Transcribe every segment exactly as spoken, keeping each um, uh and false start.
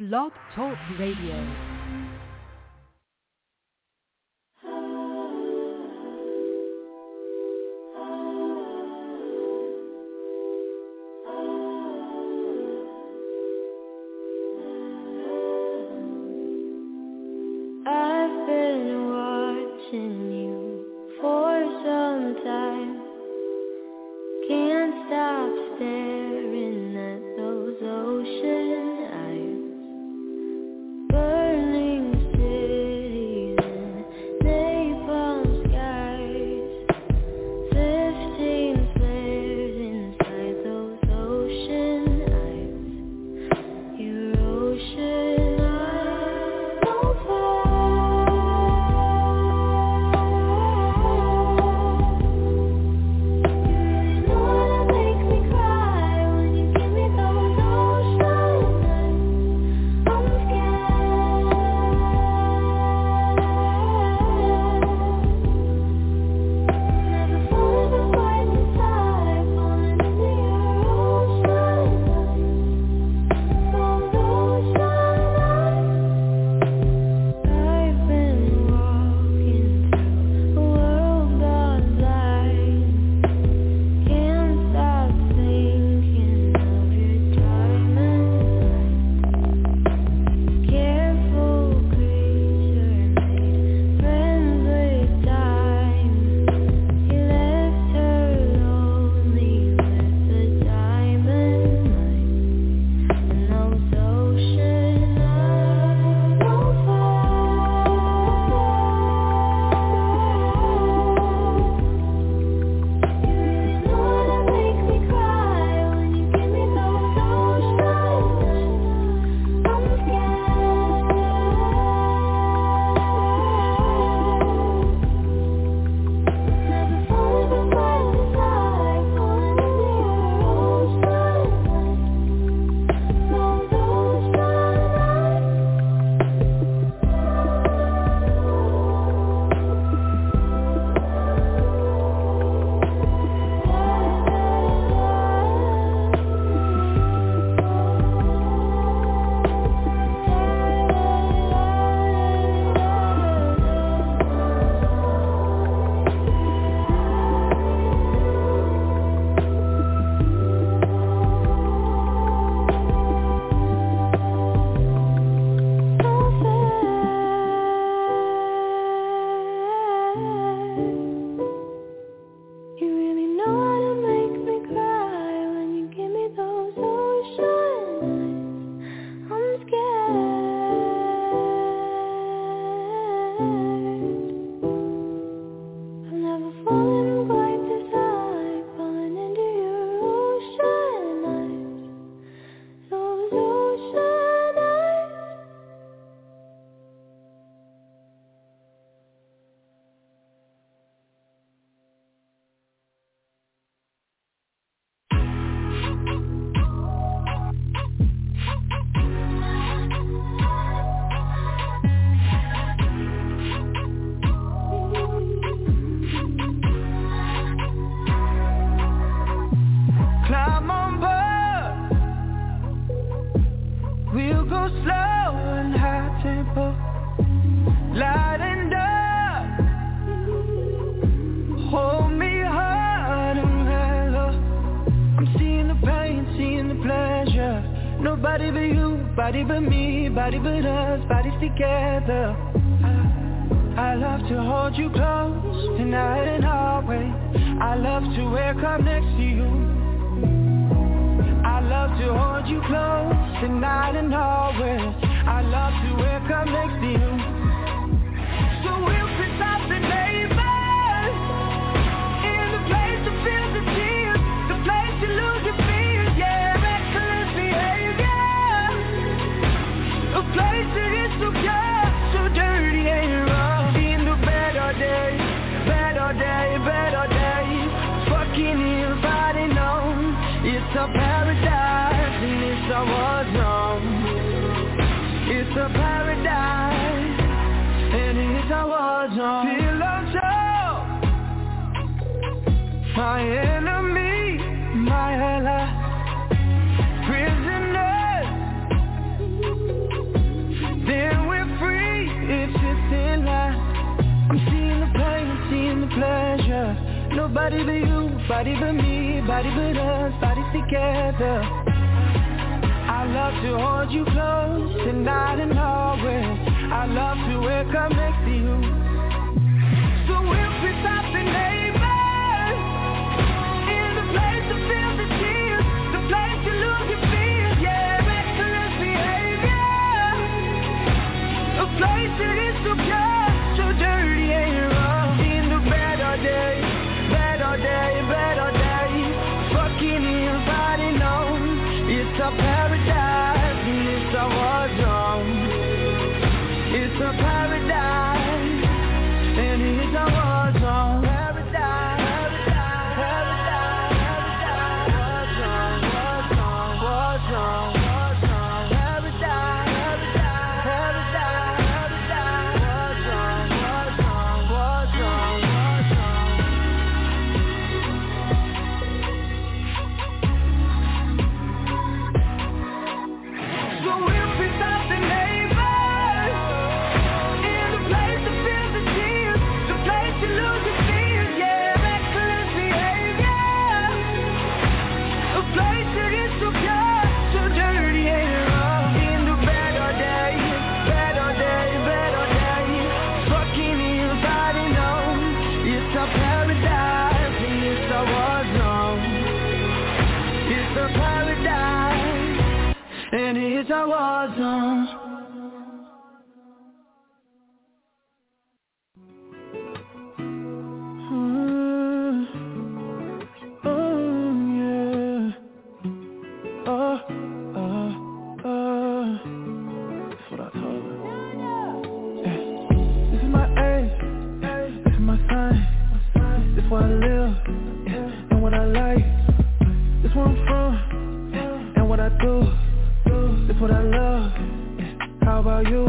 Blog Talk Radio. Body but me, body but us, bodies together. I, I love to hold you close, tonight and always. I love to wake up next to you. I love to hold you close, tonight and always. I love to wake up next to you. So we'll piss off the neighbors, in the place to feel the tears, the place to lose your fears, yeah, reckless behavior. A place that is so pure, so dirty and rough. In the better days, better day, better days. Fucking if I didn't know, it's a paradise and it's a war zone. It's a paradise. body but you, body but me, body but us, bodies together. I love to hold you close tonight and always. I love to wake up next to you. So we'll pick up the neighbors in the place to feel the tears, the place to lose your fears. Yeah, excellent behavior, a place that is so pure, so dirty and rough. In the better days, better day, better day, fucking everybody knows it's a paradise and it's a war zone. It's a paradise and it's a war zone. Paradise, paradise, paradise, war zone, war zone, war zone, paradise, paradise, paradise, war zone, war zone, war zone, war zone. So we'll pick up the neighbors in the place to feel the tears, the place to lose your fears. Yeah, excellent behavior, a place that is so pure, so dirty and rough. In the better days, better days, better days, fucking everybody knows it's a paradise and it's a war zone. It's a paradise and it's a war zone. Mm. Oh, yeah. Oh, oh, oh. That's what I told her. Yeah. This is my age, this is my sign. This is where I live, yeah, and what I like. This is where I'm from, yeah, and what I do. This is what I love, yeah. How about you?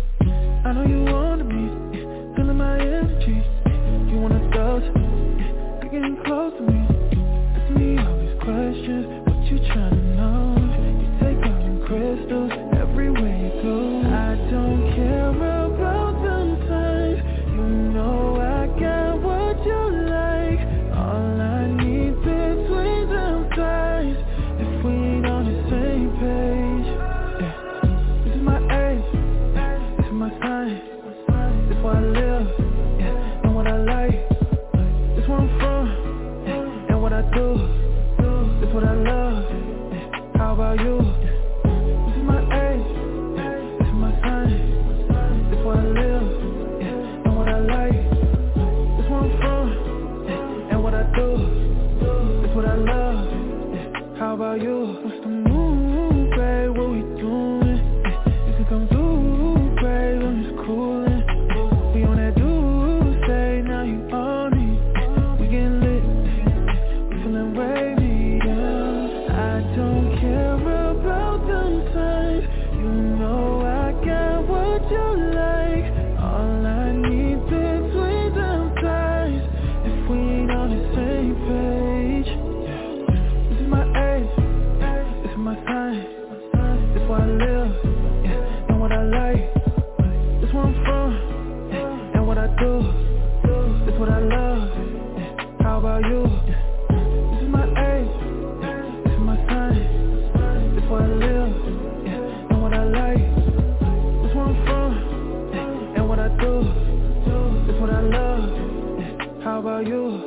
I know you wanted me, yeah, feeling my energy. You wanna touch, yeah, you're getting close to me. Ask me all these questions, what you tryna know? You take all them crystals everywhere you go. I don't care about them times. You know I got what you like. All I need between them thighs. If we ain't on the same page, yeah. This is my age, this is my sign. This is where I live, yeah, and what I like. This is where I'm from, yeah, and what I do. This is what I love, yeah. How about you? This is my age, this is my sign. This is where I live, yeah, and what I like. This is where I'm from, yeah, and what I do. This is what I love, yeah. How about you? What's the move, babe? What we doing? Yeah, you can come through, babe. I'm just coolin'. Yeah, we on that do say now you on me. Yeah, we getting lit, yeah, we feeling wavy. Yeah. I don't care about them times. You know I got what you like. All I need between them thighs. If we ain't on the same page, yeah. This is my age, this is my sign. This is where I live, yeah, and what I like. This is where I'm from, yeah, and what I do. This is what I love, yeah. How about you? This is my age, this is my sign. This is where I live, yeah, and what I like. This is where I'm from, yeah, and what I do. This is what I love, yeah. How about you?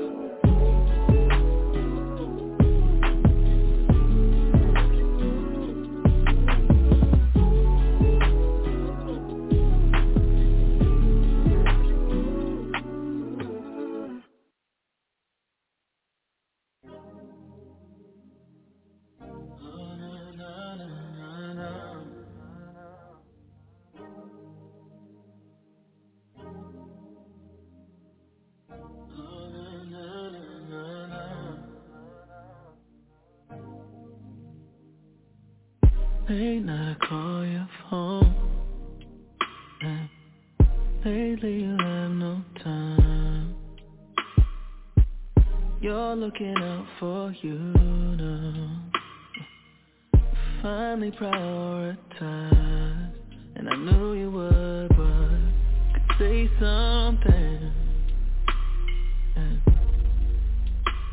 Late night, I call your phone, and lately you have no time. You're looking out for you now. Finally prioritized, and I knew you would, but could say something. And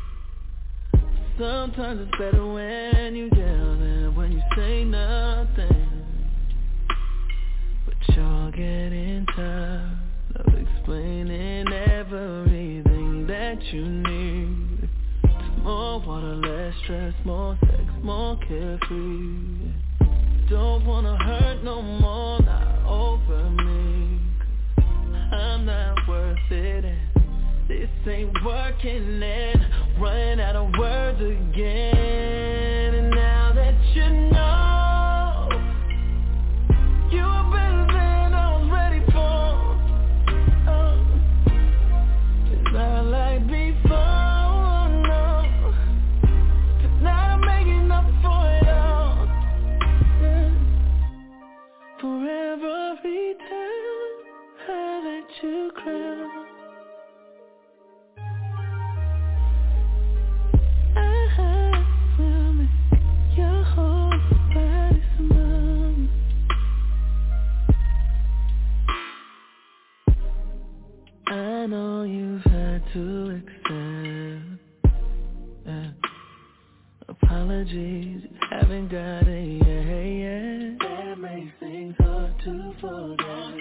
Sometimes it's better when you yell than when you say nothing. But you're getting tired of explaining everything that you need. It's more water, less stress, more sex, more carefree. Don't wanna hurt no more, not over me. 'Cause I'm not worth it and this ain't working and running out of words again. And now that you know you are better than I was ready for, oh, it's not like before, no. Tonight I'm making up for it all, yeah. For every time I let you cry, I know you've had to accept uh, apologies, haven't got it yet, yet. That makes things hard to forget.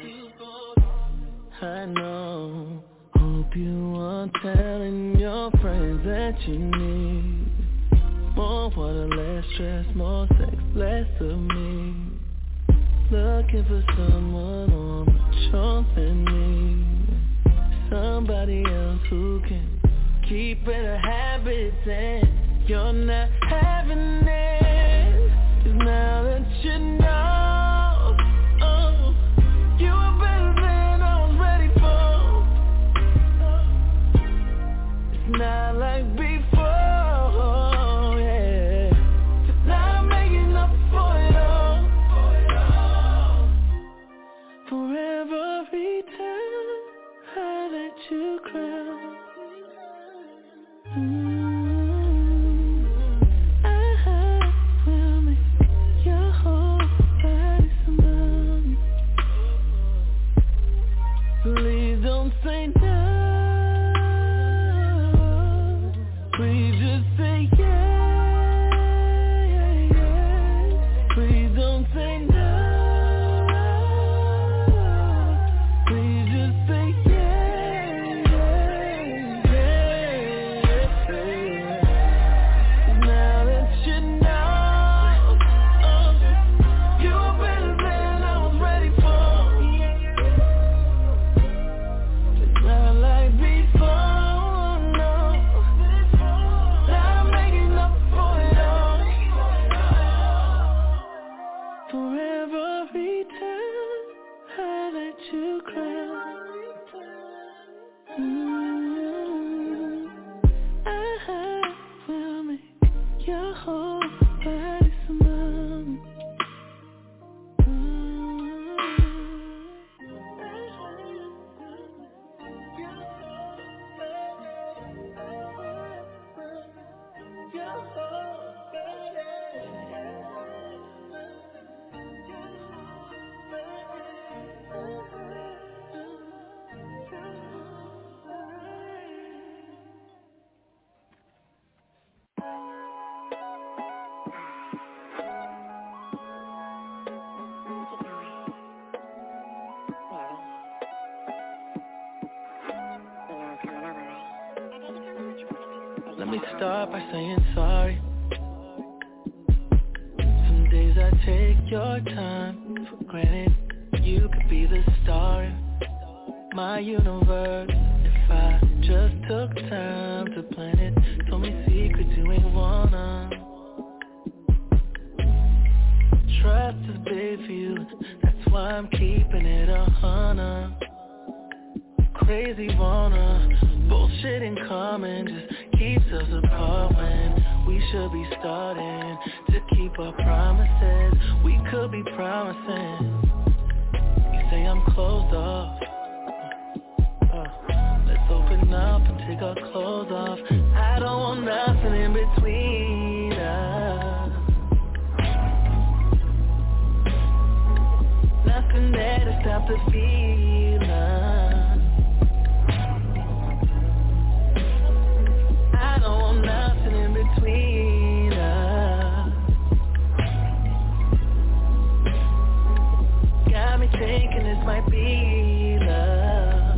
I know, hope you aren't telling your friends that you need more water, less stress, more sex, less of me. Looking for someone more mature than me. Somebody else who can keep better habits and you're not having it. 'Cause now that you know, oh, you are better than I was ready for, oh, it's not like before, yeah. Tonight I'm making up for it all, for it all. For every time I let you cry, mm-hmm. I will make your whole body smile. Please don't say no. Please just say yeah, yeah, yeah. Please don't say no. Please just say yeah. Now that you know, oh, you're better than I was ready for. It's not like before, no. Now I'm making up for it all. For every time I let you cry, mm-hmm. I will make your whole body smile. Let me start by saying sorry. Some days I take your time for granted. You could be the star in my universe if I just took time to plan it. Told me secrets you ain't wanna. Trust is big for you, that's why I'm keeping it a hundred. Crazy wanna bullshit in common just keeps us apart when we should be starting to keep our promises. We could be promising. You say I'm closed off, uh, let's open up and take our clothes off. I don't want nothing in between us, nothing there to stop the feeling. I don't want nothing in between. thinking this might be love.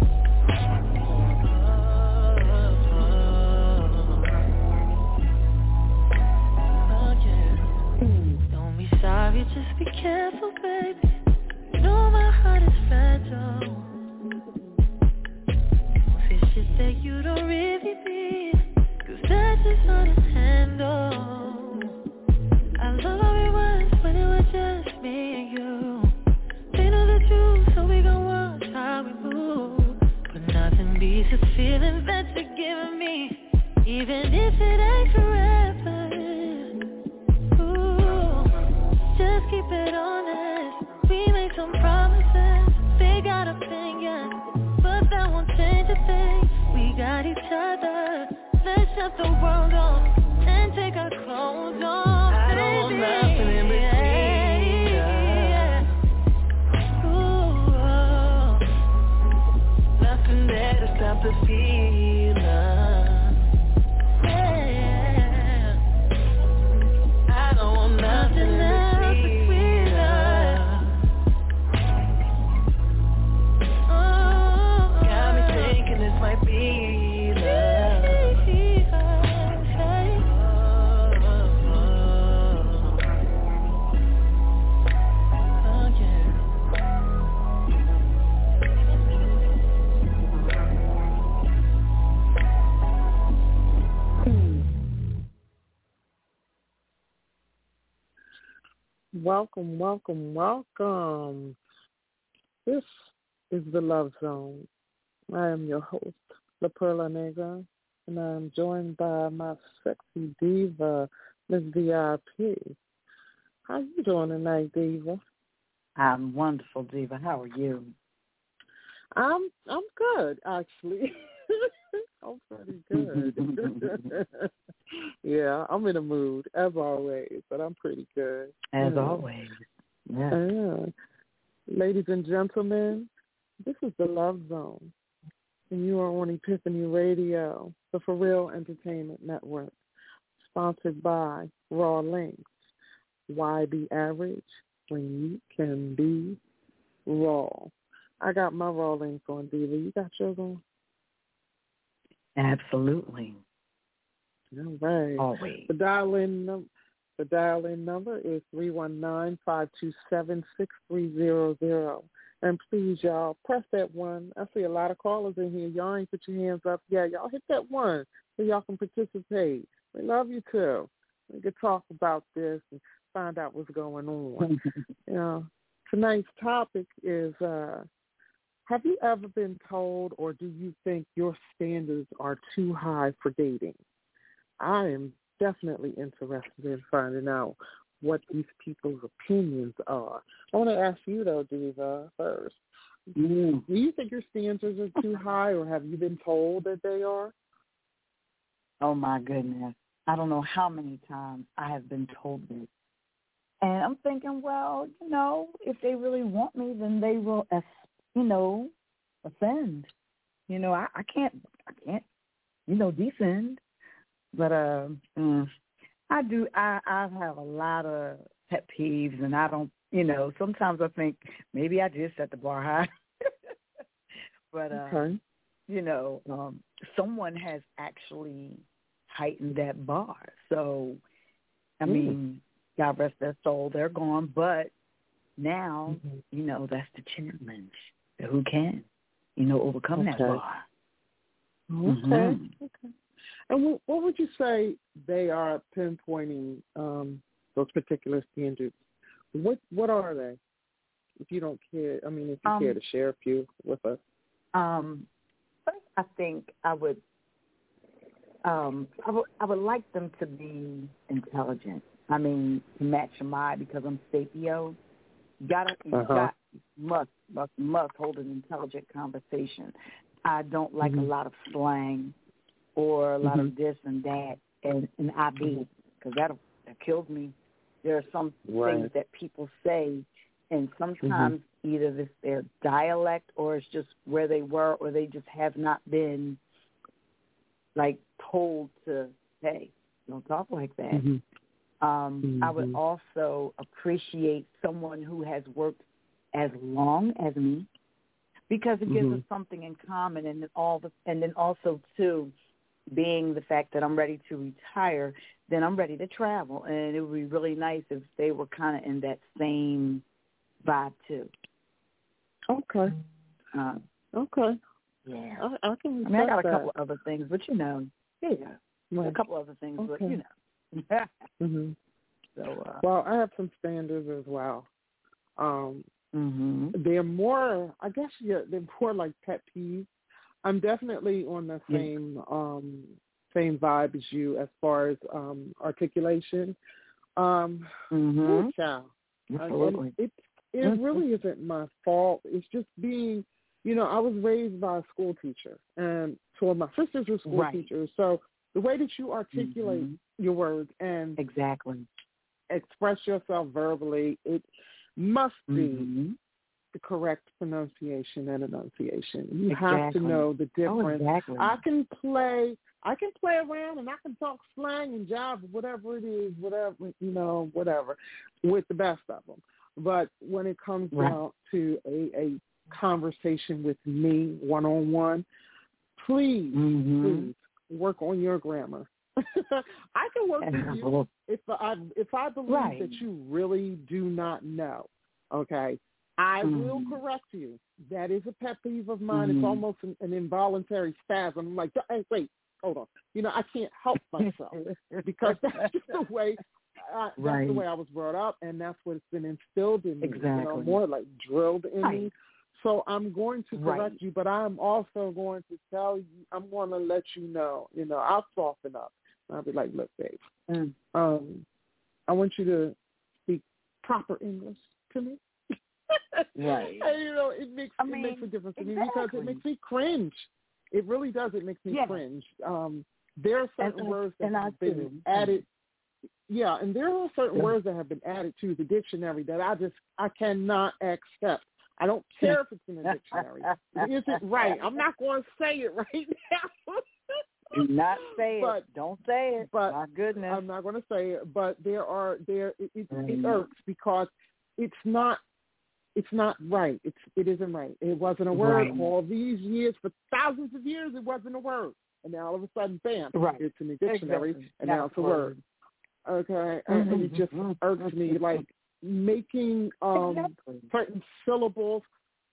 Oh, yeah. Don't be sorry, just be careful, baby. You know my heart is fragile. It's shit that you don't really need, 'cause that's just hard to handle. I love how it was when it was just me and you. They know the truth, so we gon' watch how we move. But nothing beats the feeling that you're giving me, even if it ain't forever. Ooh, just keep it honest. We made some promises, they got opinions, but that won't change a thing. We got each other, let's shut the world off and take our clothes off. I don't want nothing in between us. Ooh, oh. Nothing there to stop the feeling. Yeah. I don't want nothing in between us. Oh, got me thinking this might be love. Welcome, welcome, welcome. This is the Love Zone. I am your host, La Perla Negra, and I am joined by my sexy diva, Miss V I P. How you doing tonight, Diva? I'm wonderful, Diva. How are you? I'm I'm good, actually. I'm pretty good. Yeah, I'm in a mood, as always, but I'm pretty good. As yeah. always. Yeah. yeah. Ladies and gentlemen, this is the Love Zone, and you are on Epiphany Radio, the For Real Entertainment Network, sponsored by Raw Links. Why be average when you can be raw? I got my Raw Links on, Diva. You got yours on? Absolutely. All right. Always. The dial-in num- the dial-in number is three one nine, five two seven, six three zero zero. And please, y'all, press that one. I see a lot of callers in here. Y'all ain't put your hands up. Yeah, y'all hit that one so y'all can participate. We love you, too. We can talk about this and find out what's going on. you know, tonight's topic is, uh, have you ever been told or do you think your standards are too high for dating? I am definitely interested in finding out what these people's opinions are. I want to ask you, though, Diva, first. Mm. Do you think your standards are too high, or have you been told that they are? Oh, my goodness. I don't know how many times I have been told this. And I'm thinking, well, you know, if they really want me, then they will, you know, offend. You know, I, I can't, I can't, you know, defend. But uh, mm, I do, I, I have a lot of pet peeves, and I don't, you know, sometimes I think maybe I did set the bar high. but, uh, okay. you know, um, someone has actually heightened that bar. So, I mm. mean, God rest their soul, they're gone. But now, mm-hmm. you know, that's the challenge. Who can, you know, overcome okay. that bar. Okay. Mm-hmm. Okay. And what, what would you say they are pinpointing um, those particular standards? What what are they? If you don't care, I mean, if you um, care to share a few with us. Um, first, I think I would, um, I would, I would like them to be intelligent. I mean, to match my, because I'm Sapio. You gotta, you uh-huh. got, must, must, must hold an intelligent conversation. I don't like mm-hmm. a lot of slang or a lot mm-hmm. of this and that and, and I be, because that that kills me. There are some right. things that people say, and sometimes mm-hmm. either it's their dialect or it's just where they were, or they just have not been, like, told to, hey, don't talk like that. Mm-hmm. Um, mm-hmm. I would also appreciate someone who has worked as long as me, because it gives Mhm. us something in common, and then all the, and then also too, being the fact that I'm ready to retire, then I'm ready to travel, and it would be really nice if they were kind of in that same vibe too. Okay. Uh, Okay. yeah. I, I can. I mean, I got a that. couple other things, but you know, yeah, Right. a couple other things, but Okay. you know. Mhm. So, uh, Well, I have some standards as well. Um, hmm they're more, I guess, yeah, they're more like pet peeves. I'm definitely on the Yeah. same um, same vibe as you as far as um, articulation. Um, hmm oh, child. Absolutely. And it it Mhm. really isn't my fault. It's just being, you know, I was raised by a school teacher, and two of my sisters were school Right. teachers. So the way that you articulate Mhm. your words and Exactly. express yourself verbally, it must be Mhm. the correct pronunciation and enunciation. You have to Exactly. know the Oh, difference. exactly. I can play I can play around and I can talk slang and jive, whatever it is, whatever, you know, whatever, with the best of them. But when it comes Right. down to a, a conversation with me one-on-one, please, Mhm. please work on your grammar. I can work with you if I if I believe Right. that you really do not know. Okay, I Mhm. will correct you. That is a pet peeve of mine. Mhm. It's almost an, an involuntary spasm. I'm like, hey, wait, hold on. You know, I can't help myself because that's just the way. Uh, that's Right. the way I was brought up, and that's what's been instilled in me. You know, Exactly. more like drilled in Right. me. So I'm going to correct Right. you, but I'm also going to tell you. I'm going to let you know. You know, I'll soften up. I'll be like, look, babe, Mm. um, I want you to speak proper English to me. Right. And, you know, it makes I it mean, makes a difference to me exactly. because it makes me cringe. It really does. It makes me Yeah. cringe. Um, there are certain And I- words that and I have been too. added. Yeah, and there are certain Yeah. words that have been added to the dictionary that I just I cannot accept. I don't care if it's in the dictionary. Is it right? I'm not going to say it right now. Do not say But- it. Don't say it. but My goodness. I'm not going to say it, but there are there it, it, Mhm. it irks because it's not it's not right. It's it isn't right. It wasn't a word Right. all these years for thousands of years. It wasn't a word, and now all of a sudden, bam, Right. it's in the dictionary, Exactly. and now Now it's a word. Okay, and, and it just Mhm. irks me like making um Exactly. certain syllables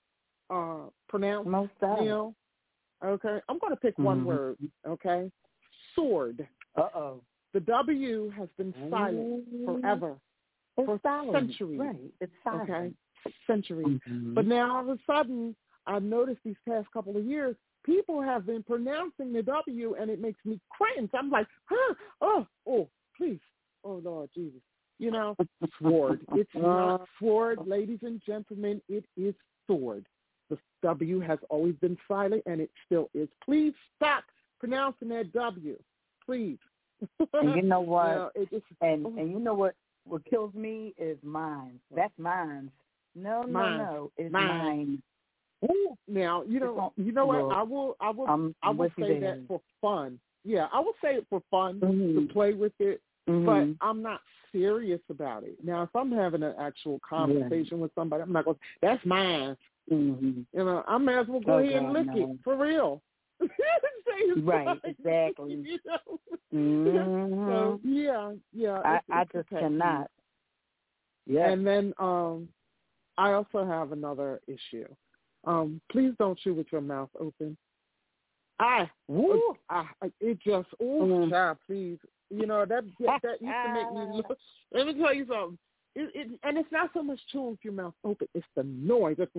uh pronounced. Most You definitely. know, okay. I'm going to pick one Mhm. word. Okay, sword. Uh oh. The W has been silent forever, It's for silent. centuries. Right. It's silent. Okay, centuries. Mhm. But now all of a sudden, I've noticed these past couple of years, people have been pronouncing the W, and it makes me cringe. I'm like, huh, oh, oh, please, oh Lord Jesus, you know, sword. It's not sword, ladies and gentlemen. It is sword. The W has always been silent, and it still is. Please stop pronouncing that W, please. And you know what? You know, it just, And oh, and you know what? What kills me is mine. That's mine. No, no, Mine. no. It's Mine. mine. Ooh, now you know, It's on- you know what? look, I will, I will, I'm I will with you say there. that for fun. Yeah, I will say it for fun Mhm. to play with it, Mhm. but I'm not serious about it. Now, if I'm having an actual conversation with somebody, I'm not going. That's mine. Mhm. You know, I may as well go Oh, ahead and God, lick no. it for real. Say it's Right, mine, exactly. You know? Mhm. So yeah, yeah. I, it's, I it's a just pet cannot. Yeah. And then um, I also have another issue. Um, please don't chew with your mouth open. I, Woo. I, it just, oh, Mm. child, please. You know, that that, that used to make me look. Let me tell you something. It, it, and it's not so much chewing with your mouth open. It's the noise. It's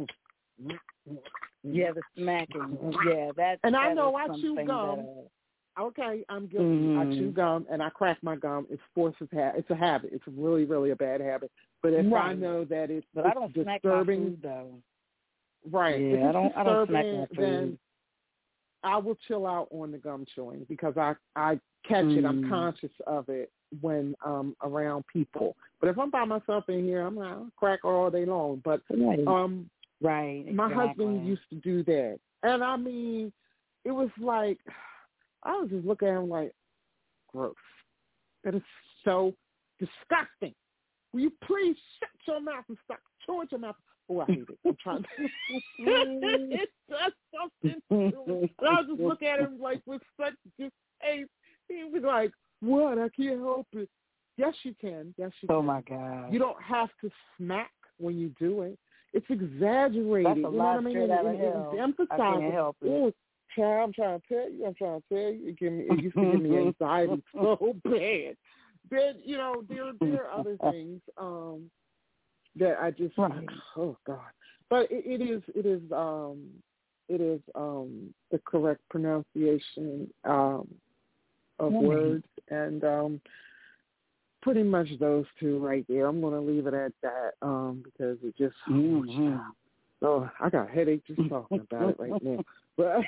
Yeah, the smacking. Yeah, that. And I that know is I chew something gum. that, uh, Okay, I'm guilty. I Mhm. chew gum and I crack my gum. It's forces ha- It's a habit. It's really, really a bad habit. But if I Right. know that it's, But I it's don't smack my disturbing, food though. right? Yeah, if it's I don't. I don't smack disturbing, my food. then I will chill out on the gum chewing because I I catch it. I'm Mm. conscious of it when um around people. But if I'm by myself in here, I'm like, I'll crack all day long. But Right. um, right. my exactly. husband used to do that, and I mean, it was like I was just looking at him like, gross. That is so disgusting. will you please shut your mouth and stop chewing your mouth? Oh, I hate it. I'm trying to. It's just something to me. And I'll just look at him like with such disdain. He was like, what? I can't help it. Yes, you can. Yes, you can. Oh, my God. You don't have to smack when you do it. It's exaggerated. That's a you know lot what I mean? straight out of It, it, hell. it's emphasized. I can't help it. Ooh, child, I'm trying to tell you. I'm trying to tell you. It, give me, it used to give me anxiety so bad. Then, you know, there, there are other things um, that I just, right. oh, God. But it, it is, it is, um, it is um, the correct pronunciation um, of mm-hmm. words. And um, pretty much those two right there. I'm going to leave it at that um, because it just, mm-hmm. oh, I got a headache just talking about it right now. But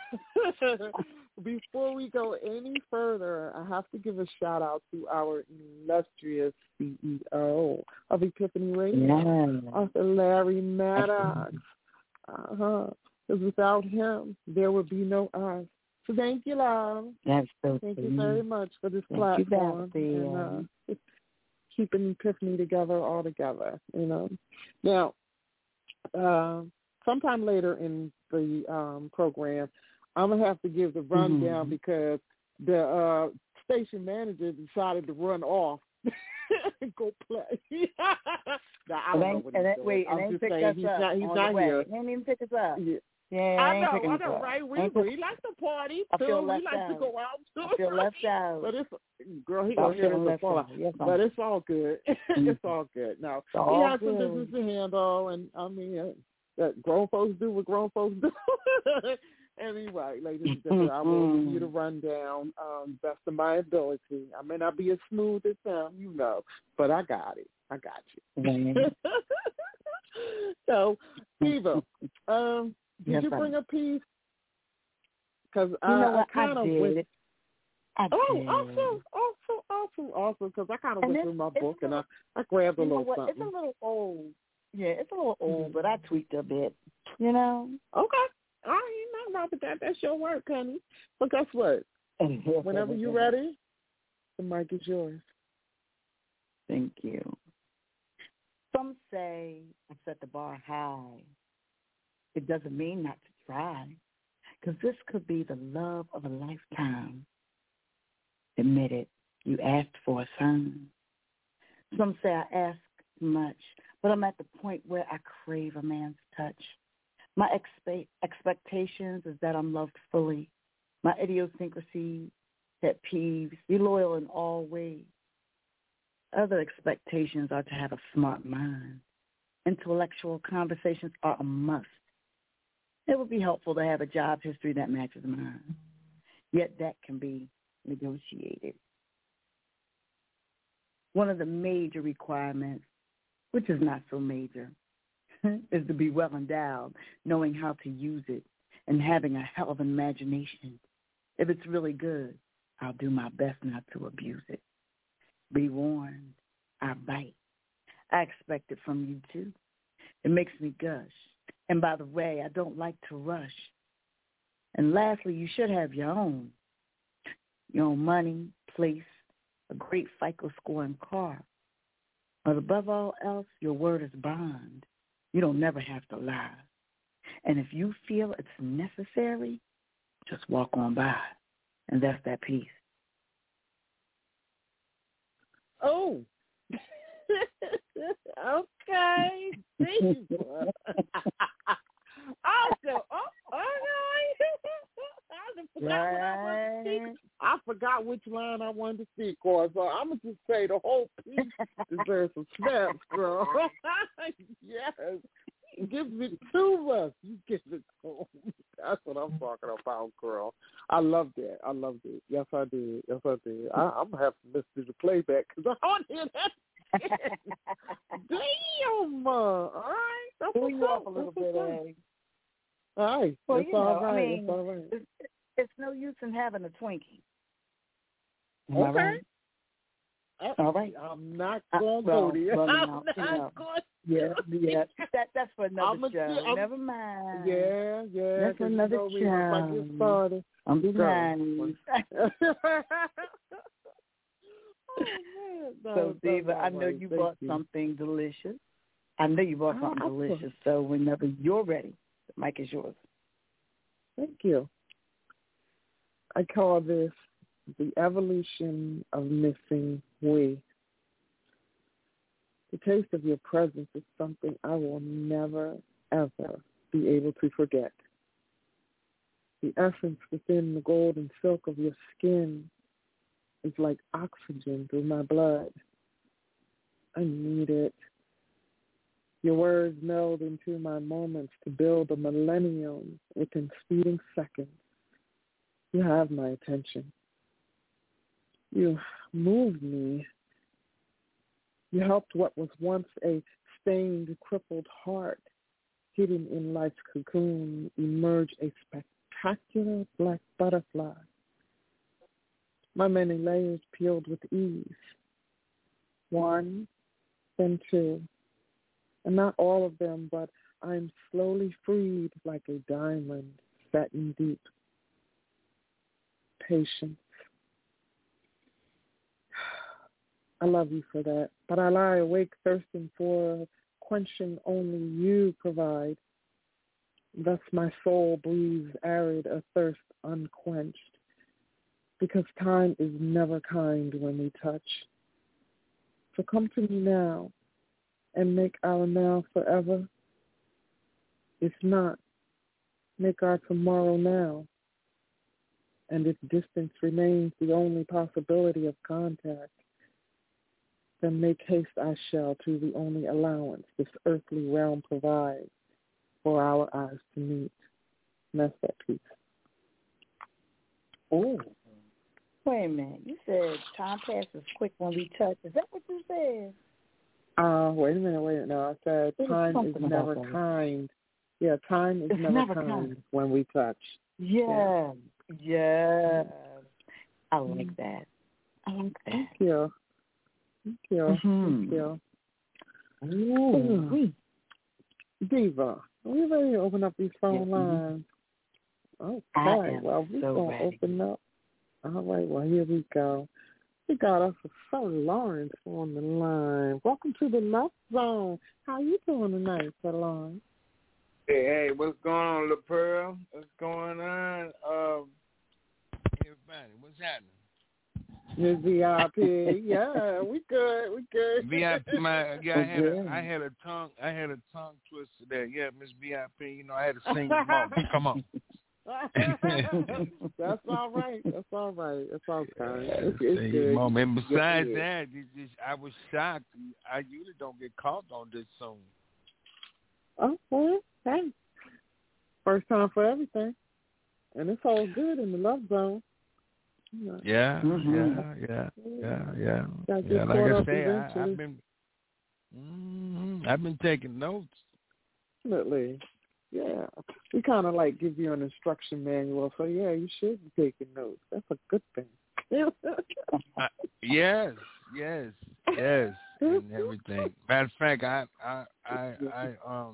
before we go any further, I have to give a shout out to our illustrious C E O of Epiphany Radio, yeah. Arthur Larry Maddox. Uh-huh. Because without him, there would be no us. So thank you, love. That's so Thank sweet. you very much for this thank platform. You, and uh, keeping Epiphany together all together, you know. Now, uh, sometime later in the um, program, I'm going to have to give the rundown mm-hmm. because the uh, station manager decided to run off and go play. Now, I don't know what he's doing. Wait, I'm and just pick saying us he's up not, he's on not the way. here. He didn't even pick us up. Yeah. Yeah, I I know, I know, up. right? We, we like to party, I too. feel We left like out. to go out, too. I feel left out. But it's, girl, he I'm gonna hear this fall out. Yes, but it's all good. Mm-hmm. It's all good. Now, it's he all has good. some business to handle, and, I mean, uh, that grown folks do what grown folks do. Anyway, ladies and gentlemen, I will give you the rundown um, best of my ability. I may not be as smooth as them, you know, but I got it. I got you. Mm-hmm. So, Eva, um, did yes, you bring a piece? Because you I, know what? I kind I of did. went. I oh, did. awesome, awesome, awesome, awesome. Because I kind of And went through my book and I, I grabbed a you know little what? something. It's a little old. Yeah, it's a little old, Mm-hmm. but I tweaked a bit. You know. Okay. I ain't nothing wrong with that. That's your work, honey. But guess what? Whenever you're ready, the mic is yours. Thank you. Some say I set the bar high. It doesn't mean not to try, because this could be the love of a lifetime. Admit it, you asked for a sign. Some say I ask too much, but I'm at the point where I crave a man's touch. My expe- expectations is that I'm loved fully. My idiosyncrasies, pet peeves, be loyal in all ways. Other expectations are to have a smart mind. Intellectual conversations are a must. It would be helpful to have a job history that matches mine. Yet that can be negotiated. One of the major requirements, which is not so major, is to be well endowed, knowing how to use it, and having a hell of an imagination. If it's really good, I'll do my best not to abuse it. Be warned, I bite. I expect it from you, too. It makes me gush. And by the way, I don't like to rush. And lastly, you should have your own. Your own money, place, a great FICO score and car. But above all else, your word is bond. You don't never have to lie. And if you feel it's necessary, just walk on by. And that's that piece. Oh. Okay. See? Also, oh, all right. I forgot what I wanted to speak. I forgot which line I wanted to speak on, so I'm going to just say the whole piece deserves some snaps, girl. Yes. Give it to us. You give it to us. That's what I'm talking about, girl. I loved it. I loved it. Yes, I did. Yes, I did. I, I'm going to have to listen to the playback because I want to hear that. Damn. All right. That's Pull you up. up a little That's bit, eh? All right. Well, It's you know, all right. I mean, it's all right. It's, it's no use in having a Twinkie. Am Okay. I right? All right. I'm not Uh, going to well, go there. well, I'm no, not no. going Yeah, yeah. That, that's for another I'm a, show. I'm, Never mind. Yeah, yeah. That's for another you know me, once I get show. started. I'm be Go. nice. Oh, man. No, So, Diva, I know right. you Thank bought you. something delicious. I know you bought something oh, delicious. So whenever you're ready, the mic is yours. Thank you. I call this the evolution of missing we. The taste of your presence is something I will never, ever be able to forget. The essence within the golden silk of your skin is like oxygen through my blood. I need it. Your words meld into my moments to build a millennium within speeding seconds. You have my attention. You moved me. You helped what was once a stained, crippled heart hidden in life's cocoon emerge a spectacular black butterfly. My many layers peeled with ease. One, then two. And not all of them, but I'm slowly freed like a diamond satin deep. Patience. I love you for that, but I lie awake thirsting for quenching only you provide. Thus my soul breathes arid, a thirst unquenched, because time is never kind when we touch. So come to me now and make our now forever. If not, make our tomorrow now. And if distance remains the only possibility of contact, then make haste I shall to the only allowance this earthly realm provides for our eyes to meet. And that's that piece. Oh. Wait a minute. You said time passes quick when we touch. Is that what you said? Uh, wait a minute, wait a minute. No, I said time is never kind. Yeah, time is it's never, never kind, kind when we touch. Yeah. Yeah. I like that. I like that. Thank you. Thank you. Mm-hmm. Thank you. Ooh. Diva, are we ready to open up these phone yes, lines? Okay. Well, we're so going to open up. All right. Well, here we go. We got us a Sir Lawrence on the line. Welcome to the Love Zone. How you doing tonight, Sir Lawrence? Hey, hey, what's going on, La Pearl? What's going on? Um, everybody, what's happening? Miss V I P, yeah, we good, we good. V I P, my, yeah, I had a, I had a tongue, I had a tongue twister there. Yeah, Miss V I P, you know, I had to sing them off. Come on. That's all right. That's all right. That's all right. It's, it's good. And besides yeah. that, it's just, I was shocked. I usually don't get caught on this soon. Oh, well, hey. First time for everything. And it's all good in the Love Zone. Yeah, mm-hmm. yeah, yeah, yeah, yeah. Got yeah like I say, I, eventually. I've been, mm, I've been taking notes. Definitely, yeah. We kind of like give you an instruction manual, so yeah, you should be taking notes. That's a good thing. uh, yes, yes, yes, and everything. Matter of fact, I, I, I, I um,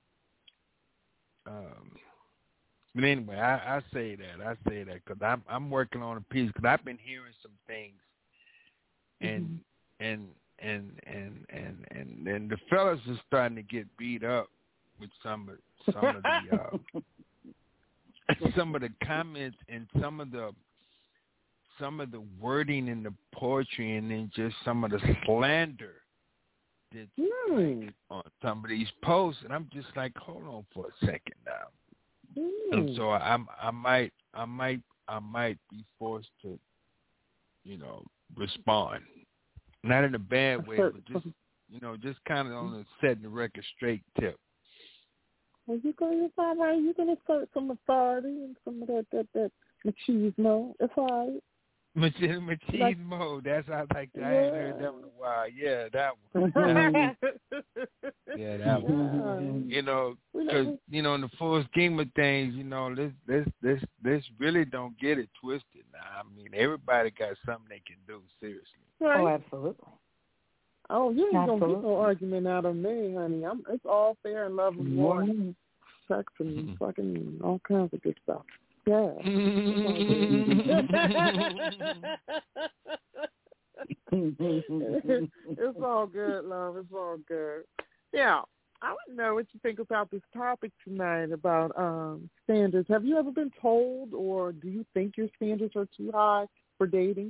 um. But anyway, I, I say that. I say that because I'm I'm working on a piece because I've been hearing some things, and mm-hmm. and and and and and and the fellas are starting to get beat up with some of some of the uh, some of the comments and some of the some of the wording in the poetry, and then just some of the slander that's mm. like on some of these posts, and I'm just like, hold on for a second now. And so I, I might, I might, I might be forced to, you know, respond. Not in a bad way, but just, you know, just kind of on the setting the record straight tip. Well, you're going to all right. You're going to start some authority and some of that, that, that machismo. It's all right. Machismo, like, that's how I like that. Yeah. I ain't heard that in a while. Yeah, that one. That one. yeah, that one. You know, because, you know, in the full scheme of things, you know, this, this, this, this really don't get it twisted now. I mean, everybody got something they can do, seriously. Right. Oh, absolutely. Oh, you ain't going to get no argument out of me, honey. I'm, it's all fair and love and war, sex and mm-hmm. fucking all kinds of good stuff. Yeah. It's all good, love. It's all good. Yeah, I want to know what you think about this topic tonight about um, standards. Have you ever been told, or do you think your standards are too high for dating?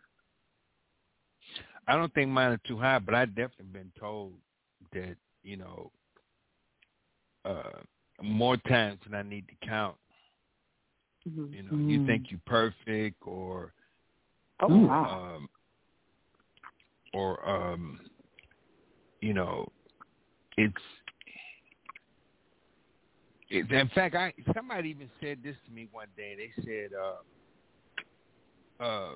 I don't think mine are too high, but I've definitely been told that, you know, uh, more times than I need to count. Mm-hmm. You know, mm. you think you're perfect, or, oh, or wow. um, or um, you know, it's. It, in fact, I somebody even said this to me one day. They said, uh, uh,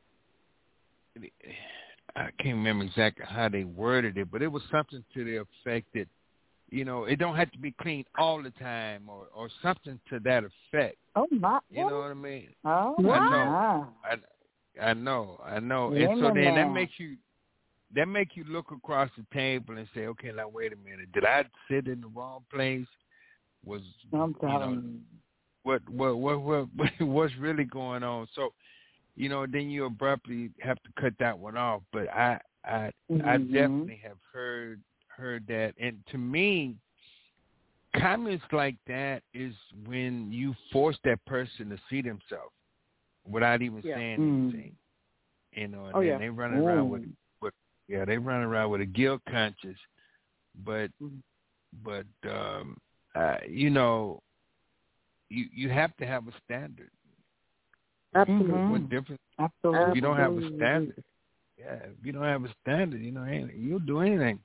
I can't remember exactly how they worded it, but it was something to the effect that, you know, it don't have to be clean all the time, or, or something to that effect. Oh my! You know what I mean? Oh I my! know, I, I know, I know. Yeah, and so then man. that makes you, that make you look across the table and say, okay, now wait a minute, did I sit in the wrong place? Was I'm you know you. what what what what what's really going on? So, you know, then you abruptly have to cut that one off. But I I mm-hmm. I definitely have heard heard that, and to me, comments like that is when you force that person to see themselves without even yeah. saying mm. anything. You know, and oh, then yeah. they run around with, with yeah, they run around with a guilt conscience, but mm. but um, uh, you know, you you have to have a standard. Absolutely. Mm-hmm. What difference? Absolutely. If you don't have a standard, yeah, if you don't have a standard, you know, you'll do anything.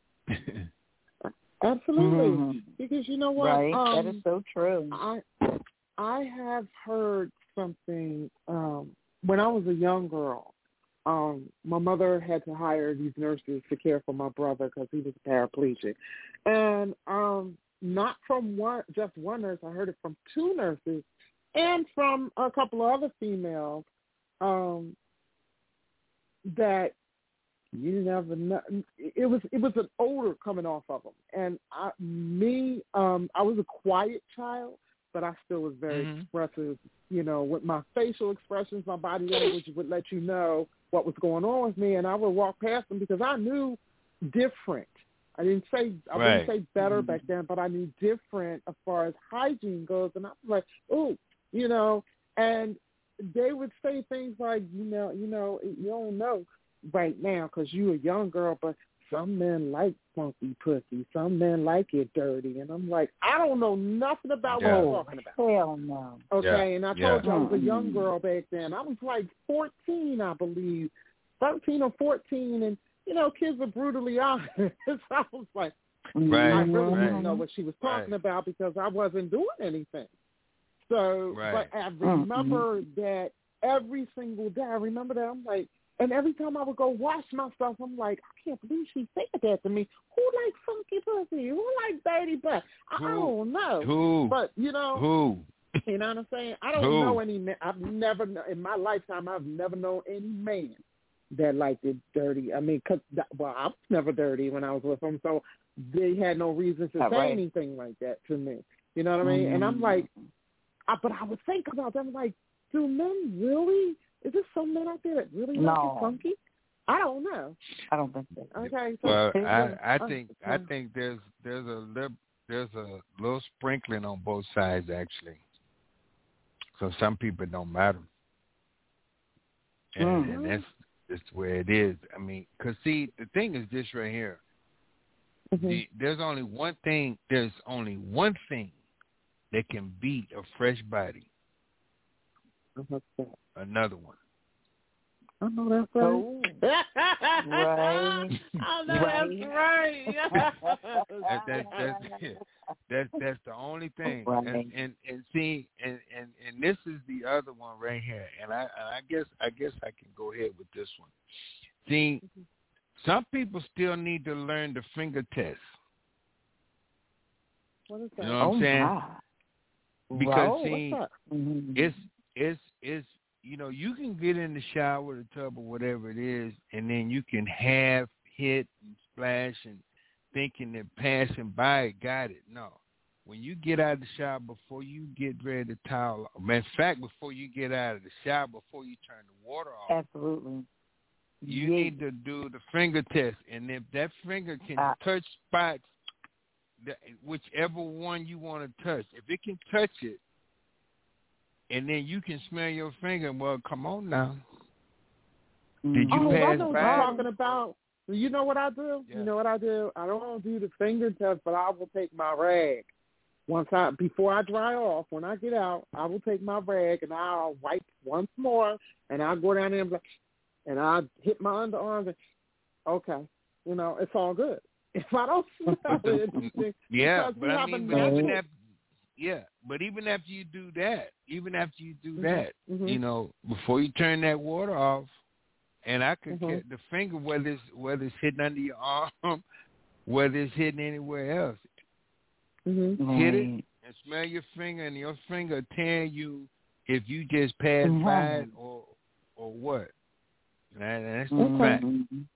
Absolutely, mm-hmm. because you know what? Right, um, that is so true. I I have heard something um, when I was a young girl. Um, my mother had to hire these nurses to care for my brother because he was paraplegic, and um, not from one, just one nurse. I heard it from two nurses, and from a couple of other females. Um, that you never know. It was it was an odor coming off of them, and I, me, um, I was a quiet child, but I still was very mm-hmm. expressive. You know, with my facial expressions, my body language would let you know what was going on with me, and I would walk past them because I knew different. I didn't say I right. wouldn't say better back then, but I knew different as far as hygiene goes, and I was like, oh, you know, and they would say things like, you know, you know, you don't know right now because you're a young girl, but some men like funky pussy. Some men like it dirty. And I'm like, I don't know nothing about yeah. what you're talking about. Hell no. Okay, yeah. and I told yeah. you I was a young girl back then. I was like fourteen, I believe, thirteen or fourteen, and, you know, kids are brutally honest. So I was like, right. I really right. didn't know what she was talking right. about because I wasn't doing anything. So, right. but I remember mm-hmm. that every single day. I remember that. I'm like, and every time I would go wash myself, I'm like, I can't believe she said that to me. Who likes funky pussy? Who likes dirty butt? I, I don't know. Who? But, you know. Who? You know what I'm saying? I don't Who? know any man. I've never, in my lifetime, I've never known any man that liked it dirty. I mean, cause that, well, I was never dirty when I was with them, so they had no reason to Not say right. anything like that to me. You know what I mean? Mm-hmm. And I'm like, I, but I would think about them like, do men really? Is there some men out there that really no. like it funky? I don't know. I don't think so. Okay. So well, I, I think I think there's there's a lib, there's a little sprinkling on both sides actually. So some people don't matter, and, mm-hmm. and that's just where it is. I mean, cause see, the thing is this right here. Mm-hmm. The, there's only one thing. There's only one thing that can beat a fresh body. Another one. I know that's right. Oh. right. I know right. that's right. that, that, that's, that's, that's the only thing. Right. And, and and see, and, and, and this is the other one right here. And I I guess I guess I can go ahead with this one. See, mm-hmm. some people still need to learn the finger test. What is that? You know what oh I'm saying? My. Because Whoa, see, what's mm-hmm. it's it's it's you know, you can get in the shower, the tub, or whatever it is, and then you can have hit and splash and thinking that passing by it got it. No. When you get out of the shower, before you get ready to towel, in fact, before you get out of the shower, before you turn the water off, absolutely, you yeah. need to do the finger test, and if that finger can Uh, touch spots, that, whichever one you want to touch, if it can touch it, and then you can smell your finger, well, come on now. Did you oh, pass I know what by? you're talking about. You know what I do? Yeah. You know what I do? I don't do the finger test, but I will take my rag. Once I, before I dry off, when I get out, I will take my rag and I'll wipe once more, and I'll go down there and, and I'll hit my underarms. And, okay, you know, it's all good. If I don't smell it, it's, yeah, because but we I have mean, a but natural, even after, yeah, but even after you do that, even after you do that, mm-hmm. you know, before you turn that water off, and I could Mm-hmm. get the finger, whether it's whether it's hitting under your arm, whether it's hitting anywhere else, mm-hmm. hit it and smell your finger, and your finger tell you if you just passed Mm-hmm. by it or or what. That, that's Mm-hmm. the fact.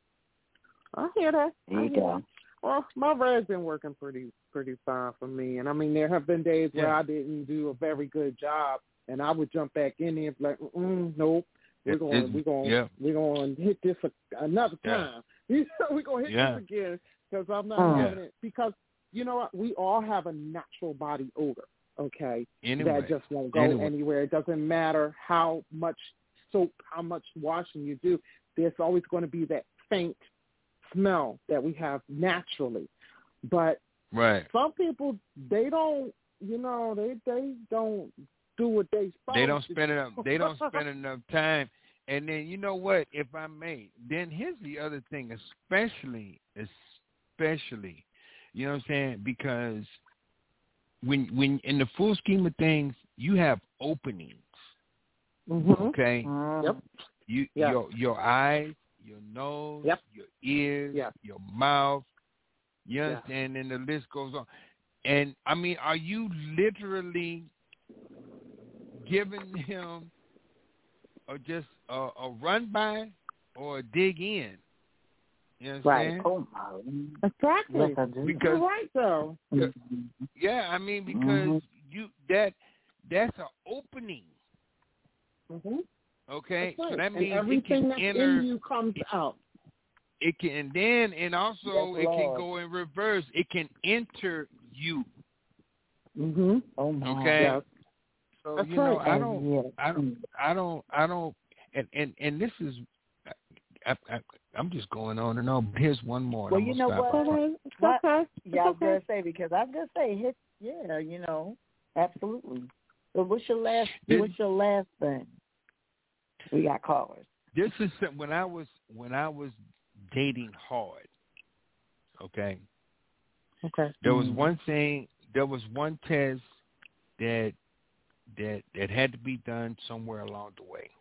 I hear that. There I you hear go. that. Well, my rag's been working pretty pretty fine for me, and I mean there have been days where Yeah. I didn't do a very good job, and I would jump back in there and be like, mm, nope, we're It- going, it's- we're going, yeah. we're going to hit this a, another Yeah. time. We're going to hit Yeah. this again because I'm not Oh. having it. Because you know what, we all have a natural body odor. Okay, Anyway. that just won't go Anyway. anywhere. It doesn't matter how much soap, how much washing you do. There's always going to be that faint smell that we have naturally. But Right. some people, they don't, you know, they they don't do what they supposed They don't to spend do. enough. They don't spend enough time. And then you know what? If I may, then here's the other thing, especially, especially, you know what I'm saying? Because when when in the full scheme of things, you have openings. Mm-hmm. Okay. Mm-hmm. Yep. You Yeah. your your eyes, your nose, Yep. your ears, Yeah. your mouth. You Yeah. understand? And the list goes on. And I mean, are you literally giving him or just a, a run by or a dig in? You know what I'm Right. saying? Oh, my. Exactly. Yes, I do. Because You're right, though. Mm-hmm. yeah, I mean because Mhm. you that that's an opening. Mm-hmm. Okay, That's right. so that and means everything it that's can enter. in you comes out. It can and then and also Yes, it can Lord. go in reverse. It can enter you. Mm-hmm. Oh, my. Okay. Yes. So That's you know right. I Oh, don't yeah. I don't I don't I don't and and, and this is I, I, I'm just going on and on. But here's one more. and Well, I'm you gonna know stop what? right there. Okay. It's What? okay. It's Yeah, I was okay. going to say, because I was going to say, hit, yeah, you know, absolutely. But what's your last, This- what's your last thing? We got callers. This is some- when I was when I was dating hard. Okay. Okay. There was Mhm. one thing. There was one test that that that had to be done somewhere along the way,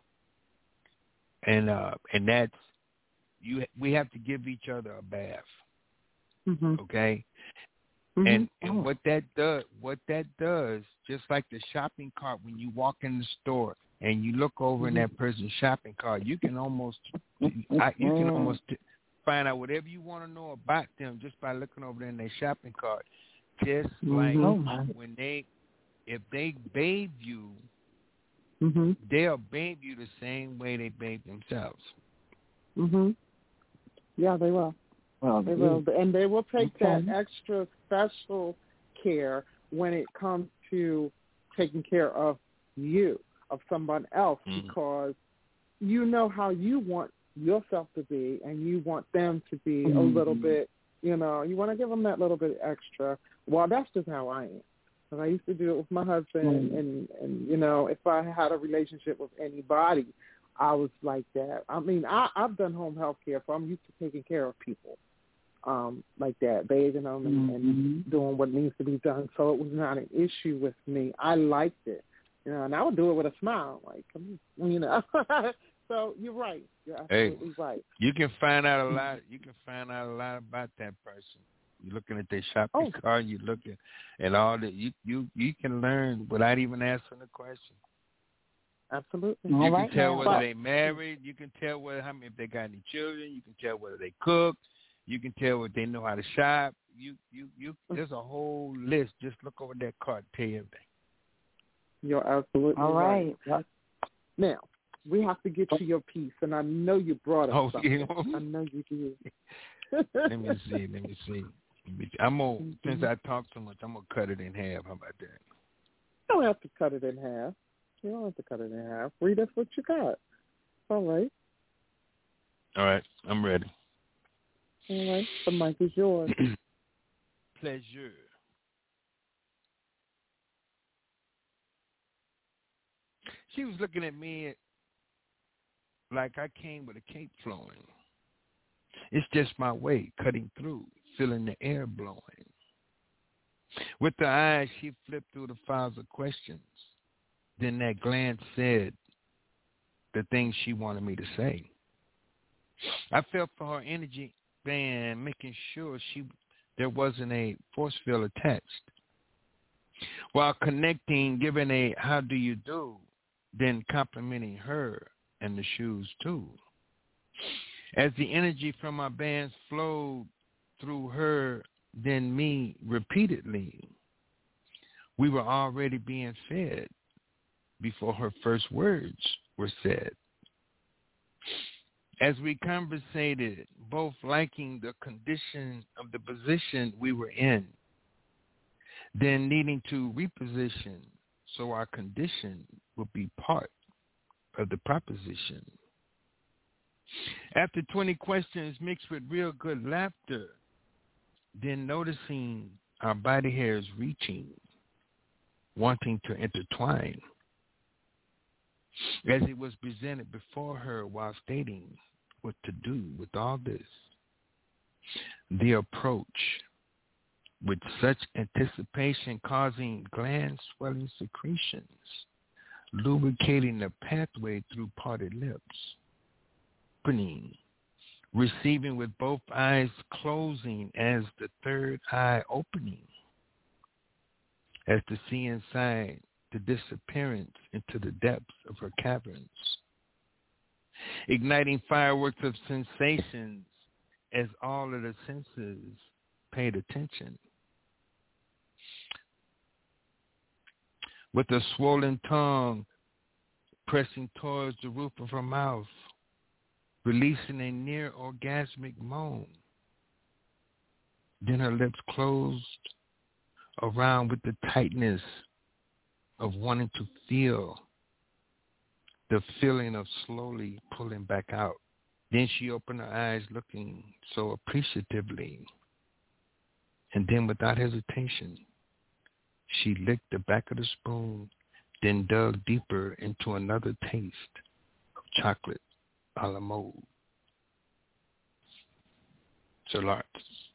and uh, and that's you. We have to give each other a bath. Mm-hmm. Okay. Mm-hmm. And and Oh. what that does, what that does, just like the shopping cart when you walk in the store and you look over in that person's shopping cart, you can almost, I, you can almost find out whatever you want to know about them just by looking over there in their shopping cart. Just like Oh, my. when they, if they bathe you, Mm-hmm. they'll bathe you the same way they bathe themselves. Mm-hmm. Yeah, they will. Well, They will, and they will take Okay. that extra special care when it comes to taking care of you, of someone else, Mm. because you know how you want yourself to be, and you want them to be Mhm. a little bit, you know, you want to give them that little bit extra. Well, that's just how I am. Because I used to do it with my husband, Mhm. and, and, you know, if I had a relationship with anybody, I was like that. I mean, I, I've done home health care, so I'm used to taking care of people. Um, like that, bathing them and, Mhm. and doing what needs to be done. So it was not an issue with me. I liked it, you know, and I would do it with a smile, like, come on, you know. So you're right. You're absolutely Hey. right. You can find out a lot. You can find out a lot about that person. You're looking at their shopping Oh. cart. You're looking at all that. You you you can learn without even asking a question. Absolutely. All You right can tell now. whether But- they married. You can tell whether how many if they got any children. You can tell whether they cook. You can tell if they know how to shop. You you you. There's a whole list. Just look over that cart. Tell you everything. You're absolutely All right. right. Now, We have to get you your piece, and I know you brought us Oh, something. yeah. I know you did. Let me see. Let me see. I'm gonna Mm-hmm. since I talk so much, I'm gonna cut it in half. How about that? You don't have to cut it in half. You don't have to cut it in half. Read us what you got. All right. All right, I'm ready. All right. The mic is yours. Pleasure. She was looking at me like I came with a cape flowing. It's just my way, cutting through, feeling the air blowing. With her eyes, she flipped through the files of questions. Then that glance said the things she wanted me to say. I felt for her energy band, making sure she there wasn't a force field attached. While connecting, giving a how do you do, then complimenting her and the shoes too. As the energy from our bands flowed through her, then me repeatedly, we were already being fed before her first words were said. As we conversated, both liking the condition of the position we were in, then needing to reposition so our condition would be part of the proposition. After twenty questions mixed with real good laughter, then noticing our body hairs reaching, wanting to intertwine, as it was presented before her while stating what to do with all this. The approach, with such anticipation causing gland swelling secretions, lubricating the pathway through parted lips, opening, receiving with both eyes closing as the third eye opening, as to see inside the disappearance into the depths of her caverns, igniting fireworks of sensations as all of the senses paid attention. With a swollen tongue pressing towards the roof of her mouth, releasing a near orgasmic moan. Then her lips closed around with the tightness of wanting to feel the feeling of slowly pulling back out. Then she opened her eyes looking so appreciatively. And then without hesitation, she licked the back of the spoon, then dug deeper into another taste of chocolate a la mode. So, Lawrence.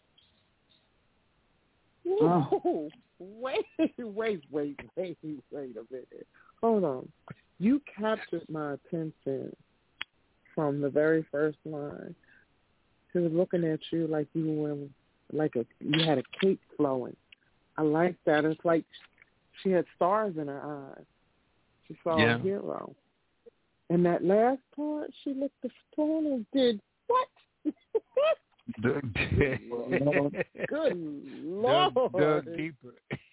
Whoa. Wait, wait, wait, wait, wait a minute. Hold on. You captured my attention from the very first line. She was looking at you like you were like a you had a cape flowing. I like that. It's like she had stars in her eyes. She saw yeah. a hero. And that last part, she licked the spoon and did what? Dug, Good Lord. Dug, dug deeper.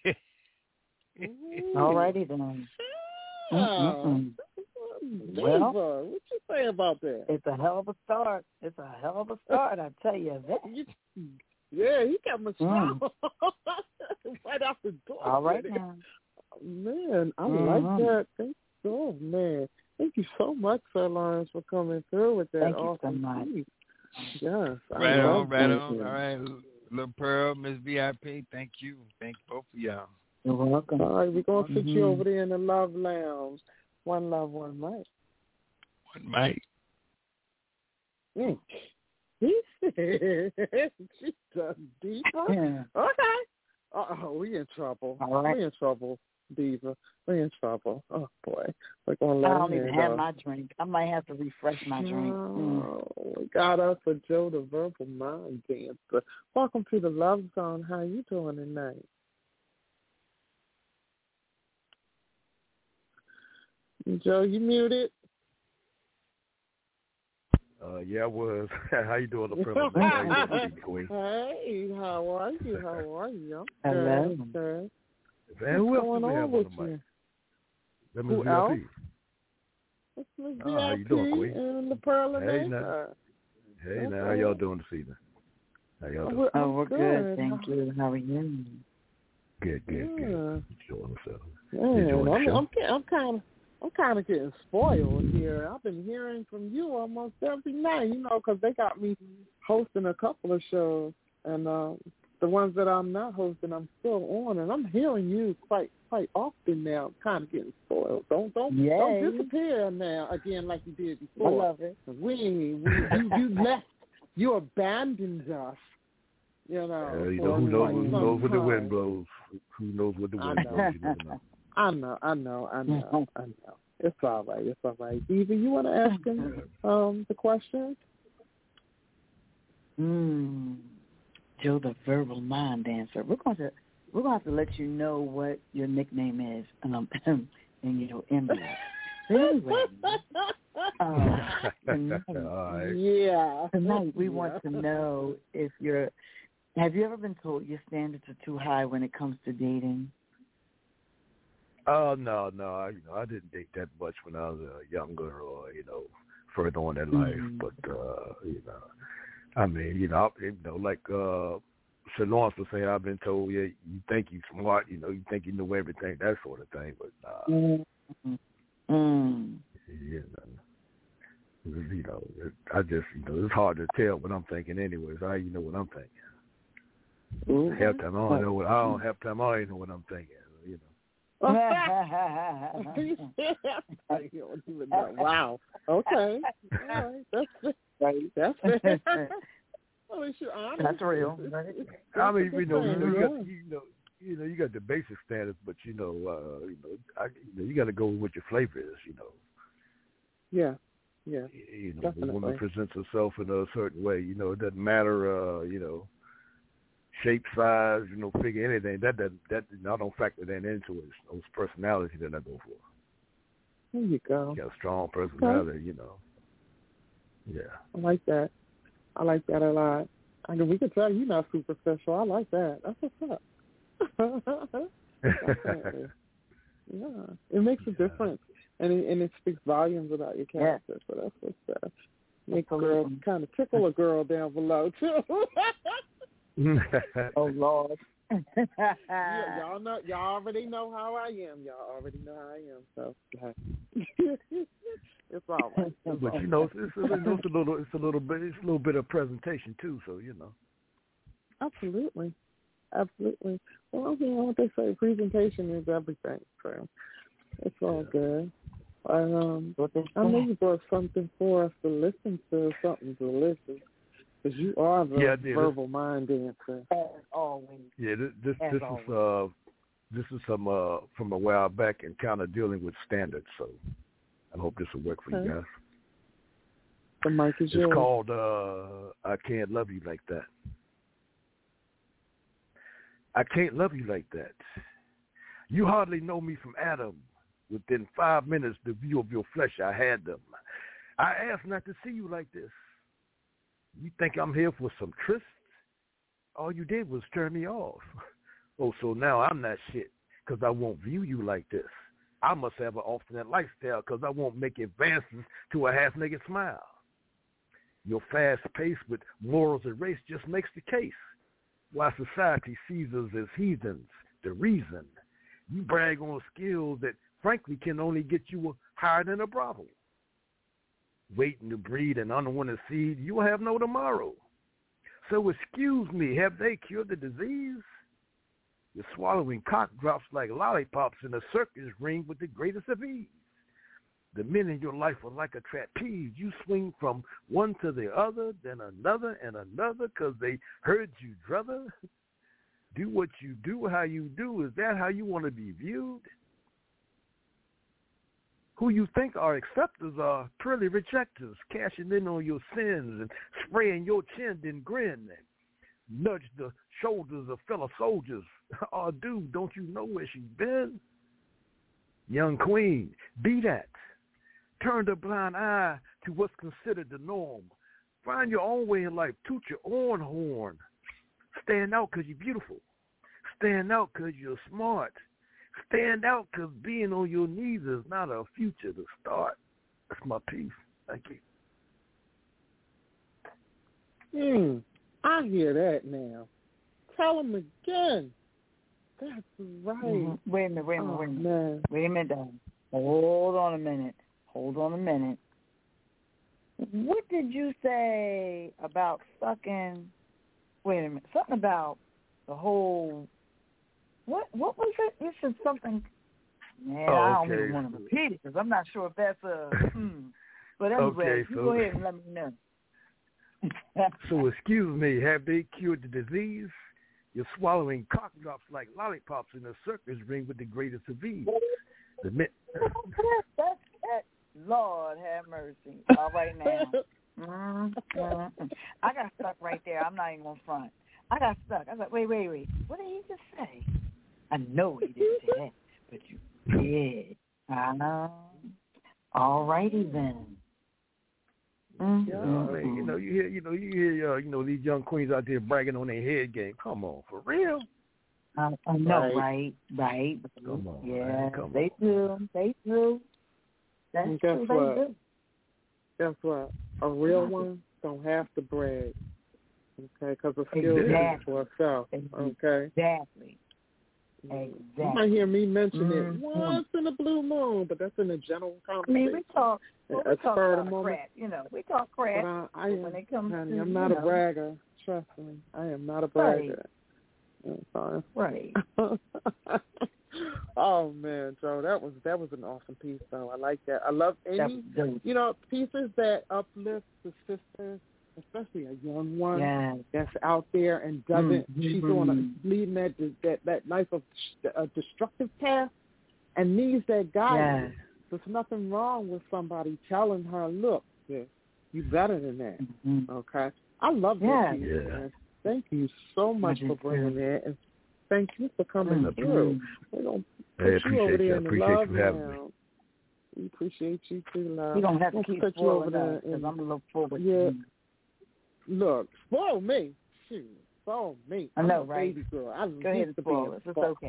Alrighty then. Mm-mm-mm. Well, what you say about that? It's a hell of a start. It's a hell of a start, I tell you that. Yeah, he got my Mm. right out the door. All right now. Man, I mm-hmm. like that. Thank you, oh, man. Thank you so much, Sir Lawrence, for coming through with that. Thank you awesome so much. piece. Yes, right I on, love right that. on. All right, Little Pearl, Miss V I P, thank you. Thank both of y'all. You're welcome. All right, we're going to mm-hmm. sit you over there in the Love Lounge. One love, one mic. One mic. Mm. He said, she's done deeper. Yeah. Okay. Uh-oh, we in trouble. All right. We in trouble, Diva. We in trouble. Oh, boy. We're going to let I don't him even in, have though. my drink. I might have to refresh my drink. Oh, Mm. we got us a Joe the Verbal Mind Dancer. Welcome to the Love Zone. How you doing tonight? Joe, you muted? Uh, yeah, I was. How you doing, the privilege? How you doing, Hey, how are you? How are you? I'm Hello. good, good. Man, who What's else going do we on have with on the mic? you? That Who Miss else? V I P. It's Miss Oh, how you doing, Queen? And the Pearl of Hey, now. Nature. Hey, That's now, right. how y'all doing this evening? How y'all doing? Oh, I'm we're good. good. Thank you. How are you? Good, good, Yeah. good. Enjoying myself. Man, Enjoying the I'm, show. I'm, I'm kind of, I'm kind of getting spoiled here. I've been hearing from you almost every night, you know, because they got me hosting a couple of shows, and uh, the ones that I'm not hosting, I'm still on, and I'm hearing you quite, quite often now. I'm kind of getting spoiled. Don't, don't, Yay. don't disappear now again like you did before. I love it. We, we you, you left, you abandoned us. You know, Uh, you for know who knows, who some knows where the time. wind blows? Who knows where the wind I know. blows? You never know. I know, I know, I know, I know. It's all right. It's all right. Eva, you want to ask him um, the question? Mm. Joe, the verbal mind dancer. We're going to we're going to have to let you know what your nickname is um, in your embryo. Anyway, um, tonight, All right. Yeah. tonight we Yeah. want to know if you're. Have you ever been told your standards are too high when it comes to dating? Oh no, no, I, you know, I didn't date that much when I was uh, younger, or you know, further on in life. Mm. But uh, you know, I mean, you know, you know, like uh, Sir Lawrence was saying, I've been told, yeah, you think you're smart, you know, you think you know everything, that sort of thing. But uh, Mm-hmm. Mm. you know, you know, it, I just, you know, it's hard to tell what I'm thinking, anyways. How you know what I'm thinking? Ooh. Half time I don't know what I don't. Half time I don't know what I'm thinking. You know. Wow. Okay. All right. That's Right. that's it. Well, it's your honor. That's real. It's- it's- I mean, it's a you know, you good know, you thing, got, you know, you know, you got the basic standards, but you know, uh, you know, I, you know, you got to go with what your flavor is. You know. Yeah. Yeah. You know, Definitely. the woman presents herself in a certain way. You know, it doesn't matter. Uh, you know. Shape, size, you know, figure, anything. That that that I don't factor that into it. Those personality that I go for. There you go. You got a strong personality, okay. You know. Yeah. I like that. I like that a lot. I mean, we can tell you're not superficial. I like that. That's what's up. Definitely. Yeah, it makes a Yeah. difference, and it, and it speaks volumes about your character. Yeah. So that's what's uh, make a girl kind of tickle a girl down below too. Oh Lord. Yeah, y'all know, y'all already know how I am. Y'all already know how I am. So it's all right. It's but all you know, right. it's, it's, a, it's a little, it's a little bit, it's a little bit of presentation too. So you know. Absolutely, absolutely. Well, you know what they say, presentation is everything. So it's all yeah. good. I, um, I know you brought something for us to listen to, something delicious. Because you are the yeah, verbal mind dancer. As always. Yeah, this this, As this always. is uh this is some uh from a while back and kind of dealing with standards. So I hope this will work for okay. you guys. The mic is it's yours. called uh, "I Can't Love You Like That." I can't love you like that. You hardly know me from Adam. Within five minutes, the view of your flesh, I had them. I asked not to see you like this. You think I'm here for some tryst? All you did was turn me off. Oh, so now I'm not shit because I won't view you like this. I must have an alternate lifestyle because I won't make advances to a half-naked smile. Your fast pace with morals and race just makes the case. Why society sees us as heathens, the reason. You brag on skills that frankly can only get you higher than a brothel. Waiting to breed an unwanted seed, you will have no tomorrow. So excuse me, have they cured the disease? You're swallowing cock drops like lollipops in a circus ring with the greatest of ease. The men in your life are like a trapeze. You swing from one to the other, then another and another, because they heard you, brother. Do what you do, how you do. Is that how you want to be viewed? Who you think are acceptors are pearly rejectors, cashing in on your sins and spraying your chin, then grin. Nudge the shoulders of fellow soldiers. Oh, dude, don't you know where she's been? Young queen, be that. Turn the blind eye to what's considered the norm. Find your own way in life. Toot your own horn. Stand out because you're beautiful. Stand out because you're smart. Stand out because being on your knees is not a future to start. That's my piece. Thank you. Hmm. I hear that now. Tell him again. That's right. Mm-hmm. Wait a minute, wait a minute, oh, wait a minute. Man. Wait a minute, darling. Hold on a minute. Hold on a minute. What did you say about sucking? Wait a minute. Something about the whole. What? What was it? You said something. Man, oh, I don't okay. even want to repeat it because I'm not sure if that's a. Hmm. But anyway, okay, you so, go ahead and let me know. So excuse me, have they cured the disease? You're swallowing cock drops like lollipops in a circus ring with the greatest of ease. The mi- That's it. Lord have mercy. All right now. Mm-hmm. I got stuck right there. I'm not even going to front. I got stuck. I was like, wait, wait, wait. What did he just say? I know he didn't say that, but you did. I know. All righty then. Mm-hmm. Yeah, I mean, you know, you hear, you know, you hear, uh, you know, these young queens out there bragging on their head game. Come on, for real? I, I know, right, right. right. Come on, yeah, man, come they on. do, they do. That's and guess true, what? they do. Guess what? A real one don't have to brag, okay? Because a skill Exactly. for herself, okay? Exactly. Exactly. You might hear me mention mm-hmm. it once in a blue moon, but that's in a general conversation. I mean, we talk, well, we a talk spur about of the moment. crap, you know. We talk crap but I, I am, when it comes honey, to, I'm not you a know. bragger. Trust me, I am not a bragger. Right. Right. Oh man, Joe, that was that was an awesome piece. Though I like that. I love any, you know, pieces that uplift the sisters, especially a young one yes. that's out there and doesn't. Mm-hmm. She's on a leading that that that life of a destructive path and needs that guidance. Yes. There's nothing wrong with somebody telling her, "Look, sis, you better than that." Mm-hmm. Okay, I love yeah. that piece. Yeah. Man. Thank you so much for bringing that, and thank you for coming mm-hmm. through. We're gonna put I you over there you. in the appreciate love you having now. me. We appreciate you too, love. You don't have to we'll keep put you over there because I'm going to look forward yeah. to you. Look, spoil me. Shoot, spoil me. I know, I'm a right? baby girl. I Go ahead and spoil us. It's okay.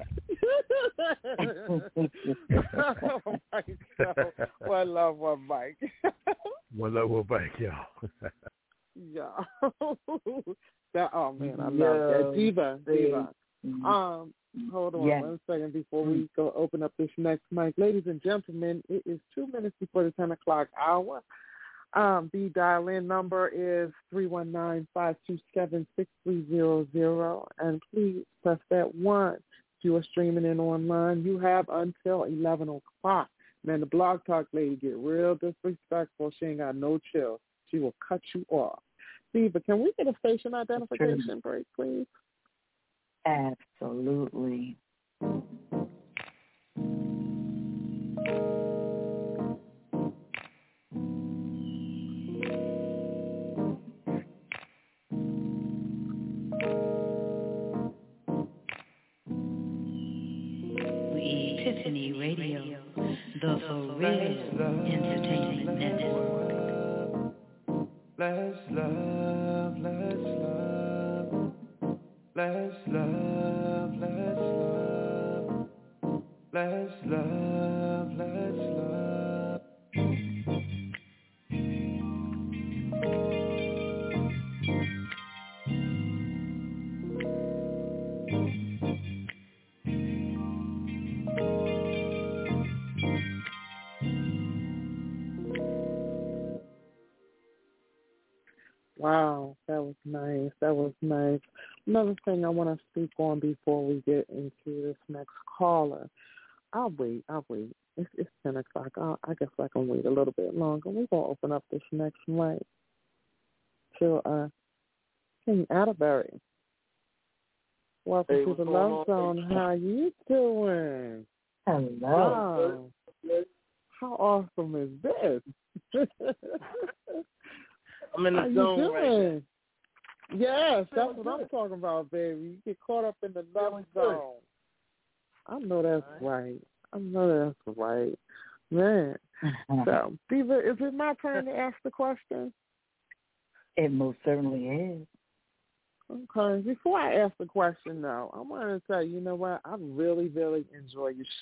Oh, Mike, so, one love, one Mike. One love, one Mike, y'all. Yeah. That, oh, man, I love yeah. that. Diva, Diva. Mm-hmm. Um, hold on yes. one second before mm-hmm. we go open up this next mic. Ladies and gentlemen, it is two minutes before the ten o'clock hour. Um, the dial-in number is three one nine, five two seven, six three zero zero, and please press that one. If you are streaming in online, you have until eleven o'clock. Man, the Blog Talk lady get real disrespectful. She ain't got no chill. She will cut you off. Steve, can we get a station identification break, please? Absolutely. Tiffany Radio, the For Real Entertainment Network. Let's love, let's love, let's love, let's love, let's love, let's love. Wow, that was nice. That was nice. Another thing I want to speak on before we get into this next caller. I'll wait. I'll wait. It's, it's ten o'clock. I'll, I guess I can wait a little bit longer. We're going to open up this next mic to uh, King Atterbury. Welcome hey, to the Love Zone. How you doing? Hello. Wow. How awesome is this? I'm in the How zone you right doing? now. Yes, that's what I'm talking about, baby. You get caught up in the love zone. I know that's right. I know that's right. Man. So, Diva, is it my turn to ask the question? It most certainly is. Okay. Before I ask the question, though, I want to tell you, you know what? I really, really enjoy your show.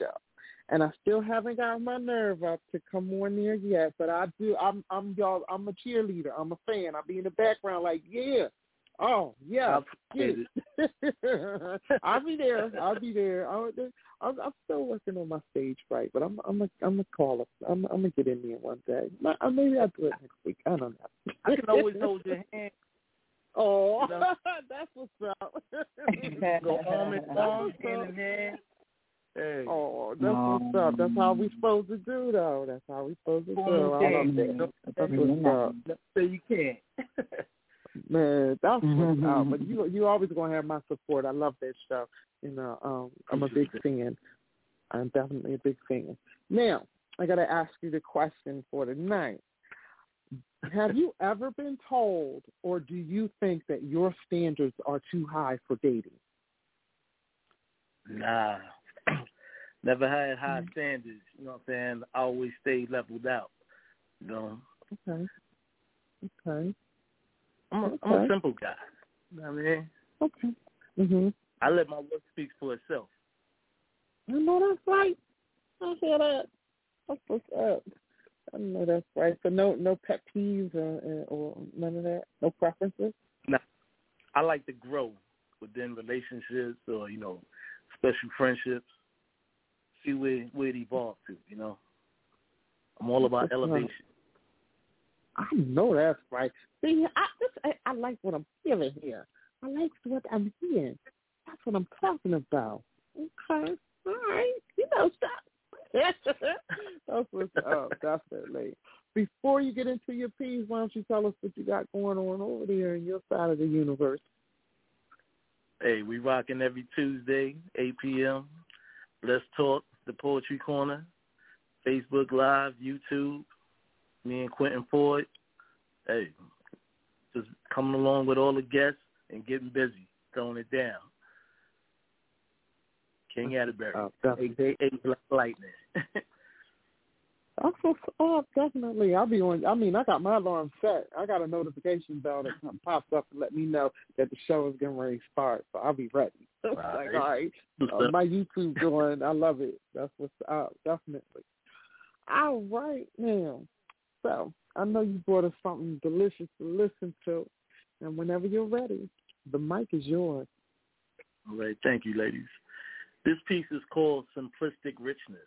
and I still haven't got my nerve up to come on there yet. But I do. I'm, I'm y'all. I'm a cheerleader. I'm a fan. I'll be in the background, like, yeah, oh yeah, get it. I'll be there. I'll be there. I'll, I'm, I'm still working on my stage fright, but I'm, I'm, a, I'm a call up. I'm, I'm gonna get in there one day. Maybe I'll do it next week. I don't know. I can always hold your hand. Oh, you know? That's what's up. Go arm in arm, hand in hand. Hey. Oh, that's um, what's up. That's how we supposed to do, though. That's how we supposed to do. I love that. That's what's up. So you can't. Man, that's what's up. But you, you always gonna have my support. I love that show. You know, um, I'm a big fan. I'm definitely a big fan. Now, I gotta ask you the question for tonight. Have you ever been told, or do you think that your standards are too high for dating? Nah. Never had high mm-hmm. standards. You know what I'm saying? I always stayed leveled out. You know? Okay. Okay. I'm a, okay. I'm a simple guy. You know what I mean? Okay. Mm-hmm. I let my work speak for itself. I know that's right. I hear that. That's what's up. I know that's right. So no, no pet peeves or, or none of that. No preferences. No, I like to grow within relationships or you know, special friendships. See where where it evolves to. You know, I'm all about that's elevation. Right. I know that's right. See, I, this, I I like what I'm feeling here. I like what I'm hearing. That's what I'm talking about. Okay, all right. You know, stop. That's what's up, definitely. Before you get into your piece, why don't you tell us what you got going on over there in your side of the universe? Hey, we rocking every Tuesday, eight p.m. Let's Talk, the Poetry Corner, Facebook Live, YouTube, me and Quentin Ford. Hey, just coming along with all the guests and getting busy, throwing it down. King Atterbury, oh, a k a. Black Lightning. That's what's up, definitely. I'll be on. I mean, I got my alarm set. I got a notification bell that pops up and let me know that the show is getting ready to start, so I'll be ready. Right. Like, all right, uh, my YouTube going. I love it. That's what's up, definitely. All right, now. So I know you brought us something delicious to listen to, and whenever you're ready, the mic is yours. All right, thank you, ladies. This piece is called Simplistic Richness.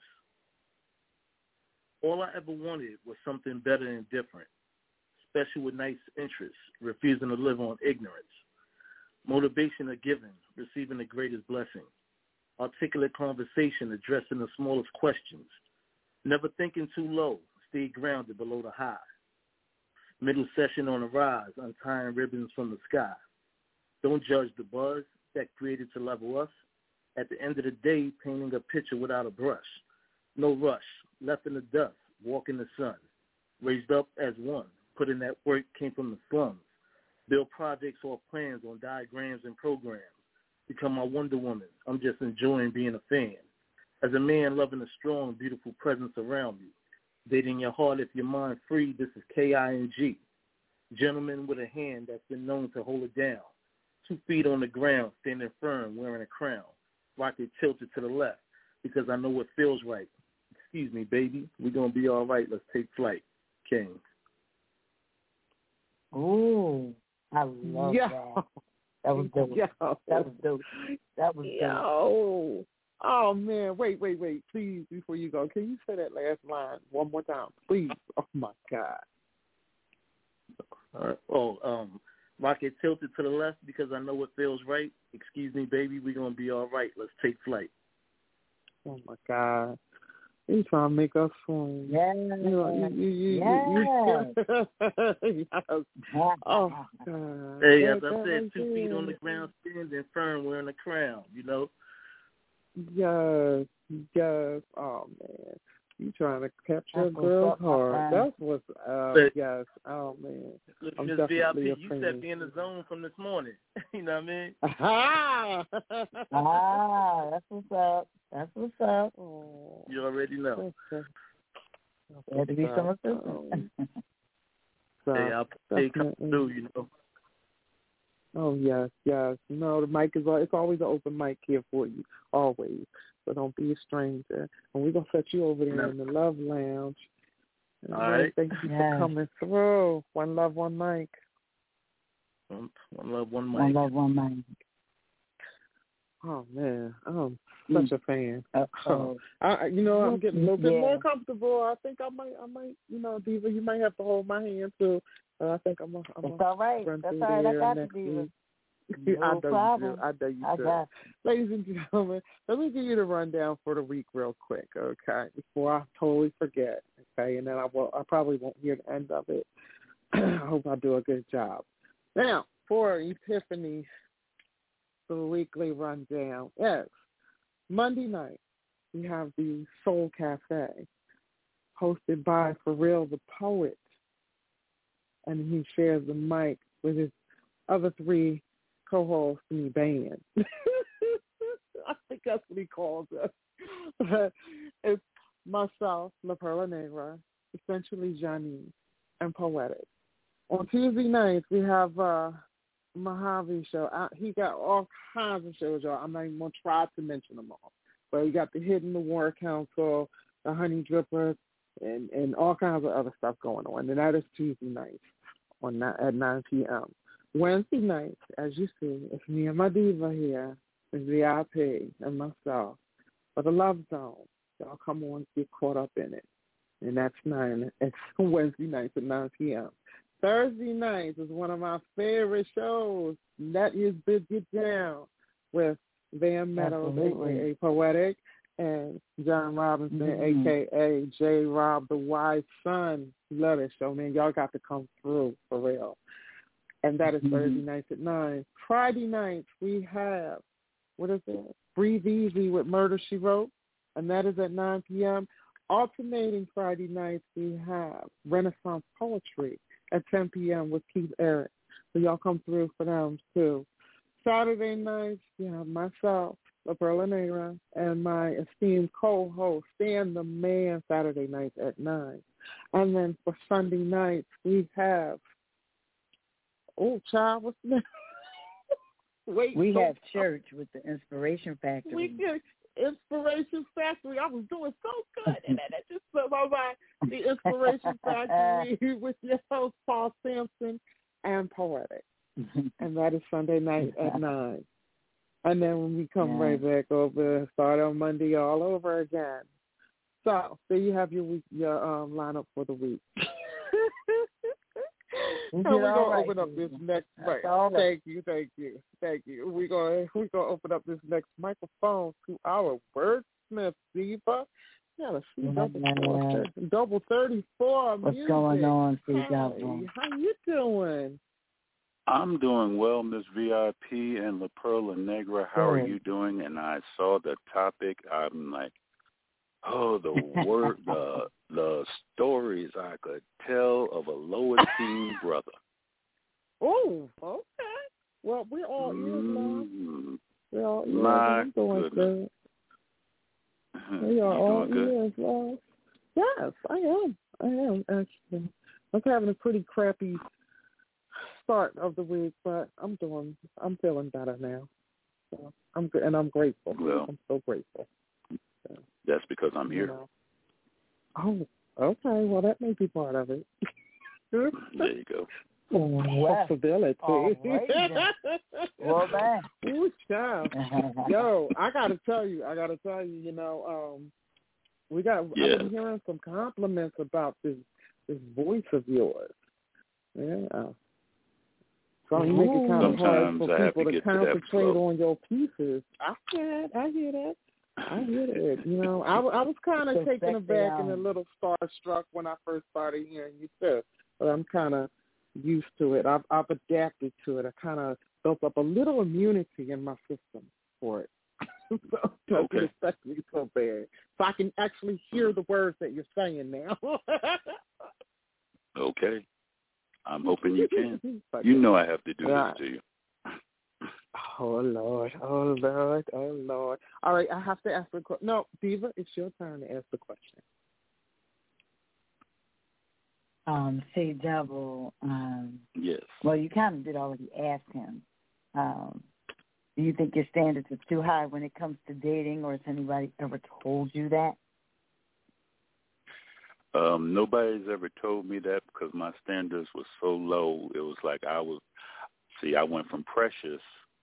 All I ever wanted was something better and different, special with nice interests, refusing to live on ignorance. Motivation of giving, receiving the greatest blessing. Articulate conversation addressing the smallest questions. Never thinking too low, stay grounded below the high. Middle session on the rise, untying ribbons from the sky. Don't judge the buzz that created to level us. At the end of the day, painting a picture without a brush. No rush, left in the dust, walk in the sun. Raised up as one, put in that work, came from the slums. Build projects or plans on diagrams and programs. Become my Wonder Woman, I'm just enjoying being a fan. As a man loving a strong, beautiful presence around me. Dating your heart if your mind free, this is K I N G. Gentleman with a hand that's been known to hold it down. Two feet on the ground, standing firm, wearing a crown. Rocket tilted to the left because I know what feels right. Excuse me, baby. We're going to be all right. Let's take flight. King. Ooh, I love Yo. that. That was dope. Yo. That was dope. That was dope. Yo. Oh, man. Wait, wait, wait. Please, before you go, can you say that last line one more time? Please. Oh, my God. All right. Oh, um, rocket tilted to the left because I know what feels right. Excuse me, baby. We're going to be all right. Let's take flight. Oh, my God. You trying to make us swing. Yeah. You know, you, you, you, yeah. you, you, yes. Oh, God. Hey, as I said, two feet on the ground, standing firm, wearing a crown, you know? Yes, yes. Oh, man. You trying to capture a That's girl's what's up, heart. man. That's what's up. But, yes. Oh, man. I'm Miss definitely V I P, a you fan. set me in the zone from this morning. You know what I mean? Ah, ah, that's what's up. That's what's up. Oh, you already know. There had to be some assistance. Hey, I'll play come through, you know. Oh, yes, yes. No, the mic is, it's always an open mic here for you, always. so don't be a stranger. And we're going to set you over there no. in the Love Lounge. And All right. Thank you yes. for coming through. One love, one mic. One, one love, one mic. One love, one mic. Oh, man. I'm such mm. a fan. Uh-oh. I, you know, I'm getting a little bit yeah. more comfortable. I think I might, I might, you know, Diva, you might have to hold my hand, too. Uh, I think I'm going to That's all right. That's all right. I got you, Diva. No I know problem. you do. I know you I do. got you. Ladies and gentlemen, let me give you the rundown for the week real quick, okay, before I totally forget, okay, and then I will. I probably won't hear the end of it. I hope I do a good job. Now, for Epiphany, the weekly rundown, yes, Monday night, we have the Soul Cafe, hosted by For Real the Poet, and he shares the mic with his other three co-host in the band. I think that's what he calls us. It's myself, La Perla Negra, essentially Janine, and Poetic. On Tuesday nights, we have uh, Mojave show. I, he got all kinds of shows, y'all. I'm not even going to try to mention them all. But we got the Hidden the War Council, the Honey Drippers, and, and all kinds of other stuff going on. And that is Tuesday nights on at nine p.m. Wednesday nights, as you see, it's me and my diva here, it's V I P and myself. For the Love Zone, y'all come on and get caught up in it. And that's nine. It's Wednesday nights at nine p.m. Thursday nights is one of my favorite shows. That is Big Get Down with Van Meadows, a k a. Poetic, and John Robinson, mm-hmm. a k a. J. Rob, the wise son. Love it show, man. Y'all got to come through, for real. And that is mm-hmm. Thursday nights at nine. Friday nights, we have, what is it? Breathe Easy with Murder, She Wrote, and that is at nine p.m. Alternating Friday nights, we have Renaissance Poetry at ten p.m. with Keith Eric. So y'all come through for them, too. Saturday nights, we have myself, La Perla Negra, and my esteemed co-host, Stan the Man, Saturday nights at nine. And then for Sunday nights, we have Oh, child, what's the name? Wait, we so, have church with the Inspiration Factory. We get Inspiration Factory. I was doing so good, and then it just slipped my mind. The Inspiration Factory with your host, Paul Sampson, and Poetic. And that is Sunday night at nine. And then when we come yeah. right back over, start on Monday all over again. So there you have your week, your um, lineup for the week. And we're gonna right, open up this next right. Thank you, thank you, thank you. We're gonna we're gonna open up this next microphone to our wordsmith Diva. Yeah, let's see, double four, double thirty-four. What's music. going on, Steve? Hey, how you doing? I'm doing well, Miss V I P and La Perla Negra. How Good. are you doing? And I saw the topic. I'm like, oh, the word, the the stories I could tell of a low esteemed brother. Oh, okay. Well, we're all ears, love. Mm-hmm. We're all ears. My I'm doing goodness. good. We are all good? ears, love. Yes, I am. I am, actually. I'm having a pretty crappy start of the week, but I'm doing, I'm feeling better now. So I'm good, and I'm grateful. Well, I'm so grateful. So, that's because I'm here. You know. Oh, okay. Well, that may be part of it. There you go. Well, possibility. Right, well, man. Ooh, child. Yo, I gotta tell you, I gotta tell you, you know, um, we got. Yeah. I've been hearing some compliments about this this voice of yours. Yeah. So you make it kind of hard for I people to, to concentrate on your pieces. I hear it. I hear that. I hear it. You know, I, I was kind of taken aback and a little starstruck when I first started hearing you too. But I'm kind of used to it. I've, I've adapted to it. I kind of built up a little immunity in my system for it. So it doesn't okay. affect me so bad. So I can actually hear the words that you're saying now. Okay. I'm hoping you can. You know I have to do yeah. this to you. Oh, Lord. Oh, Lord. Oh, Lord. All right, I have to ask the question. No, Diva, it's your turn to ask the question. Um, C Double. Um, yes. Well, you kind of did already ask him. Um, Do you think your standards are too high when it comes to dating, or has anybody ever told you that? Um, nobody's ever told me that because my standards were so low. It was like I was, see, I went from Precious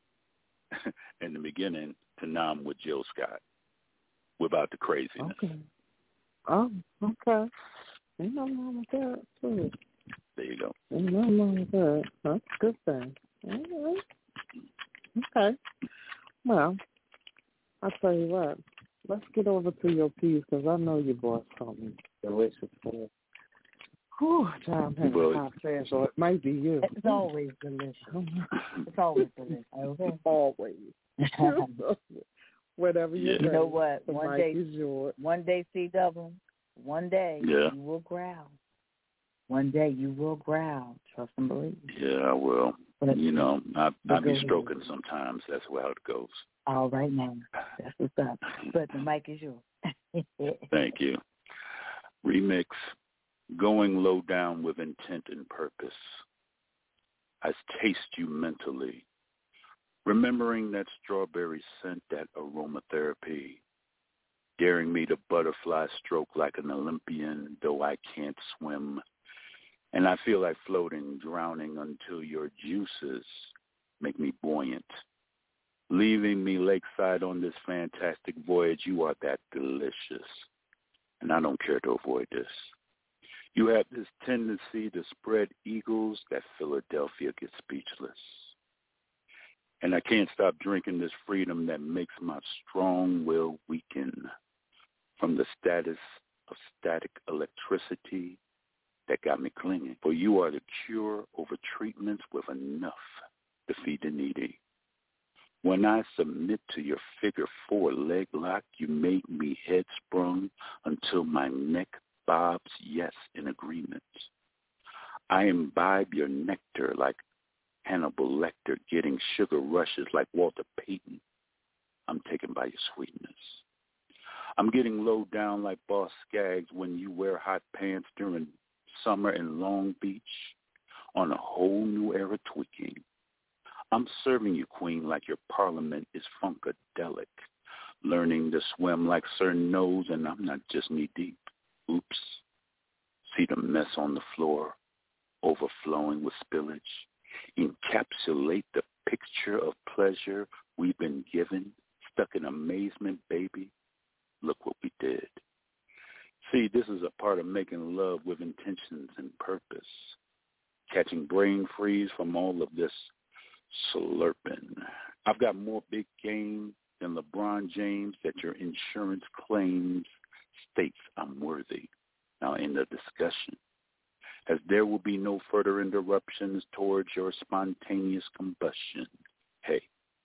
in the beginning to now I'm with Jill Scott without the craziness. Okay. Oh, okay. Ain't nothing wrong with that, too. There you go. Ain't nothing wrong with that. That's a good thing. All right. Okay. Well, I'll tell you what. Let's get over to your piece because I know your boss called me delicious food. Whew, John has a hot flash, or it might be you. It's always delicious. It's always delicious. Okay? Always. Whatever you yeah. You know what? The One mic day, is yours. one day, C double. One day yeah. you will growl. One day you will growl. Trust and believe. Yeah, I will. But, you know, I I be stroking ahead. sometimes. That's how it goes. All right, now. That's what's up. But the mic is yours. Thank you. Remix, going low down with intent and purpose. I taste you mentally, remembering that strawberry scent, that aromatherapy, daring me to butterfly stroke like an Olympian, though I can't swim. And I feel like floating, drowning until your juices make me buoyant. Leaving me lakeside on this fantastic voyage, you are that delicious. And I don't care to avoid this. You have this tendency to spread eagles that Philadelphia gets speechless. And I can't stop drinking this freedom that makes my strong will weaken from the status of static electricity that got me clinging. For you are the cure over treatments with enough to feed the needy. When I submit to your figure four leg lock, you make me head sprung until my neck bobs yes in agreement. I imbibe your nectar like Hannibal Lecter, getting sugar rushes like Walter Payton. I'm taken by your sweetness. I'm getting low down like Boss Skaggs when you wear hot pants during summer in Long Beach on a whole new era tweaking. I'm serving you, queen, like your parliament is funkadelic, learning to swim like Sir Nose, and I'm not just knee-deep. Oops. See the mess on the floor, overflowing with spillage. Encapsulate the picture of pleasure we've been given, stuck in amazement, baby. Look what we did. See, this is a part of making love with intentions and purpose, catching brain freeze from all of this slurping. I've got more big game than LeBron James that your insurance claims states I'm worthy. Now end the discussion, as there will be no further interruptions towards your spontaneous combustion. Hey,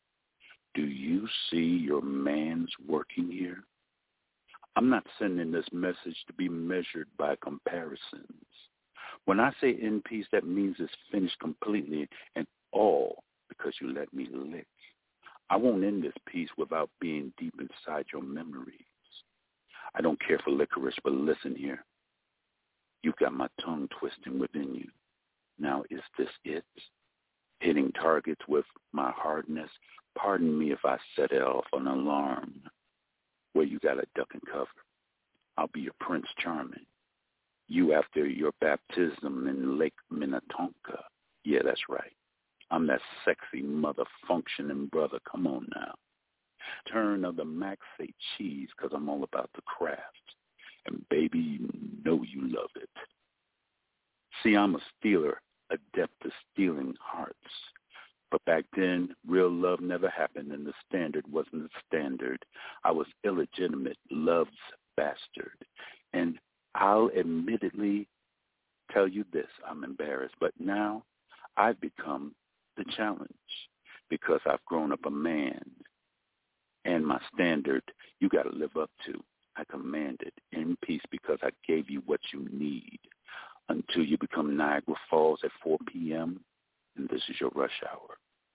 do you see your man's working here? I'm not sending this message to be measured by comparisons. When I say in peace, that means it's finished completely and all because you let me lick. I won't end this piece without being deep inside your memories. I don't care for licorice, but listen here. You've got my tongue twisting within you. Now, is this it? Hitting targets with my hardness? Pardon me if I set off an alarm where you got a duck and cover. I'll be your Prince Charming. You after your baptism in Lake Minnetonka. Yeah, that's right. I'm that sexy mother functioning brother. Come on now. Turn of the Mac say cheese, because I'm all about the craft. And baby, you know you love it. See, I'm a stealer, adept at stealing hearts. But back then, real love never happened, and the standard wasn't the standard. I was illegitimate, love's bastard. And I'll admittedly tell you this, I'm embarrassed, but now I've become the challenge because I've grown up a man. And my standard, you got to live up to. I command it in peace because I gave you what you need until you become Niagara Falls at four p.m., and this is your rush hour.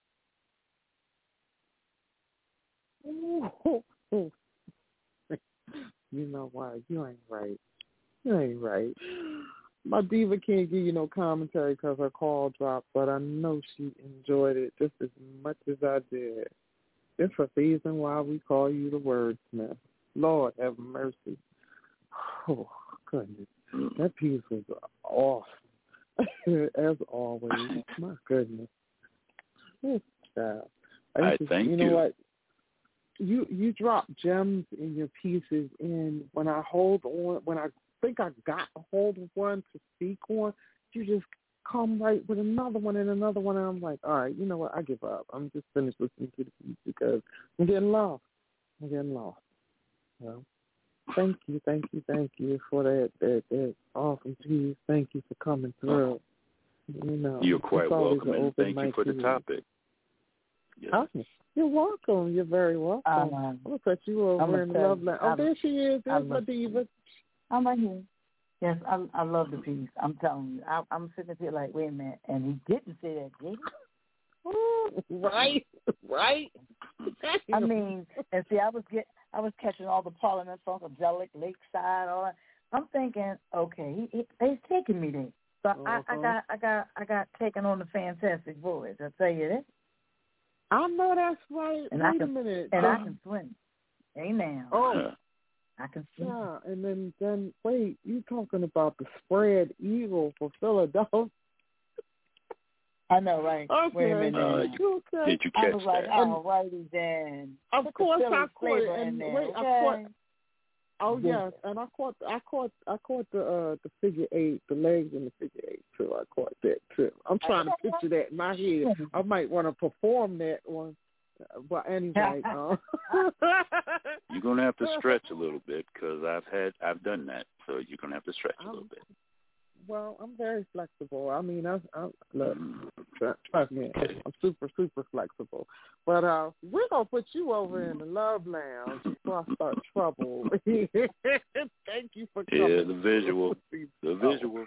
Ooh. You know what? You ain't right. You ain't right. My diva can't give you no commentary because her call dropped, but I know she enjoyed it just as much as I did. It's a reason why we call you the wordsmith. Lord have mercy. Oh, goodness. That piece was awesome. As always. My goodness. Good job. I just, thank you. know you. what? You you drop gems in your pieces, and when I hold on, when I think I got a hold of one to speak on, you just come right with another one and another one, and I'm like, all right, you know what? I give up. I'm just finished listening to the piece because I'm getting lost. I'm getting lost. Well, thank you, thank you, thank you for that that, that awesome piece. Thank you for coming through. You know, you're quite welcome, and thank you for the here. topic. Yes. Oh, you're welcome. You're very welcome. Um, I'm going to put you over in the love line. Oh, there she is. There's my diva. I'm right here. Yes, I, I love the piece. I'm telling you. I, I'm sitting here like, wait a minute. And he didn't say that, did he? Right, right. I mean, and see, I was get, I was catching all the Parliament Funkadelic, Lakeside, all that. I'm thinking, okay, he, he, he's taking me there. So uh-huh. I, I got, I got, I got taken on the Fantastic Voyage. I tell you that. I know that's right. And Wait I can, a minute. And I can swim. Amen. Oh. I can swim. Yeah, and then, then wait, you talking about the spread eagle for Philadelphia? I know, right? Okay. Wait a minute. Uh, you, okay. Did you catch I was like, that? all righty then. Of Put course the I caught it. in And there, wait, okay? I caught. Oh yeah. yes, and I caught, I caught, I caught the uh, the figure eight, the legs in the figure eight too. I caught that too. I'm trying to picture that in my head. I might want to perform that one. But anyway, uh, you're gonna have to stretch a little bit because I've had I've done that, so you're gonna have to stretch a I'm, little bit. Well, I'm very flexible. I mean, I, I look, trust me, I'm super, super flexible. But uh, we're gonna put you over in the love lounge before I start trouble. Thank you for coming. Yeah, the visual, the visual.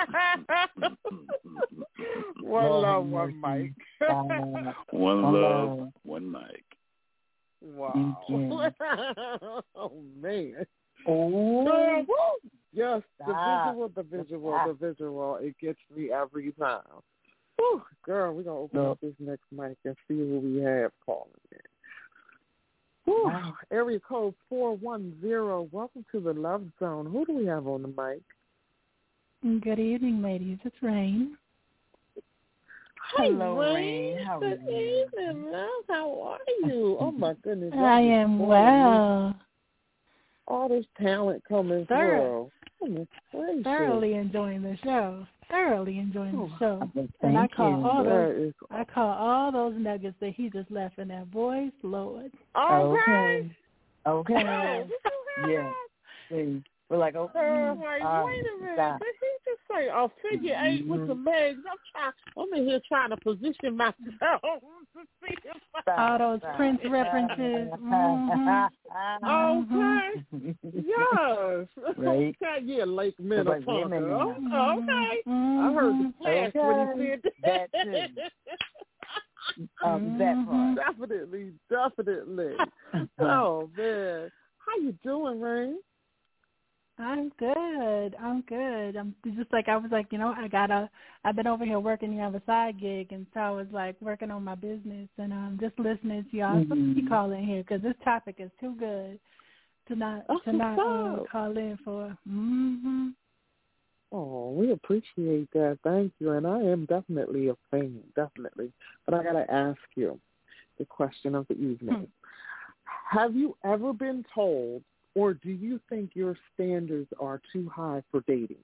One love, one mic. One love, one mic. Wow. Oh man. Oh. Yes, the visual, the visual, the visual. It gets me every time. Whew, girl, we're going to open no. up this next mic and see who we have calling in. Whew, wow. Area code four one zero. Welcome to the Love Zone. Who do we have on the mic? Good evening, ladies. It's Rain. Hello, Rain. Rain. How are Good you? evening, love. How are you? Oh, my goodness. I am well. All this talent coming through. Thoroughly enjoying the show. Thoroughly enjoying the show. Oh, and I call you. all those is... I call all those nuggets that he just left in that voice, Lord. Okay. Okay. Okay. Yeah. See, we're like, okay. Uh, wait, uh, wait a minute. stop. Did he just say a figure eight mm-hmm. with the legs? I'm trying. I'm in here trying to position myself to see if I... All those stop. Prince references. Mm-hmm. Okay. Yes. Right. Okay. Yeah, Lake Minnetonka. Like, oh, okay. Mm-hmm. I heard the flash okay. when he said that. That too. um, that part. Definitely, definitely. Oh man, how you doing, Rain? I'm good. I'm good. I'm just like I was like, you know, I gotta. I've been over here working. You have a side gig, and so I was like working on my business and um just listening to y'all. Mm-hmm. So you call in here because this topic is too good to not oh, to not uh, call in for. Mm-hmm. Oh, we appreciate that. Thank you. And I am definitely a fan, definitely. But I gotta ask you the question of the evening: hmm. Have you ever been told? Or do you think your standards are too high for dating?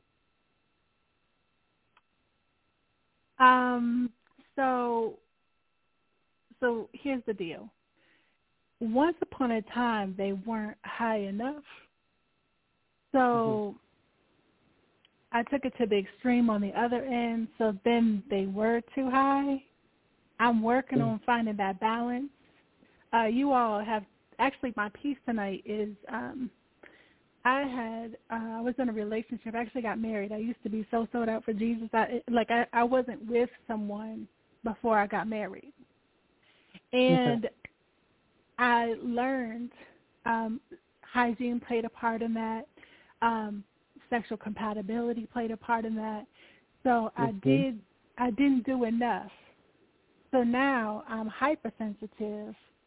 Um. So. So here's the deal. Once upon a time, they weren't high enough. So mm-hmm. I took it to the extreme on the other end. So then they were too high. I'm working mm-hmm. on finding that balance. Uh, you all have. Actually, my piece tonight is um, I had uh, I was in a relationship. I actually got married. I used to be so sold out for Jesus. I, like I, I wasn't with someone before I got married, and okay. I learned um, hygiene played a part in that. Um, sexual compatibility played a part in that. So mm-hmm. I did. I didn't do enough. So now I'm hypersensitive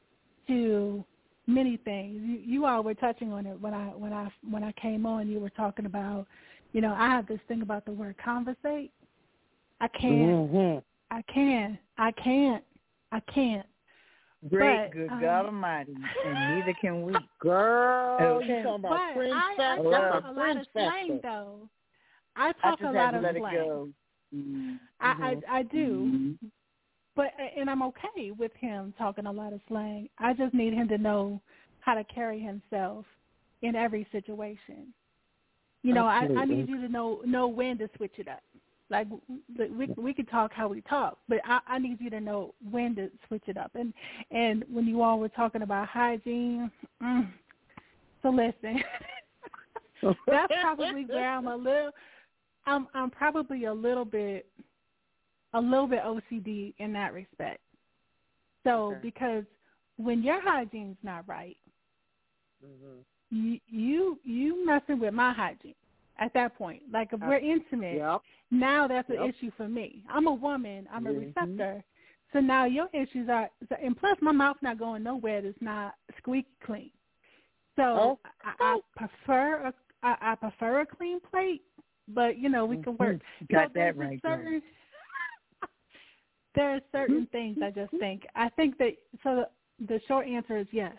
to many things. You, you all were touching on it when I when I when I came on. You were talking about, you know, I have this thing about the word conversate. I can't. Mm-hmm. I can't. I can't. I can't. Great, but, good um, God Almighty, and neither can we. Girl, Okay. you talking about but fringe I, I factor? talk That's a a lot fringe of slang, factor. though. I I talk just a had lot to of let slang. it go. Mm-hmm. I, I I do, Mm-hmm. but and I'm okay with him talking a lot of slang. I just need him to know how to carry himself in every situation. You know, I, I need you to know know when to switch it up. Like we we can talk how we talk, but I, I need you to know when to switch it up. And and when you all were talking about hygiene, mm, so listen, that's probably where I'm a little. I'm I'm probably a little bit a little bit O C D in that respect. So okay. Because when your hygiene's not right, mm-hmm. you you you messing with my hygiene. At that point, like if we're intimate, yep. now that's an yep. issue for me. I'm a woman. I'm a mm-hmm. receptor. So now your issues are, and plus my mouth's not going nowhere that's not squeaky clean. So oh. I, I prefer a I, I prefer a clean plate, but you know we can work. Mm-hmm. Got so that right. Certain, there are certain things I just think. I think that so the, the short answer is yes.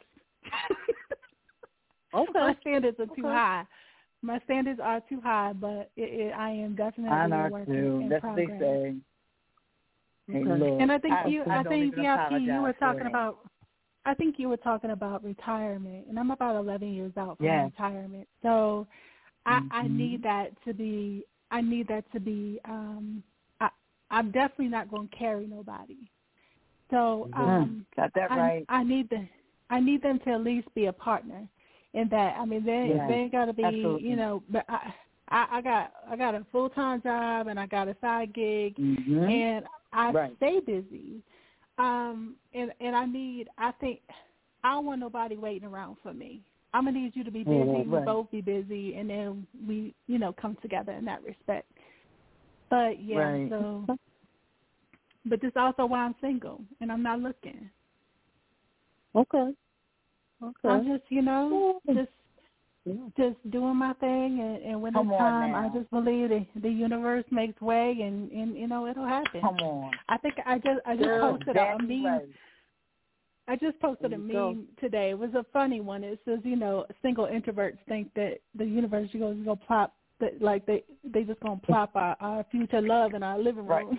Okay. My standards are okay. too high. My standards are too high, but it, it, I am definitely a work too. in That's progress. what they say. Hey, okay. look, And I think I, you, I, I think D I P, you were talking that. about. I think you were talking about retirement, and I'm about eleven years out from yes. retirement. So I, mm-hmm. I need that to be. I need that to be. Um, I, I'm definitely not going to carry nobody. So um, got that I, right. I need the. I need them to at least be a partner. In that, I mean, they yeah, they ain't got to be, absolutely. you know. But I, I, I got I got a full time job and I got a side gig, mm-hmm. and I right. stay busy. Um, and and I need. I think I don't want nobody waiting around for me. I'm gonna need you to be busy. Mm-hmm. We right. both be busy, and then we, you know, come together in that respect. But yeah, right. so. But this is also why I'm single and I'm not looking. Okay. Okay. I'm just, you know, just yeah. just doing my thing, and, and when Come it's time, I just believe the, the universe makes way, and, and you know it'll happen. Come on. I think I just I just Girl, posted a meme. right. I just posted a meme go. today. It was a funny one. It says, you know, single introverts think that the universe is going to plop, that like they they just going to plop our, our future love in our living room. Right.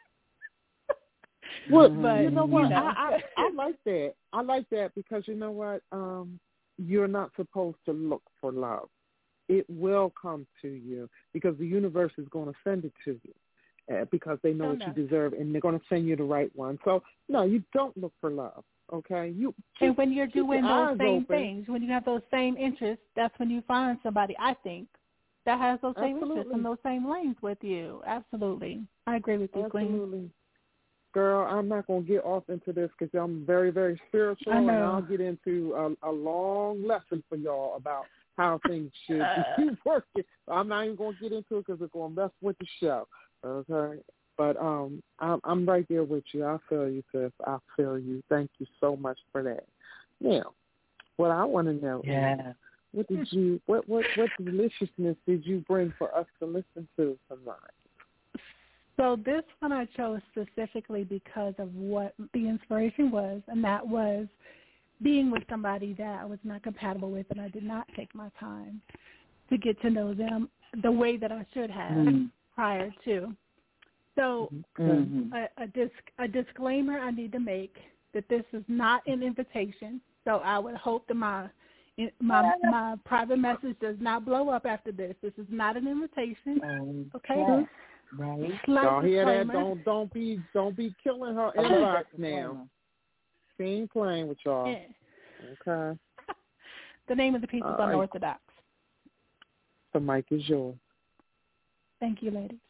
Well, but, you know what? You know. I, I I like that. I like that because you know what? Um, you're not supposed to look for love. It will come to you because the universe is going to send it to you uh, because they know oh, what no. you deserve, and they're going to send you the right one. So no, you don't look for love. Okay, you. And when you're doing your those same open. things, when you have those same interests, that's when you find somebody, I think, that has those same Absolutely. interests and those same lanes with you. Absolutely, I agree with you, Absolutely. Queen. Girl, I'm not going to get off into this because I'm very, very spiritual, and I'll get into a, a long lesson for y'all about how things should be working. I'm not even going to get into it because it's going to mess with the show, okay? But um, I'm, I'm right there with you. I feel you, sis. I feel you. Thank you so much for that. Now, what I want to know yeah. is, what did you, what, what, what deliciousness did you bring for us to listen to tonight? So this one I chose specifically because of what the inspiration was, and that was being with somebody that I was not compatible with, and I did not take my time to get to know them the way that I should have mm-hmm. prior to. So mm-hmm. a, a, disc, a disclaimer I need to make that this is not an invitation, so I would hope that my my my private message does not blow up after this. This is not an invitation, okay? okay. Right. Y'all hear that? Don't don't be don't be killing her inbox now. She ain't playing with y'all. Yeah. Okay. The name of the piece is right. Unorthodox. The mic is yours. Thank you, ladies.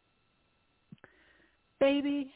Baby,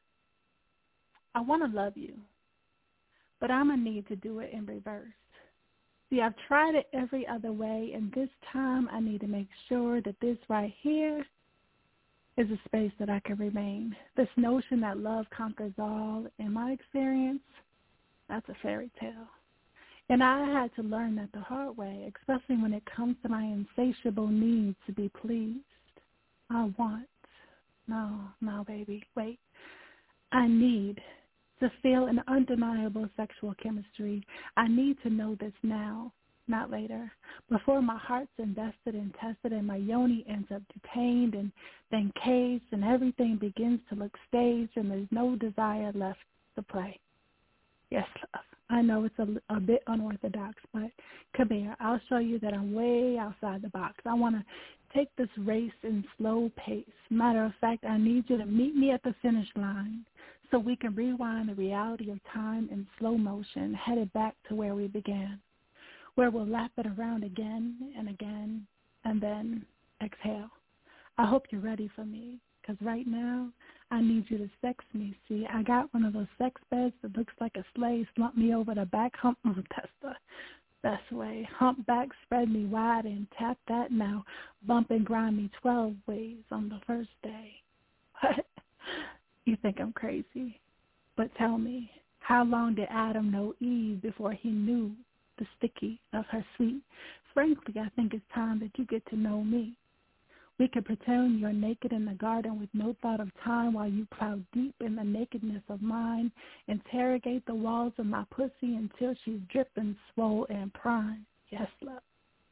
I want to love you, but I'm going to need to do it in reverse. See, I've tried it every other way, and this time I need to make sure that this right here is a space that I can remain. This notion that love conquers all, in my experience, That's a fairy tale. And I had to learn that the hard way, especially when it comes to my insatiable need to be pleased. I want. No, no, baby, wait. I need to feel an undeniable sexual chemistry. I need to know this now, not later, before my heart's invested and tested and my yoni ends up detained and then caged and everything begins to look staged and there's no desire left to play. Yes, love. I know it's a, a bit unorthodox, but come here. I'll show you that I'm way outside the box. I want to take this race in slow pace. Matter of fact, I need you to meet me at the finish line so we can rewind the reality of time in slow motion, headed back to where we began, where we'll lap it around again and again, and then exhale. I hope you're ready for me, because right now, I need you to sex me. See, I got one of those sex beds that looks like a sleigh. Slump me over the back, hump. That's the best way. Hump back, spread me wide, and tap that now. Bump and grind me twelve ways on the first day. What? You think I'm crazy? But tell me, how long did Adam know Eve before he knew the sticky of her sweet? Frankly, I think it's time that you get to know me. We could pretend you're naked in the garden with no thought of time while you plow deep in the nakedness of mine, interrogate the walls of my pussy until she's dripping, swole, and prime. Yes, love.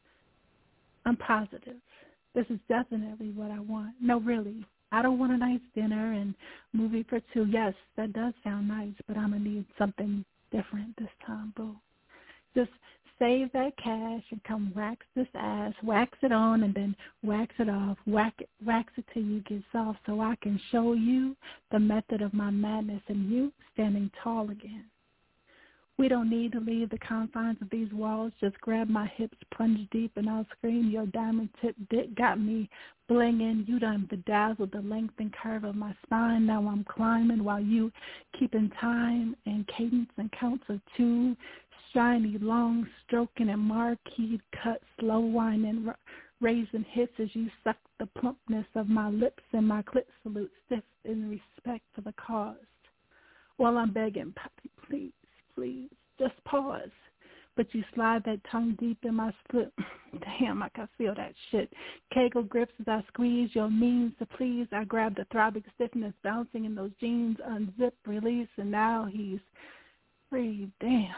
I'm positive. This is definitely what I want. No, really. I don't want a nice dinner and movie for two. Yes, that does sound nice, but I'm going to need something different this time, boo. Just save that cash and come wax this ass, wax it on and then wax it off, wax it, wax it till you get soft so I can show you the method of my madness and you standing tall again. We don't need to leave the confines of these walls. Just grab my hips, plunge deep, and I'll scream. Your diamond tip dick got me blinging. You done bedazzled the length and curve of my spine. Now I'm climbing while you keeping time and cadence and counts of two. Shiny, long stroking and marquee cut, slow whining, r- raising hits as you suck the plumpness of my lips and my clit salute stiff in respect for the cause. While I'm begging, Poppy, please, please, just pause. But you slide that tongue deep in my slip. Damn, I can feel that shit. Kegel grips as I squeeze your means to please. I grab the throbbing stiffness bouncing in those jeans, unzip, release, and now he's free. Damn.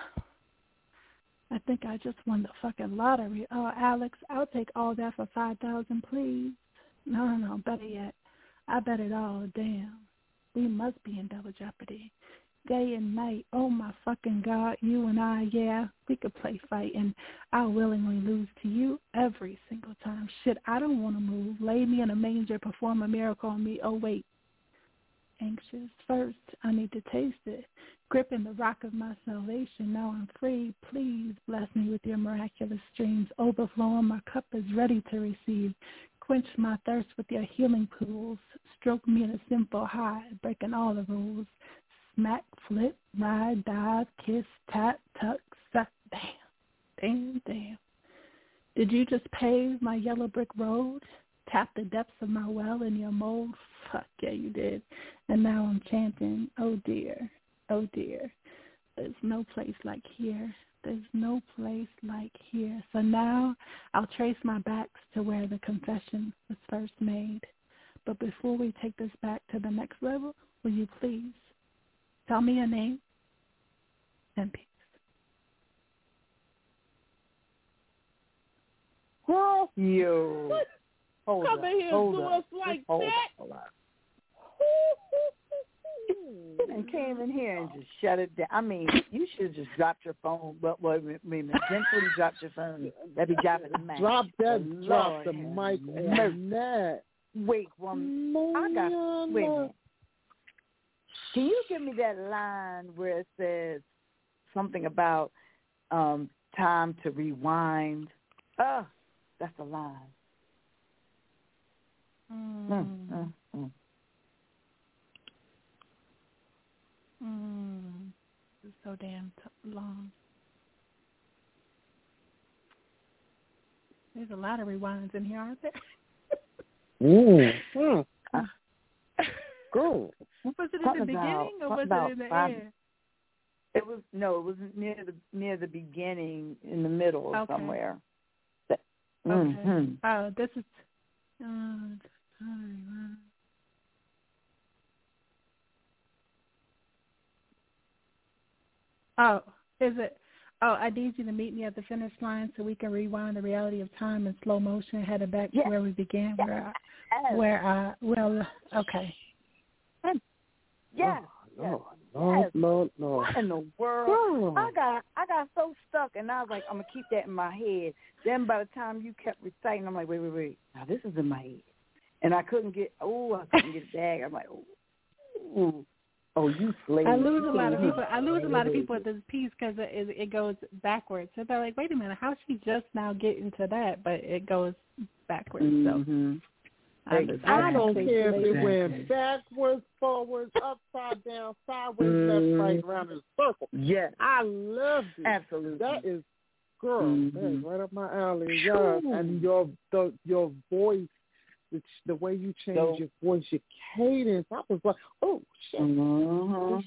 I think I just won the fucking lottery. Oh, Alex, I'll take all that for five thousand, please. No, no, no, better yet, I bet it all. Damn, we must be in double jeopardy. Day and night, oh my fucking God, you and I, yeah, we could play fight, and I'll willingly lose to you every single time. Shit, I don't want to move. Lay me in a manger, perform a miracle on me. Oh, wait. Anxious. First, I need to taste it. Gripping the rock of my salvation, now I'm free. Please bless me with your miraculous streams. Overflowing, my cup is ready to receive. Quench my thirst with your healing pools. Stroke me in a simple high, breaking all the rules. Smack, flip, ride, dive, kiss, tap, tuck, suck. Damn, damn, damn. Did you just pave my yellow brick road? Tap the depths of my well in your mold? Fuck yeah, you did. And now I'm chanting, oh dear, oh dear. There's no place like here. There's no place like here. So now I'll trace my backs to where the confession was first made. But before we take this back to the next level, will you please tell me your name and peace? Oh, you. What? Hold Come up, in here hold to up. us like Just hold that? Up, hold up. And came in here and just shut it down. I mean, you should have just dropped your phone. Well, well I mean, gently dropped your phone. That be dropping the mic. Drop that. Oh, drop Lord the mic on that. Wait, woman. I got. Wait a minute. Can you give me that line where it says something about um, time to rewind? Oh, that's a line. Mm. Mm, mm, mm. Mm. It's so damn t- long. There's a lot of rewinds in here, aren't there? Mm. Mm. Uh, cool. Was it in Talking the beginning about, or was about it in the five, end? It was no, it was near the near the beginning, in the middle or okay. somewhere. Okay. Mm-hmm. Oh, this is. Uh, oh, is it? Oh, I need you to meet me at the finish line so we can rewind the reality of time in slow motion, headed back Yes. to where we began. Yes. Where, I, where I well, okay. Yes. Oh, yes. Lord, yes. Lord, Lord. What in the world? Oh. I got I got so stuck, and I was like, I'm gonna keep that in my head. Then by the time you kept reciting, I'm like, wait, wait, wait. Now this is in my head, and I couldn't get. Oh, I couldn't get it back. I'm like, oh, oh, you slave. I lose a lot of people. I lose a lot of people at this piece because it, it goes backwards. So they're like, wait a minute, how's she just now getting to that? But it goes backwards. Mm-hmm. So I, Exactly. I don't care if it went backwards, forwards, upside down, sideways, mm-hmm. left, right, round in a circle. Yes. I love it. Absolutely. That is, girl, mm-hmm. that is right up my alley. Yes. And your the, your voice, the, the way you change so, your voice, your cadence, I was like, oh, shit. Mm-hmm.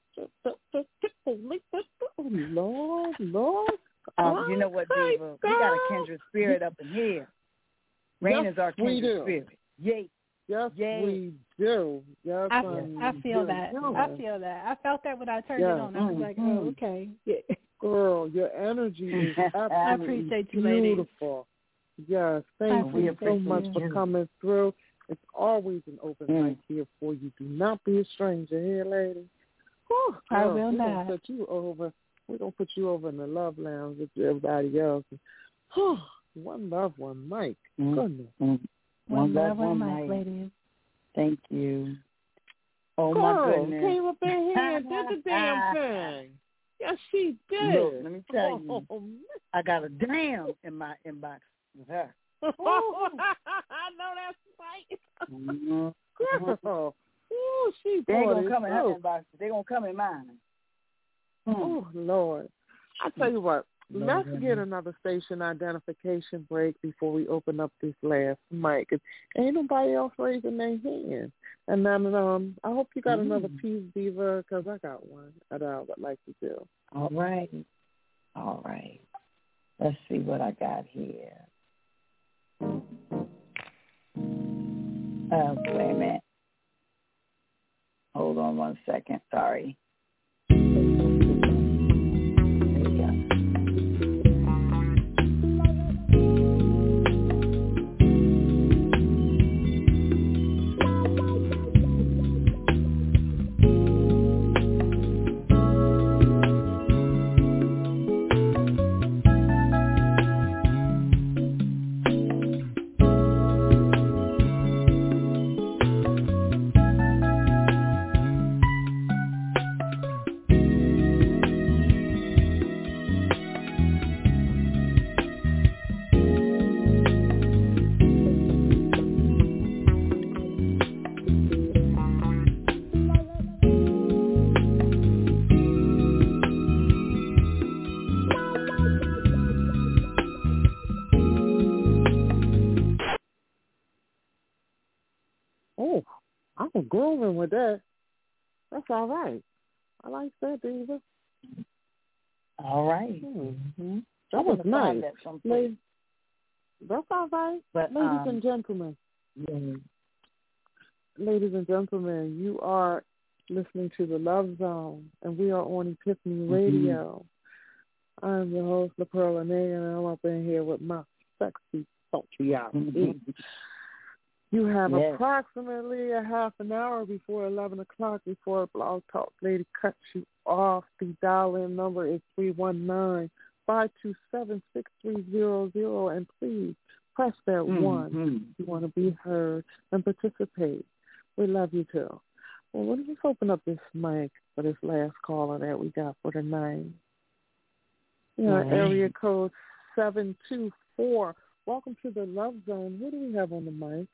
Oh, Lord, Lord. Um, oh, you know what, Diva? We got a kindred spirit up in here. Rain yes, is our kindred spirit. Yay. Yes, Yay. we do. Yes, I, um, I feel do. that. Yeah. I feel that. I felt that when I turned yeah. it on. I was like, oh, okay. Yeah. Girl, your energy is absolutely I appreciate you, ladies. beautiful. Yes, thank you so much you. for coming through. It's always an open mm. mic here for you. Do not be a stranger here, lady. Whew, I girl, will we're not. Gonna put you over. We're going to put you over in the love lounge with everybody else. Whew, one love, one mic. Mm. Goodness. Mm. One, one love, one mic, ladies. Thank you. Oh, girl, my goodness. Came up in here and did the damn thing. Yes, she did. Look, let me tell you, oh, I got a damn in my inbox with her. I know that's right. Mm-hmm. Girl, ooh, she they ain't gonna come in her inbox. They gonna come in mine. Hmm. Oh Lord! I tell you what. Lord, let's get another station identification break before we open up this last mic. Ain't nobody else raising their hand. And then um, I hope you got mm. another piece, Diva, because I got one that I would like to do. All right. All right. Let's see what I got here. Uh, wait a minute. Hold on one second. Sorry. Oh, I was grooving with that. That's all right. I like that, Diva. All right. Mm-hmm. That was nice. That Ladies, that's all right. But, Ladies um, and gentlemen. Yeah. Ladies and gentlemen, you are listening to The Love Zone, and we are on Epiphany Radio. Mm-hmm. I'm your host, La Pearl Anea, and I'm up in here with my sexy, salty ass. Mm-hmm. You have yes. approximately a half an hour before eleven o'clock before Blog Talk Lady cuts you off. The dial-in number is three one nine, five two seven, six three zero zero, and please press that mm-hmm. one if you want to be heard and participate. We love you too. Well, let's just open up this mic for this last caller that we got for tonight. You know, right. Area code seven two four. Welcome to the Love Zone. Who do we have on the mic?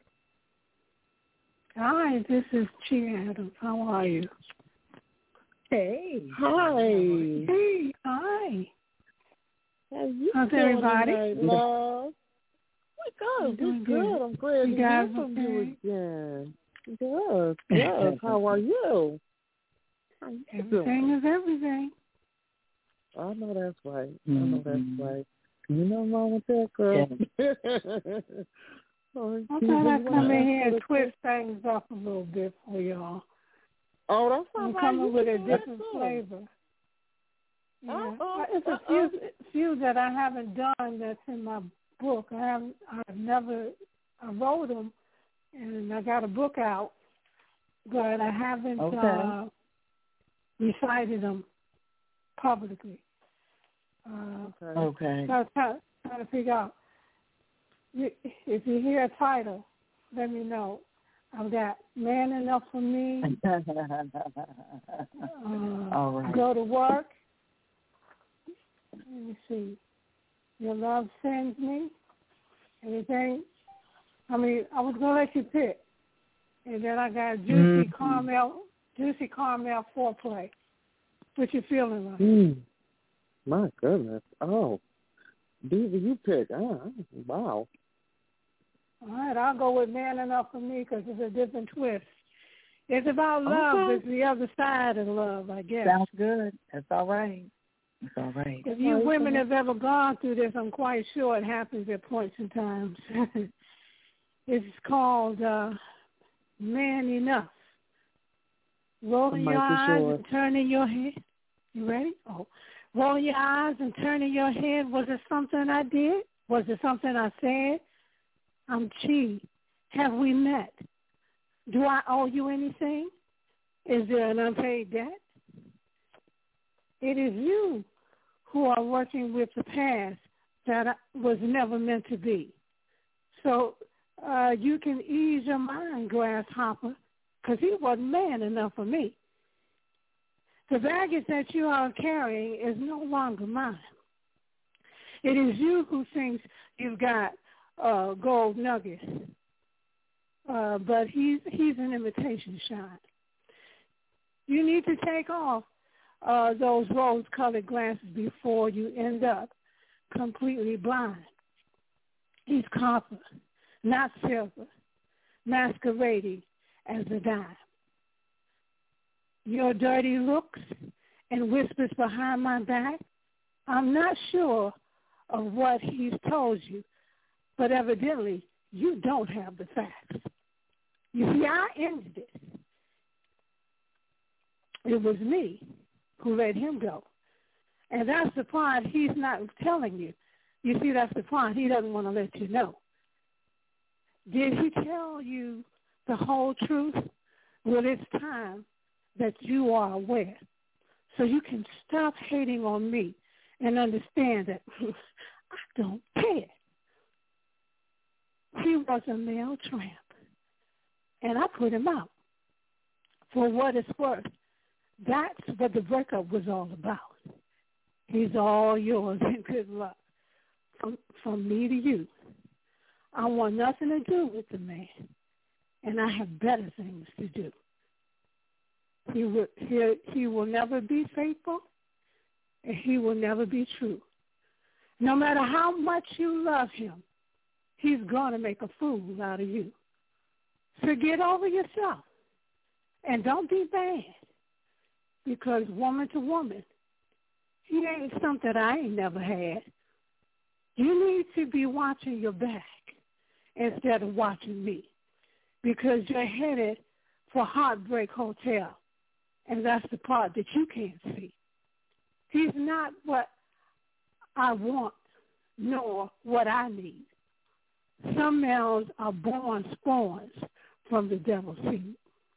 Hi, this is Chia Adams. How are you? Hey. Hi. Hey, hi. How you How's doing everybody? Tonight, love? We're good. We're good. I'm glad you to guys hear from okay? you again. Good. Good. How are you? How you everything doing? is everything. I know that's right. Mm-hmm. I know that's right. You know wrong with that, girl. Yeah. oh, I thought I'd come in here and twist things up a little bit for y'all. Oh, that's all I'm right. coming You with a can different do flavor. Yeah, Uh-oh, it's a uh-oh. few few that I haven't done that's in my book. I haven't. I've never. I wrote them, and I got a book out, but I haven't Okay. uh, recited them publicly. Uh, okay. Okay. So I was trying, trying to figure out. If you hear a title, let me know. I've got Man Enough for Me. uh, All right. Go to Work. Let me see. Your Love Sends Me. Anything? I mean, I was gonna let you pick, and then I got Juicy mm-hmm. Caramel, Juicy Caramel Foreplay. What you feeling like? Mm. My goodness! Oh, these are you pick. Oh, wow. All right, I'll go with Man Enough for Me because it's a different twist. It's about love. Okay. It's the other side of love, I guess. Sounds good. That's all right. That's all right. If you women have ever gone through this, I'm quite sure it happens at points in times. It's called uh, Man Enough. Rolling your eyes and turning your head. You ready? Oh, rolling your eyes and turning your head. Was it something I did? Was it something I said? I'm Chi. Have we met? Do I owe you anything? Is there an unpaid debt? It is you who are working with the past that was never meant to be. So uh, you can ease your mind, grasshopper, because he wasn't man enough for me. The baggage that you are carrying is no longer mine. It is you who thinks you've got uh, gold nuggets, uh, but he's he's an imitation shot. You need to take off uh, those rose-colored glasses before you end up completely blind. He's copper, not silver, masquerading as a dime. Your dirty looks and whispers behind my back, I'm not sure of what he's told you, but evidently you don't have the facts. You see, I ended it. It was me who let him go. And that's the part he's not telling you. You see, that's the part he doesn't want to let you know. Did he tell you the whole truth? Well, it's time that you are aware so you can stop hating on me and understand that I don't care. He was a male tramp, and I put him out. For what it's worth, that's what the breakup was all about. He's all yours and good luck. From, from me to you, I want nothing to do with the man, and I have better things to do. He will, he, he will never be faithful, and he will never be true. No matter how much you love him, he's going to make a fool out of you. So get over yourself, and don't be bad, because woman to woman, he ain't something I ain't never had. You need to be watching your back instead of watching me, because you're headed for Heartbreak Hotel, and that's the part that you can't see. He's not what I want, nor what I need. Some males are born spawns from the devil's seed.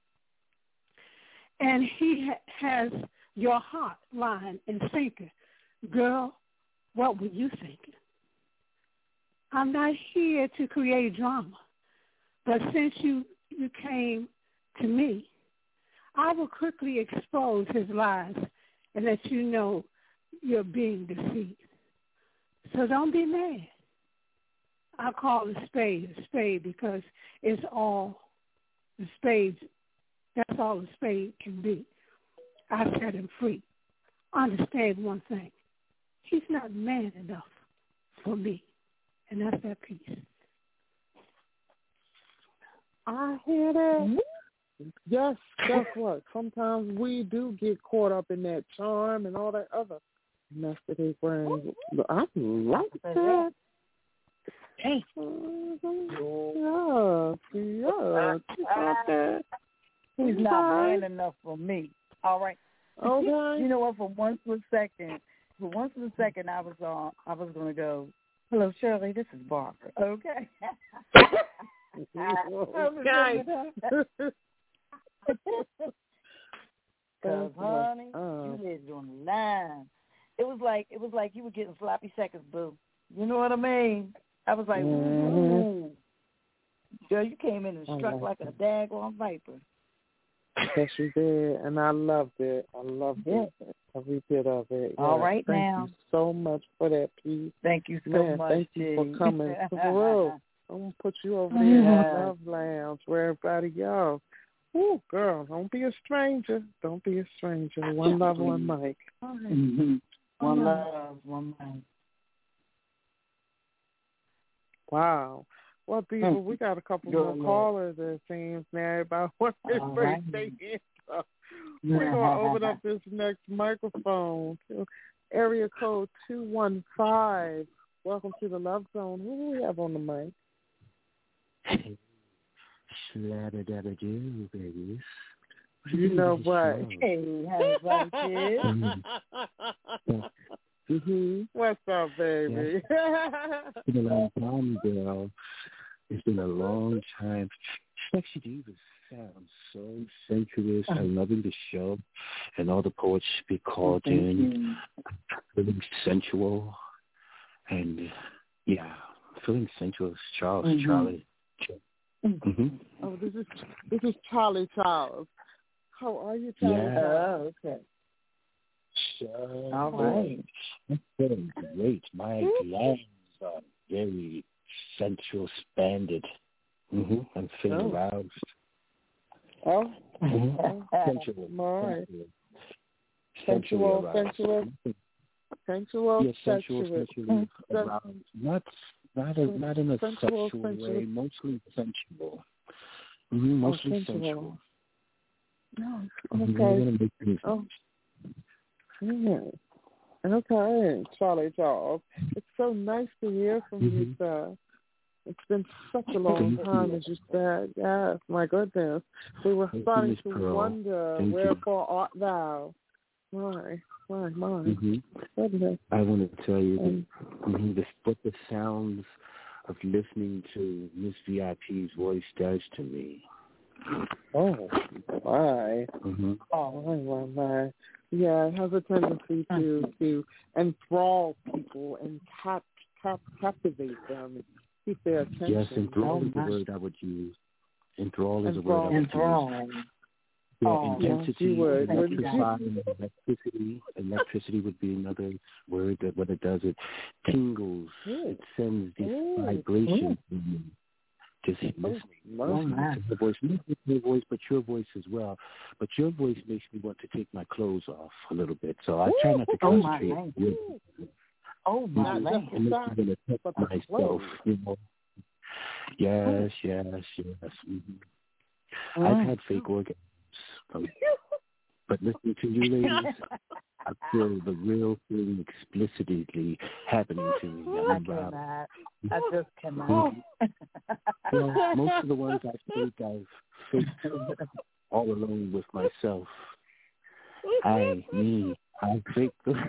And he ha- has your heart, line, and sinker. Girl, what were you thinking? I'm not here to create drama, but since you, you came to me, I will quickly expose his lies and let you know you're being deceived. So don't be mad. I call a spade a spade because it's all the spades, that's all a spade can be. I set him free. Understand one thing. He's not man enough for me. And that's that piece. I hear that. Yes, guess what? Sometimes we do get caught up in that charm and all that other Yesterday brings. I like that. Hey. Yeah, yeah. Okay. He's not man enough for me. All right. Okay. You know what? For once for a second, for once for a second, I was on. Uh, I was going to go. Hello, Shirley. This is Barbara. Okay. Okay. Because, honey, you lived on the line. It was like it was like you were getting sloppy seconds, boo. You know what I mean? I was like, mm-hmm. ooh, girl, you came in and struck like, like a daggone viper. Yes, you did, and I loved it. I loved yeah. it. Every bit of it. All yeah. right thank now. Thank you so much for that piece. Thank you so Man, much. Thank G. you for coming. For real. I'm gonna put you over there yeah. in the Love Lounge where everybody goes. Ooh, girl, don't be a stranger. Don't be a stranger. One love, one mic. Mm-hmm. One love, one mic. Wow. Well, people, we got a couple Good more callers, it seems, now about what their birthday is. So we're going to open up this next microphone to area code two one five. Welcome to the Love Zone. Who do we have on the mic? Sladda-dabba-doo, babies. You know what? Hey, how's about you? Mm-hmm. What's up, baby? Yeah. It's been a long time, girl. It's been a long time. Sexy Divas sounds so sensuous. I'm loving the show, and all the poets be called in, feeling sensual, and yeah, feeling sensual. Charles, mm-hmm. Charlie. Mm-hmm. Oh, this is this is Charlie Charles. How are you, Charlie? Yeah. Oh, okay. So, all right. I'm feeling great. My glands are very sensual, expanded. Mm-hmm. I'm feeling oh. aroused. Oh, mm-hmm. sensual. My. Sensual, sensual, sensual, yes, sensual, sensually aroused. Not, not, a, not in a sensual, sexual sensual. way. Mostly sensual. Mm-hmm. Mostly oh, sensual. No, mm-hmm. okay. Oh. Yeah. Okay, Charlie Charles. It's so nice to hear from mm-hmm. you, sir. It's been such a long Thank time, you. as you said. Yes, my goodness. We were Thank starting you, to Pearl. wonder, Thank wherefore you. art thou? My, my, my. Mm-hmm. Goodness. I want to tell you um, that mm-hmm, the, what the sounds of listening to Miss V I P's voice does to me. Oh, my. Mm-hmm. Oh, my, my, my. Yeah, it has a tendency to, to enthrall people and cap, cap, captivate them and keep their attention. Yes, enthrall oh, is the word I would use. Enthrall is enthrall. a word I would enthrall. use. Yeah, oh, intensity, yes, would. electrifying, electricity. Electricity would be another word that what it does, it tingles. Ooh. It sends these Ooh. vibrations Ooh. in you. Just listening, oh, listening nice. to your voice, not just your voice, but your voice as well. But your voice makes me want to take my clothes off a little bit, so I try not to concentrate. Oh my, oh, my mm-hmm. land. I'm not going to touch myself, you know. Yes, yes, yes. Mm-hmm. Oh. I've had fake orgasms, um, but listening to you ladies, I feel the real feeling explicitly happening to me. I I'm, cannot. Uh, I just cannot. Mm-hmm. Well, most of the ones I think I've faked all alone with myself. I, me, I faked them.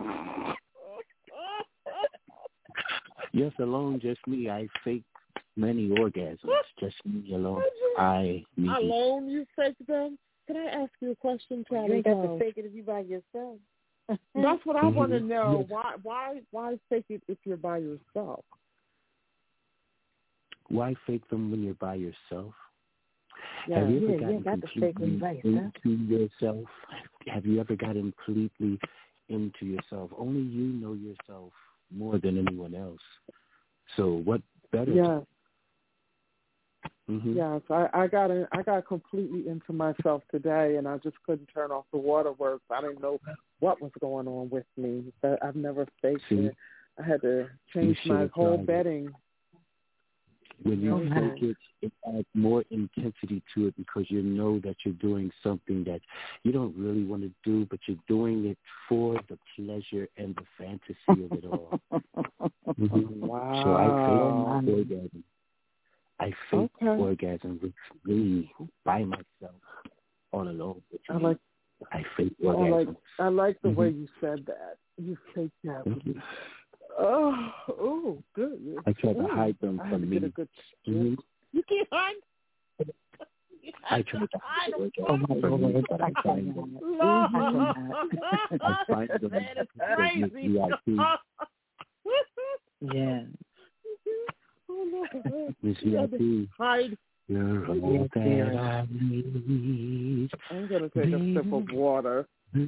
Yes, alone, just me. I faked many orgasms, just me alone. I, me. Alone, you faked them? Can I ask you a question, Charlie? You ain't got to fake it if you by yourself. That's what I mm-hmm. want to know. Yes. Why, why, why fake it if you're by yourself? Why fake them when you're by yourself? Yeah, have you ever yeah, gotten you got completely to fake yourself. into yourself? Have you ever gotten completely into yourself? Only you know yourself more than anyone else. So what better? Yeah. Mm-hmm. Yes, I, I got in, I got completely into myself today, and I just couldn't turn off the waterworks. I didn't know what was going on with me. I've never faked See, it. I had to change my whole bedding. When you Okay. take it, it adds more intensity to it because you know that you're doing something that you don't really want to do, but you're doing it for the pleasure and the fantasy of it all. Mm-hmm. Wow. So I fake orgasm. I fake Okay. orgasm with me by myself, all alone. With I me. like. I fake I like. orgasm. I like the Mm-hmm. way you said that. You fake that. Thank you. Oh, oh, good. I try to Ooh, hide them I from had to me. get a good. Mm-hmm. You can't hide. I try to hide them Oh my from me, Lord, but I find them. Lord. I find them That is because Miss crazy. V I P. Yeah. Oh, no. Miss You V I had to P. hide. You're all that I need. I'm gonna take a sip of water.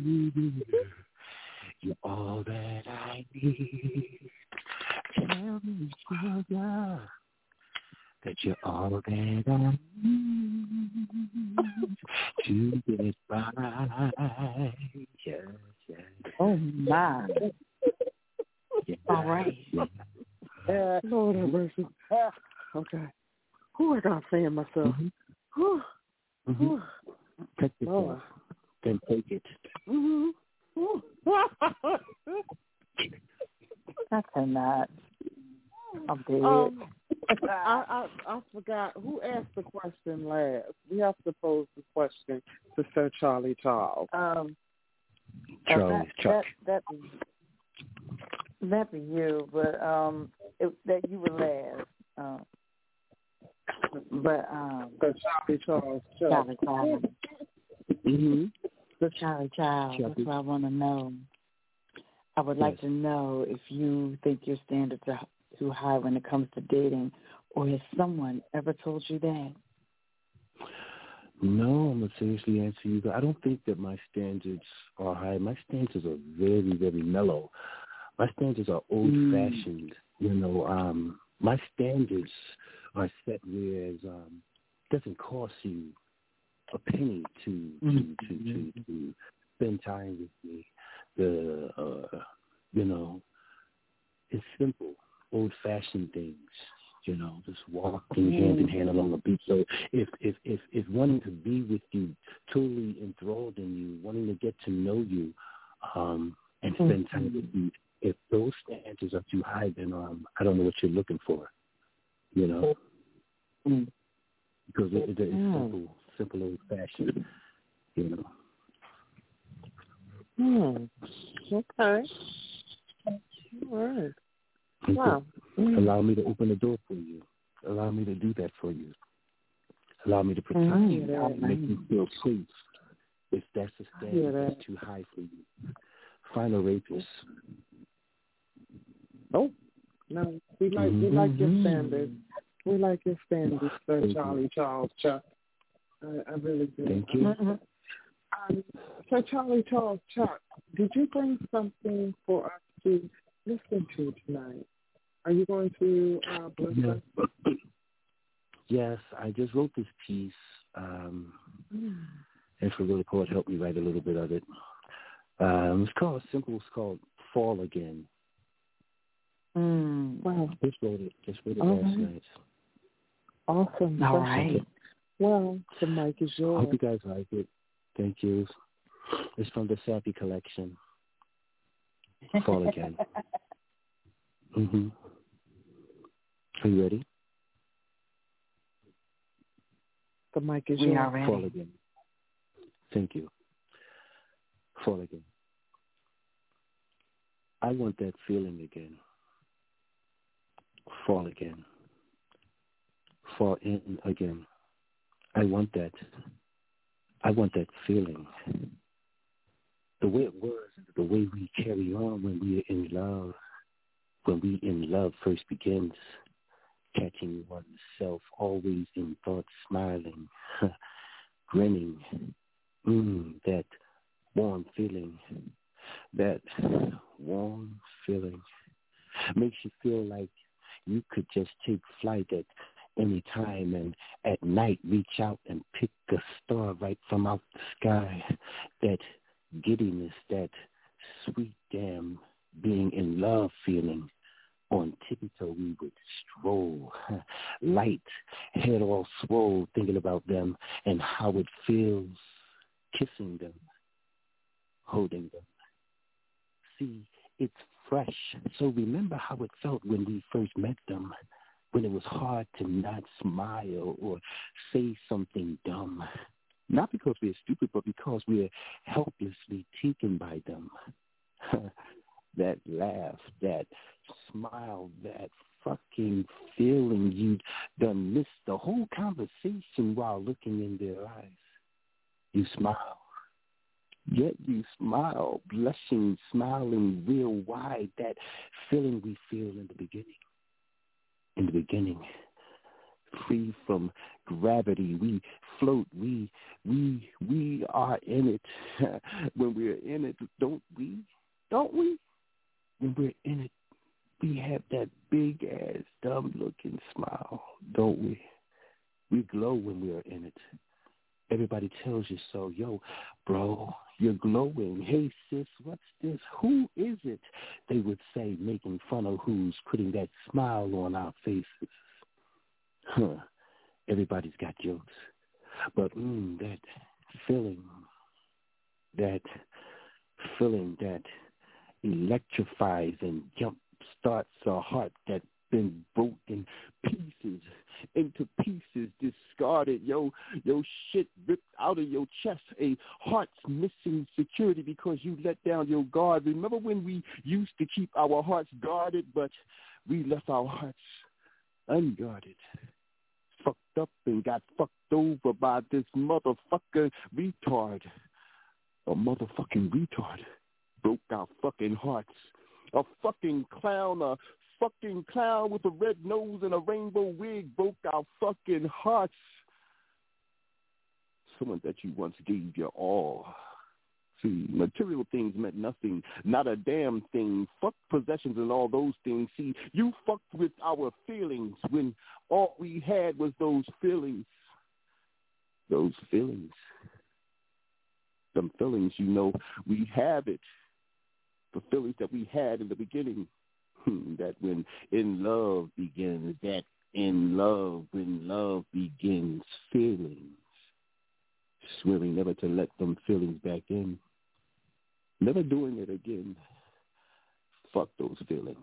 You're all that I need. Tell me, sugar, that you're all that I need to get by. Yes, yes. Oh my. Yeah. All right. Yeah. Uh, Lord have mercy. Uh, okay. Who I gotta fan myself. Mm-hmm. Whew. Mm-hmm. Whew. Take yourself. Then take it. Mm-hmm. I cannot. I'm dead. Um, I, I I forgot who asked the question last. We have to pose the question to Sir Charlie Charles. Um, Charlie, uh, that, Chuck. That, that, that be you, but um, it, that you were last. Um, but um, Sir Charlie Charles. Chuck. Charlie Charles. Mm-hmm. The Charlie Charles. Chuck. That's what I want to know. I would like Yes. to know if you think your standards are too high when it comes to dating, or has someone ever told you that? No, I'm going to seriously answer you. I don't think that my standards are high. My standards are very, very mellow. My standards are old-fashioned. Mm. You know, um, my standards are set whereas um, it doesn't cost you a penny to mm-hmm. to, to, to, to spend time with me. The uh, you know, it's simple, old-fashioned things. You know, just walking mm. hand in hand along the beach. So if, if if if wanting to be with you, totally enthralled in you, wanting to get to know you, um, and spend mm-hmm. time with you, if those standards are too high, then um, I don't know what you're looking for. You know, mm. because it, it, it's mm. simple, simple, old-fashioned. You know. Hmm. Okay. All right. Wow. Mm. Allow me to open the door for you. Allow me to do that for you. Allow me to protect mm. you and make you feel safe. If that's a standard that's too high for you. Find a rapist. Oh, no. We like mm-hmm. we like your standards. We like your standards, Sir Thank Charlie you. Charles Chuck. I, I really do. Thank you. Mm-hmm. Um, Sir Charlie Charles Chuck, did you bring something for us to listen to tonight? Are you going to uh, bless yeah. us? Yes, I just wrote this piece, um, mm. and for the poet helped me write a little bit of it. Um, it's called simple. It's called "Fall Again." Mm. Wow! Just wrote it. Just wrote it All last right. night. Awesome. All right. Okay. Well, the mic is yours. I hope you guys like it. Thank you. It's from the Sappy collection. Fall Again. Mm-hmm. Are you ready? The mic is we yours. Are ready. Fall Again. Thank you. Fall again. I want that feeling again. Fall again. Fall in again. I want that. I want that feeling. The way it was, the way we carry on when we are in love, when we in love first begins, catching oneself always in thoughts, smiling, grinning, mm, that warm feeling, that warm feeling makes you feel like you could just take flight at any time and at night reach out and pick a star right from out the sky. That giddiness, that sweet damn being in love feeling On tippy-toe we would stroll, light, head all swole, thinking about them and how it feels, kissing them, holding them. See, it's fresh, so remember how it felt when we first met them, when it was hard to not smile or say something dumb. Not because we're stupid, but because we're helplessly taken by them. That laugh, that smile, that fucking feeling, you'd done missed the whole conversation while looking in their eyes. You smile, yet you smile, blushing, smiling real wide, that feeling we feel in the beginning. In the beginning, free from gravity, we float, we, we, we are in it. When we're in it, don't we? Don't we? When we're in it, we have that big-ass, dumb-looking smile, don't we? We glow when we're in it. Everybody tells you so. Yo, bro, you're glowing. Hey, sis, what's this? Who is it? They would say, making fun of who's putting that smile on our faces. Huh. Everybody's got jokes. But mm, that feeling, that feeling that electrifies and jump starts a heart that's been broken pieces into pieces, discarded, yo, yo shit ripped out of your chest, a heart's missing security because you let down your guard. Remember when we used to keep our hearts guarded, but we left our hearts unguarded, fucked up and got fucked over by this motherfucker retard, a motherfucking retard. Broke our fucking hearts. A fucking clown, a fucking clown with a red nose and a rainbow wig broke our fucking hearts. Someone that you once gave your all. See, material things meant nothing, not a damn thing. Fuck possessions and all those things. See, you fucked with our feelings when all we had was those feelings. Those feelings. Some feelings, you know, we have it. The feelings that we had in the beginning, that when in love begins, that in love, when love begins, feelings, swearing never to let them feelings back in, never doing it again. Fuck those feelings.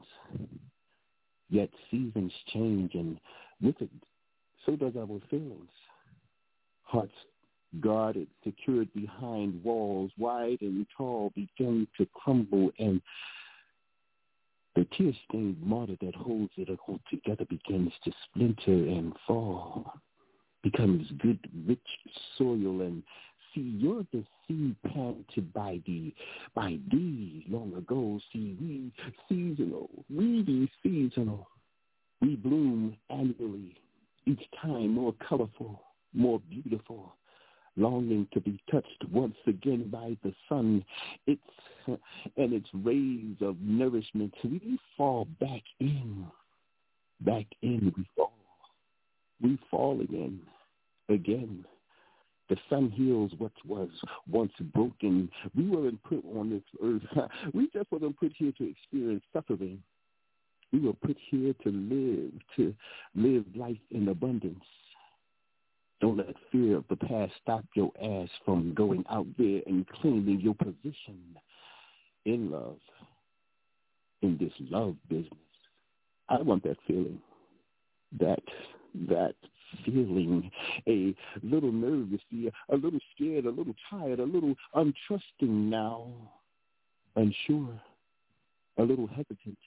Yet seasons change, and with it, so does our feelings. Hearts guarded, secured behind walls, wide and tall, begin to crumble, and the tear-stained mortar that holds it all together begins to splinter and fall, becomes good, rich soil, and see, you're the seed planted by thee, by thee long ago. See, we seasonal, we be seasonal. We bloom annually, each time more colorful, more beautiful, longing to be touched once again by the sun, its and its rays of nourishment. We fall back in, back in, we fall. We fall again, again. The sun heals what was once broken. We weren't put on this earth. We just wasn't put here to experience suffering. We were put here to live, to live life in abundance. Don't let fear of the past stop your ass from going out there and claiming your position in love, in this love business. I want that feeling, that, that feeling, a little nervous, a little scared, a little tired, a little untrusting now, unsure, a little hesitant.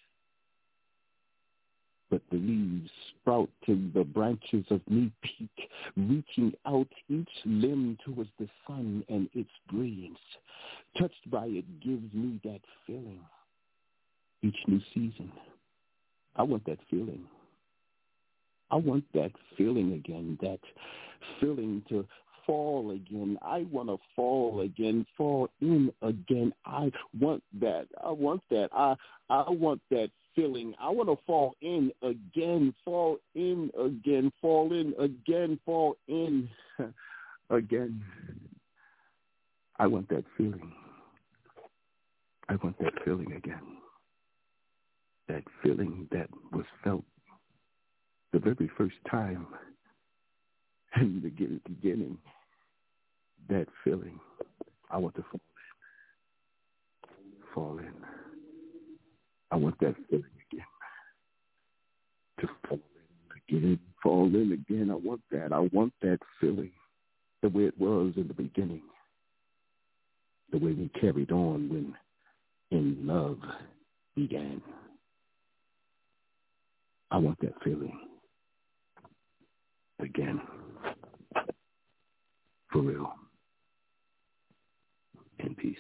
But the leaves sprout till the branches of me peak, reaching out each limb towards the sun and its brilliance. Touched by it gives me that feeling. Each new season, I want that feeling. I want that feeling again, that feeling to fall again. I want to fall again, fall in again. I want that. I want that. I I want that feeling. I want to fall in again, fall in again, fall in again, fall in again. I want that feeling. I want that feeling again. that feeling that was felt the very first time in the beginning, that feeling, I want to fall in. Fall in. I want that feeling again. To fall in again, fall in again. I want that. I want that feeling the way it was in the beginning. The way we carried on when in love began. I want that feeling again. For real. In peace.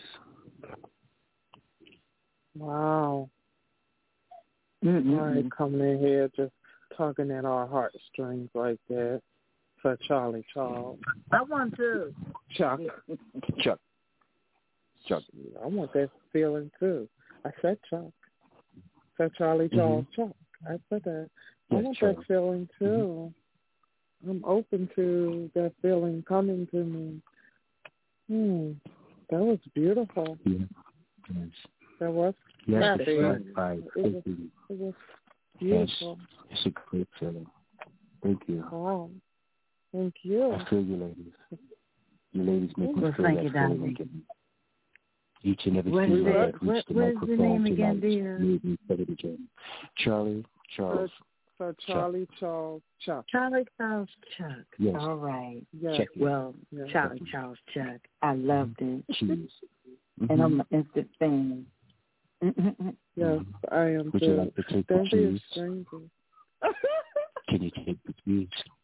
Wow. Mm-hmm. All right, coming in here just tugging at our heartstrings like that for Charlie Charles. I want to. Chuck. Chuck. Chuck. I want that feeling too. I said Chuck. I said Charlie Charles mm-hmm. Chuck. I said that. I yes, want Charlie. that feeling too. Mm-hmm. I'm open to that feeling coming to me. Hmm. That was beautiful. Yeah. Yes. That was yes, happy. Right. Right. It, was, it was beautiful. Yes. It's a great feeling. Thank you. Wow. Thank you. I feel you, ladies. You ladies make me well, feel that you, feeling again. Each and every what female that, that reached what, the what microphone is tonight again, made me feel it again. Charlie Charles. So Charlie Chuck. Charles Chuck. Charlie Charles Chuck. Yes. All right. Yes. Chuck. Well, yes. Charlie Charles Chuck. I loved it. Cheese. Mm-hmm. And I'm an instant fan. Yes, I am Would too. you like to take Don't the be a cheese? stranger. Can you take the cheese?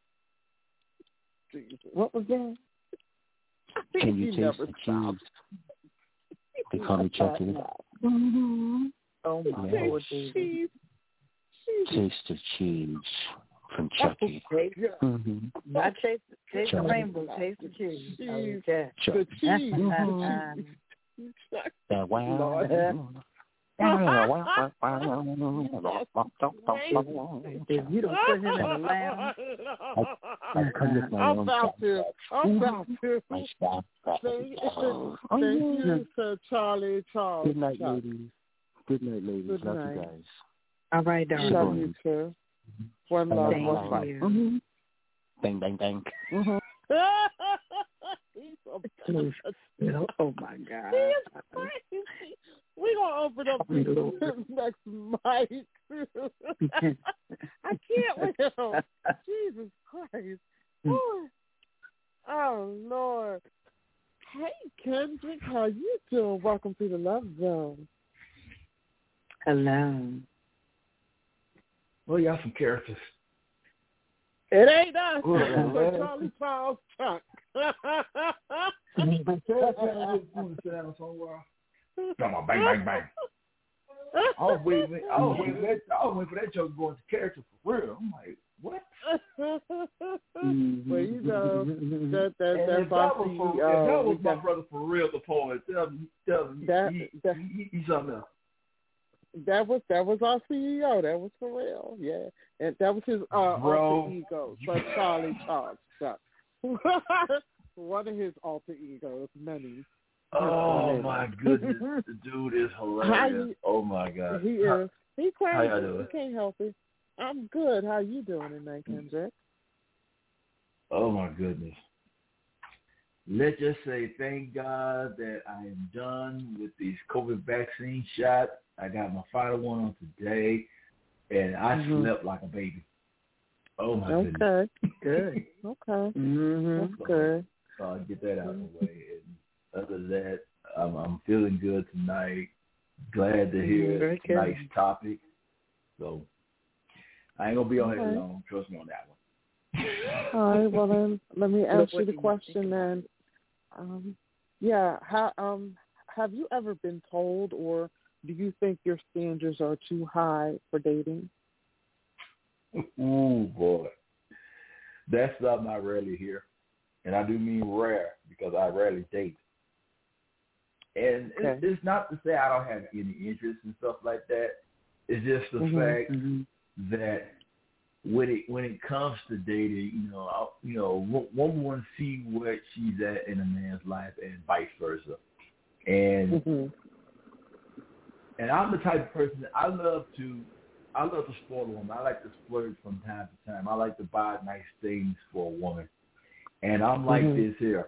What was that? Can you He taste never the stopped. cheese? They call me Chucky. Mm-hmm. Oh my yes. Lord, cheese. Taste the cheese from Chucky. Okay. Mm-hmm. Not taste, taste the Chucky. rainbow, taste the cheese. Cheese. Okay. The cheese. Mm-hmm. That wow. If you don't put him in the lounge, I come with my I'm own about to. I'm about to. My stop. Thank you, Sir Charlie Charles. Good night, ladies. Good night, ladies. Good Love night. you guys. all right, darling. Love you too. One love, Thank one fight. you. Mm-hmm. Bang, bang, bang. Mm-hmm. Oh my God. We're going to open up the next mic. I can't with him. Jesus Christ. Ooh. Oh, Lord. Hey, Kendrick, how you doing? Welcome to the Love Zone. Hello. Well, y'all some characters. It ain't us. Ooh, It's Charlie Charles Chuck. Come on, bang, bang, bang. I was waiting. I was waiting. For that, I was waiting for that joke to go into character for real. I'm like, what? Well, you know that that And that's if that was, for, uh, if that was my that, brother for real, the poet, tell me, tell me, that, he, that, he, he, he's something else. That was that was our C E O. That was for real. Yeah, and that was his uh, alter ego, but Charlie Charles Chuck. One of his alter egos, many. Oh my goodness, the dude is hilarious. You, oh my God, he is. He crazy. How y'all doing? He can't help it. I'm good. How you doing tonight, Kendrick? Oh my goodness. Let's just say thank God that I am done with these COVID vaccine shots. I got my final one on today, and I mm-hmm. slept like a baby. Oh my okay. goodness. Good. Okay. Mm-hmm. That's so, good. So I'll get that out of the way. And other than that, I'm, I'm feeling good tonight. Glad to hear Very tonight's good. topic. So I ain't gonna be on okay. here long. Trust me on that one. All right. Well then, let me ask you the question then. Um, yeah. How um have you ever been told, or do you think your standards are too high for dating? Ooh boy, that's something I rarely hear, and I do mean rare because I rarely date. And okay. it's, it's not to say I don't have any interest and stuff like that. It's just the mm-hmm, fact mm-hmm. that when it when it comes to dating, you know, I, you know, one wants to see where she's at in a man's life, and vice versa. And mm-hmm. and I'm the type of person that I love to I love to spoil a woman. I like to splurge from time to time. I like to buy nice things for a woman. And I'm like mm-hmm. this here.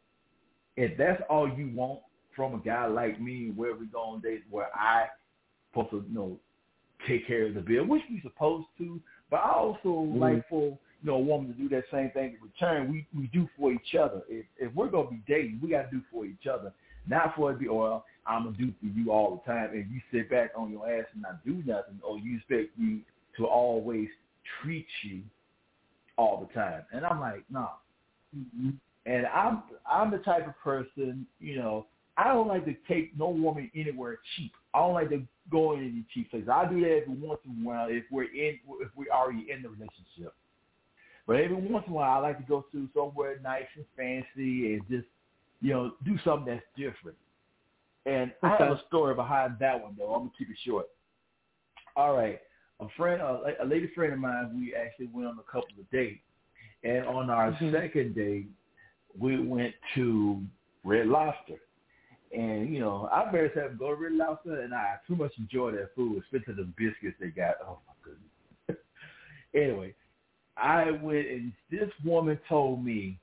If that's all you want from a guy like me, where we go on dates where I supposed to, you know, take care of the bill, which we supposed to, but I also mm-hmm. like for, you know, a woman to do that same thing in return. We we do for each other. If if we're gonna be dating, we gotta do for each other. Not for it to be, well, I'm gonna do for you all the time, and you sit back on your ass and not do nothing, or you expect me to always treat you all the time. And I'm like, no. Nah. Mm-hmm. And I'm I'm the type of person, you know, I don't like to take no woman anywhere cheap. I don't like to go in any cheap places. I do that every once in a while if we're in if we're already in the relationship. But every once in a while, I like to go to somewhere nice and fancy and just, you know, do something that's different. And okay. I have a story behind that one, though. I'm going to keep it short. All right. A friend, a, a lady friend of mine, we actually went on a couple of dates. And on our mm-hmm. second date, we went to Red Lobster. And, you know, I barely had to go to Red Lobster, and I too much enjoyed that food, especially the biscuits they got. Oh, my goodness. Anyway, I went, and this woman told me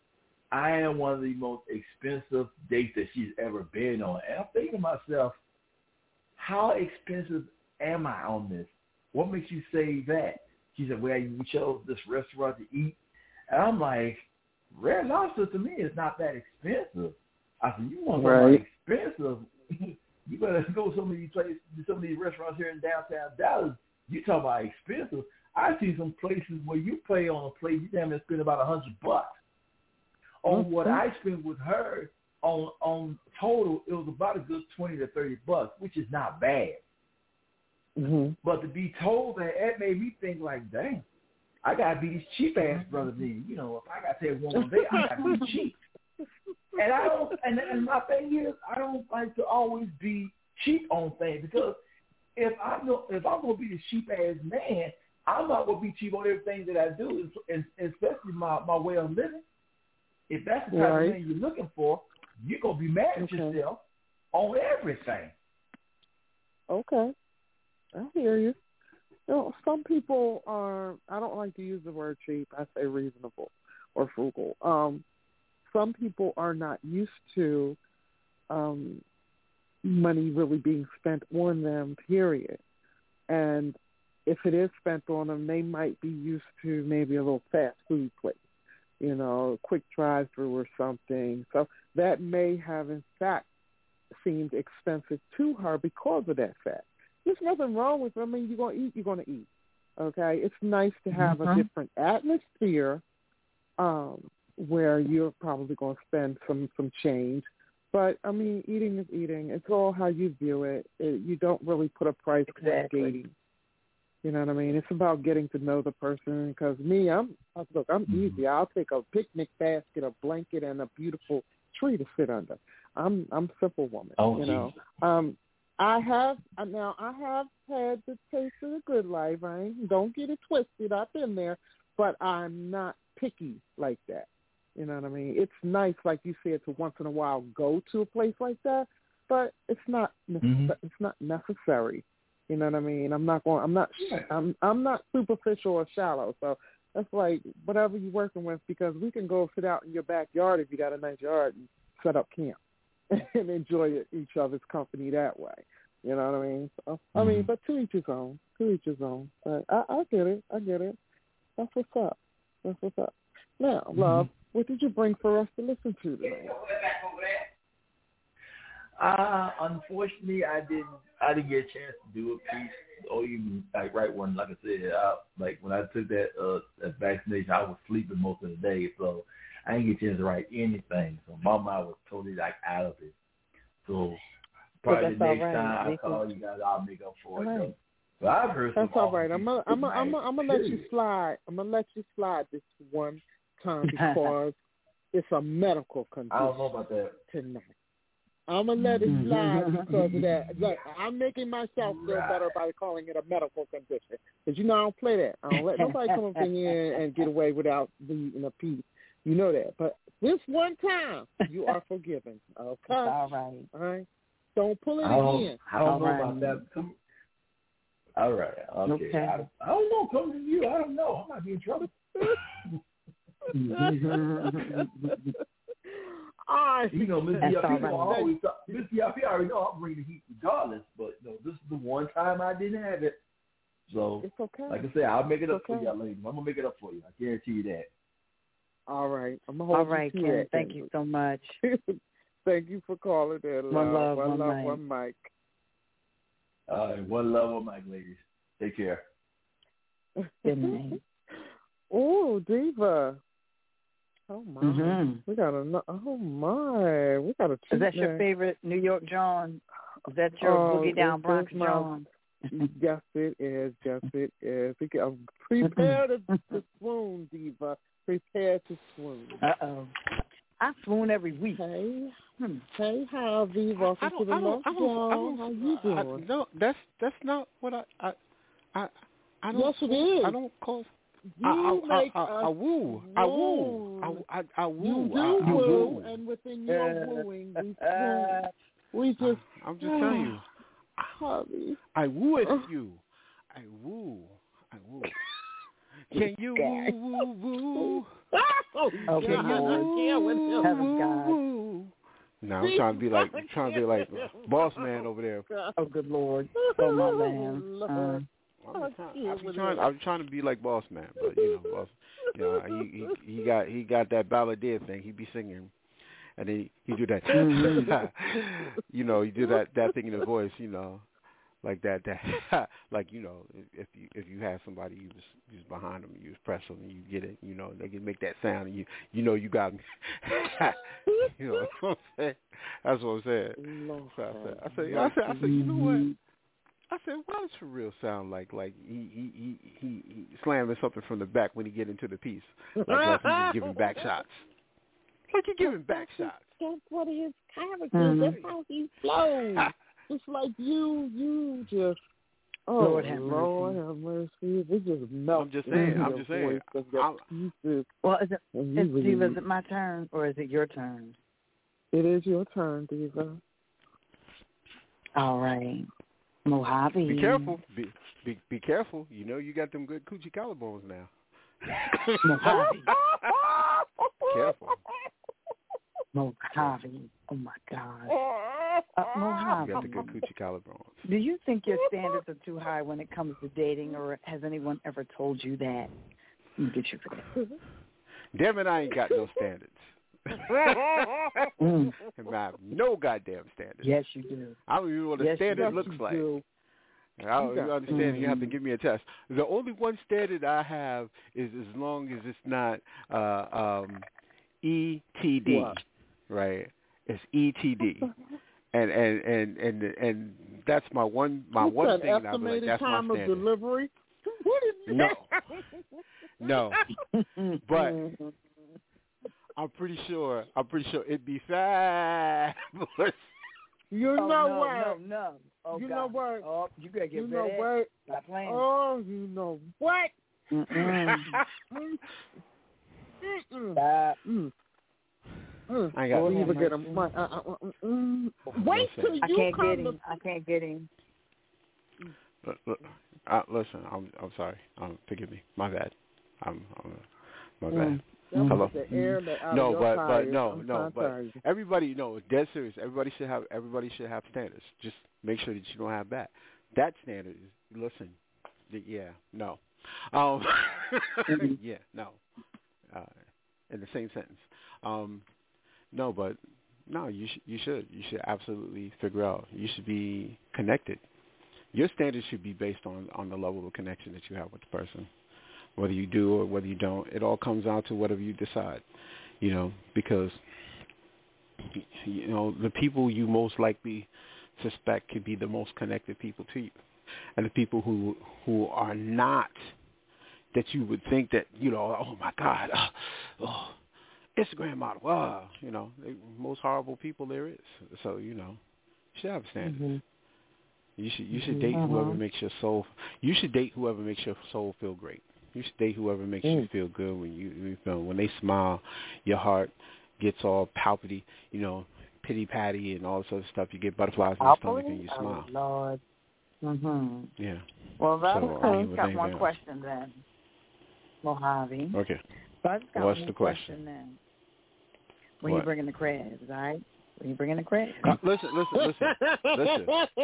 I am one of the most expensive dates that she's ever been on. And I'm thinking to myself, how expensive am I on this? What makes you say that? She said, well, you chose this restaurant to eat. And I'm like, Red Lobster to me is not that expensive. I said, you want something right. expensive? You better go to some of these places, some of these restaurants here in downtown Dallas. You talk about expensive. I see some places where you pay on a plate, you damn near spend about a hundred bucks. On mm-hmm. what I spent with her on on total, it was about a good twenty to thirty bucks, which is not bad. Mm-hmm. But to be told that, it made me think like, dang, I gotta be this cheap ass brother. Then you know, if I gotta take one on day, I gotta be cheap. And I don't. And, and my thing is, I don't like to always be cheap on things because if I'm no, if I'm gonna be the cheap ass man, I'm not gonna be cheap on everything that I do, and especially my, my way of living. If that's the type right. of man you're looking for, you're gonna be mad at okay. yourself on everything. Okay, I hear you. You know, some people are. I don't like to use the word cheap. I say reasonable or frugal. Um, some people are not used to um, money really being spent on them. Period. And if it is spent on them, they might be used to maybe a little fast food place. You know, a quick drive-through or something. So that may have, in fact, seemed expensive to her because of that fact. There's nothing wrong with it. I mean, you're going to eat, you're going to eat. Okay? It's nice to have mm-hmm. a different atmosphere um, where you're probably going to spend some, some change. But, I mean, eating is eating. It's all how you view it. it you don't really put a price exactly. on dating. You know what I mean? It's about getting to know the person. Because me, I'm look, I'm easy. I'll take a picnic basket, a blanket, and a beautiful tree to sit under. I'm I'm a simple woman. Oh, you know. Um, I have now. I have had the taste of the good life. I ain't, don't get it twisted. I've been there, but I'm not picky like that. You know what I mean? It's nice, like you said, to once in a while go to a place like that, but it's not. Mm-hmm. It's not necessary. You know what I mean? I'm not going. I'm not. I'm. I'm not superficial or shallow. So that's like whatever you're working with, because we can go sit out in your backyard if you got a nice yard and set up camp and enjoy each other's company that way. You know what I mean? So, mm-hmm. I mean, but to each his own. To each his own. But I, I get it. I get it. That's what's up. That's what's up. Now, mm-hmm. love, what did you bring for us to listen to today? Uh, unfortunately, I didn't. I didn't get a chance to do a piece or even like write one. Like I said, I, like when I took that uh that vaccination, I was sleeping most of the day, so I didn't get a chance to write anything. So my mind was totally like out of it. So probably the next right. time I call you guys, I'll make up for right. it. But I've heard some. That's all right. I'm gonna I'm gonna I'm gonna I'm gonna let you slide. I'm gonna let you slide this one time because it's a medical condition. I don't know about that tonight. I'm going to let it slide because of that. Like, I'm making myself feel better by calling it a medical condition. Because, you know, I don't play that. I don't let nobody come up in here and get away without being a piece. You know that. But this one time, you are forgiven. Okay? All right. All right? Don't pull it I again. I don't know right. about that. All right. Okay. Okay. I, I don't know. Come to you. I don't know. I might be in trouble. I, you know, Miss D L P right. always Miss D L P already know I'm bringing the heat regardless, but no, this is the one time I didn't have it. So, it's okay. like I said, I'll make it up okay. for you, ladies. I'm gonna make it up for you. I guarantee you that. All right. I'm gonna hold All right, you Ken. that, Thank Ken. you so much. Thank you for calling in. One love, one, one love, mic. one mic. All right, one love, one mic, ladies. Take care. Good night. Oh, Diva. Oh my. Mm-hmm. We got a. Oh my. We got a. Is that now. your favorite New York John? Is that your oh, Boogie Down Bronx my, John? Yes, it is. Yes, it is. Prepare to, to swoon, Diva. Prepare to swoon. Uh oh. I swoon every week. Hey, hmm. hey, how Diva? I don't. I don't. I don't. I don't. How you doing? I, no, that's that's not what I. I. I, I don't. Yes, it is. I don't call. You I, I, make I, I, I woo. I woo. I, I, I woo. You do I, I woo, woo. and within your wooing, we swoon. We just. I'm just telling you. Hubby. I woo with you. I woo. I woo. Can you woo woo woo? Oh, oh Can you woo woo woo? woo? No, I'm trying to be like I'm trying to be like boss man over there. Oh, good Lord. Oh, my man. Uh, I'm trying, I'm trying. I'm trying to be like boss man, but you know, boss. You know, he he, he got he got that balladeer thing. He be singing, and then he, he do that. you know, he do that that thing in the voice. You know, like that that like you know, if you if you have somebody you was you was behind them, you was press them, and you get it. You know, they can make that sound, and you you know you got me. you know what I'm saying? That's what I'm saying. So I said, I said, I said, I said, you know what? I said, why does For Real sound like like he he he he, he slamming something from the back when he get into the piece, like like he's just giving back shots, like he giving back shots. That's what his character. Mm-hmm. That's how he flows. It's like you, you just. Oh Lord have Lord mercy. have mercy. We just melt. I'm just saying. I'm just saying. Pieces. Well, is it, is, really, Diva, is it my turn or is it your turn? It is your turn, Diva. All right. Mojave. Be careful. Be, be be careful. You know you got them good coochie collarbones now. Mojave. Careful. Mojave. Oh, my God. Uh, Mojave. You got the good coochie collarbones. Do you think your standards are too high when it comes to dating, or has anyone ever told you that? Let me get you for that. Damn it, I ain't got no standards. mm. I have no goddamn standards. Yes, you do. I don't even know what a yes, standard you looks like. Do. I don't you understand. Mm-hmm. You have to give me a test. The only one standard I have is as long as it's not uh, um, E T D, what? right? It's E T D, and and and and and that's my one my What's one that thing. And I'll be like, that's time my of standard. delivery? What is No, that? no, but I'm pretty sure. I'm pretty sure it'd be fabulous. You oh, know no, what? No, no. Oh, you God. know what? Oh, you gotta get you rid know of it. what? Stop playing. Oh, you know what? Mm-mm. Mm-mm. Stop. Mm. Mm. I ain't got We'll no get him. Uh, uh, uh, mm. Wait till you I can't come get to. him. I can't get him. Look, look, uh, listen, I'm I'm sorry. Um, forgive me. My bad. I'm, I'm my bad. Mm. Hello. The air that out no, of your but tires. but no I'm no but tired. everybody no dead serious. Everybody should have everybody should have standards. Just make sure that you don't have that. That standard is listen. Yeah, no. Um, yeah, no. Uh, in the same sentence. Um, no, but no. You should you should you should absolutely figure out. You should be connected. Your standards should be based on on the level of connection that you have with the person. Whether you do or whether you don't, it all comes down to whatever you decide, you know, because, you know, the people you most likely suspect can be the most connected people to you. And the people who who are not, that you would think that, you know, oh, my God, uh, oh, Instagram model, uh, you know, the most horrible people there is. So, you know, you should have standards. Mm-hmm. You should you should date mm-hmm. whoever makes your soul, you should date whoever makes your soul feel great. You should date whoever makes mm. you feel good when you, you feel when they smile, your heart gets all palpity, you know, pity patty and all this other stuff. You get butterflies in your stomach and you smile. Oh, Lord. Mhm. Yeah. Well, that's so, cool. I mean, I've got with one anything question then, Mojave. Okay. So I just got What's one the question question? then. When What? you bringing the crabs, right? When you bringing the crabs? Uh, listen, listen, listen, listen.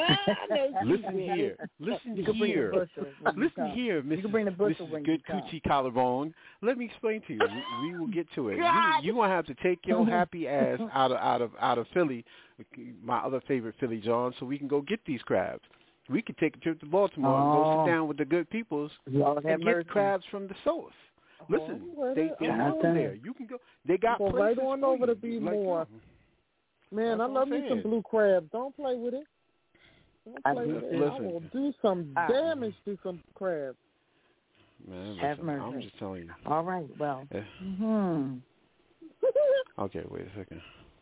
Listen Yeah. here. Listen You can bring the here. bushel when you Listen come. here, You Missus can bring the bushel Missus when Good you come. Coochie Collarbone. Let me explain to you. We, we will get to it. God. You you gonna have to take your happy ass out of out of out of Philly, my other favorite Philly, John, so we can go get these crabs. We could take a trip to Baltimore and go Oh. sit down with the good peoples Lord have and get mercy. crabs from the source. Listen, Oh, they they God have them damn. there. You can go. They got Go places right on for over you. to Be Like, More. Man, That's I what love I'm me some saying. blue crab. Don't play with it. Don't I play do with it. too. I will do some Ah. damage to some crabs. Man, Have listen, I'm mercy. just telling you. All right. Well. Yeah. Hmm. Okay, wait a second.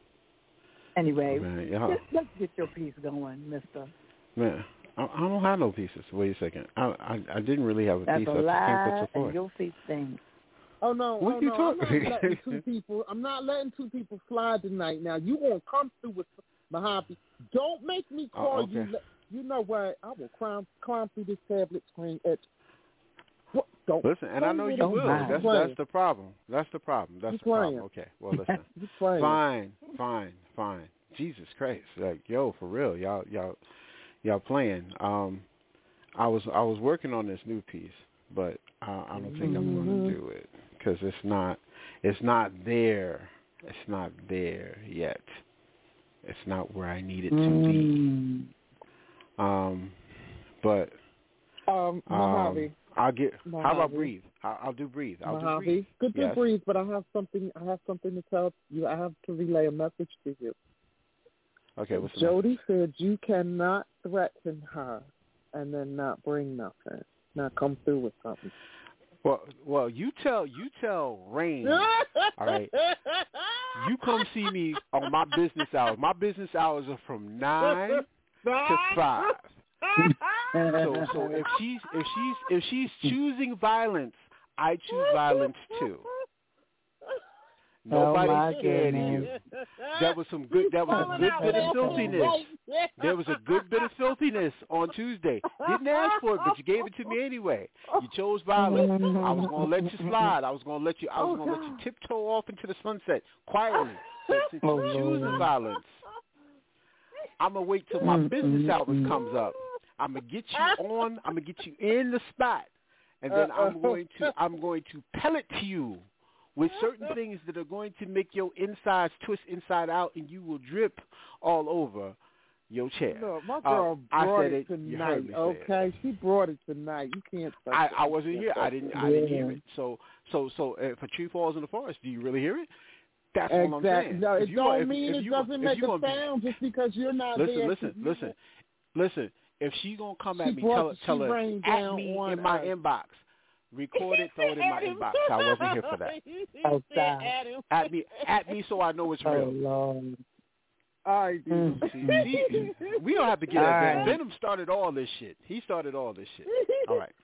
Anyway, Man, yeah. let's, let's get your piece going, Mister. Man, I, I don't have no pieces. Wait a second. I I, I didn't really have a That's piece. a I just lie, came for and support. you'll see things. Oh no, What oh you no! talking- I'm not letting two people. I'm not letting two people slide tonight. Now you won't come through with Mojave. Don't make me Oh, call okay. you. le- You know what? I will climb climb through this tablet screen. At what? Don't Listen, and I play know with you it. will. my. That's Playing. that's the problem. That's the problem. That's You the problem. playing. Okay. Well, listen. You playing. Fine, fine, fine. Jesus Christ! Like, yo, for real, y'all, y'all, y'all playing. Um, I was I was working on this new piece, but I, I don't think I'm going to do it because it's not it's not there. It's not there yet. It's not where I need it to Mm. be. Um, but Um, Mojave. um, I'll get. How about Mojave. breathe? I'll, I'll do breathe. I'll do Mojave. breathe. Good to Yes. breathe, but I have something. I have something to tell you. I have to relay a message to you. Okay. What's the Jody said you cannot threaten her and then not bring nothing. Not come through with something. Well, well, you tell you tell Rain. All right. You come see me on my business hours. My business hours are from nine to five. So, so if she's if she's if she's choosing violence, I choose violence too. Nobody's Oh my scared goodness. of you. That was some good. That was a good bit of filthiness. There was a good bit of filthiness on Tuesday. Didn't ask for it, but you gave it to me anyway. You chose violence. I was going to let you slide. I was going to let you. I was going to let you tiptoe off into the sunset quietly. So since Oh, you choose Lord. violence, I'm gonna wait till my business hours comes up. I'm gonna get you on. I'm gonna get you in the spot, and then I'm going to. I'm going to pellet to you with certain things that are going to make your insides twist inside out, and you will drip all over your chair. Look, my Uh, girl I brought said it it. You heard tonight. me say it. Okay, she brought it tonight. You can't. touch I, it. I wasn't You here. can't I touch didn't. it. I didn't hear it. So, so, so, uh, if a tree falls in the forest, do you really hear it? That's all I'm Exactly. saying. No, If it you don't gonna- if- mean if it you- doesn't if make you a gonna be- sound just because you're not Listen, there. listen, You- listen, listen. If she gonna come She at me, brought- tell her, she tell her, rained at down me on in my us. inbox. Record it, throw it in my inbox. I wasn't here for that. Oh, stop. At me, at me, so I know it's Oh, real. Lord. All right, dude. Mm. See, see, we don't have to get All at right. that. Venom started all this shit. He started all this shit. All right,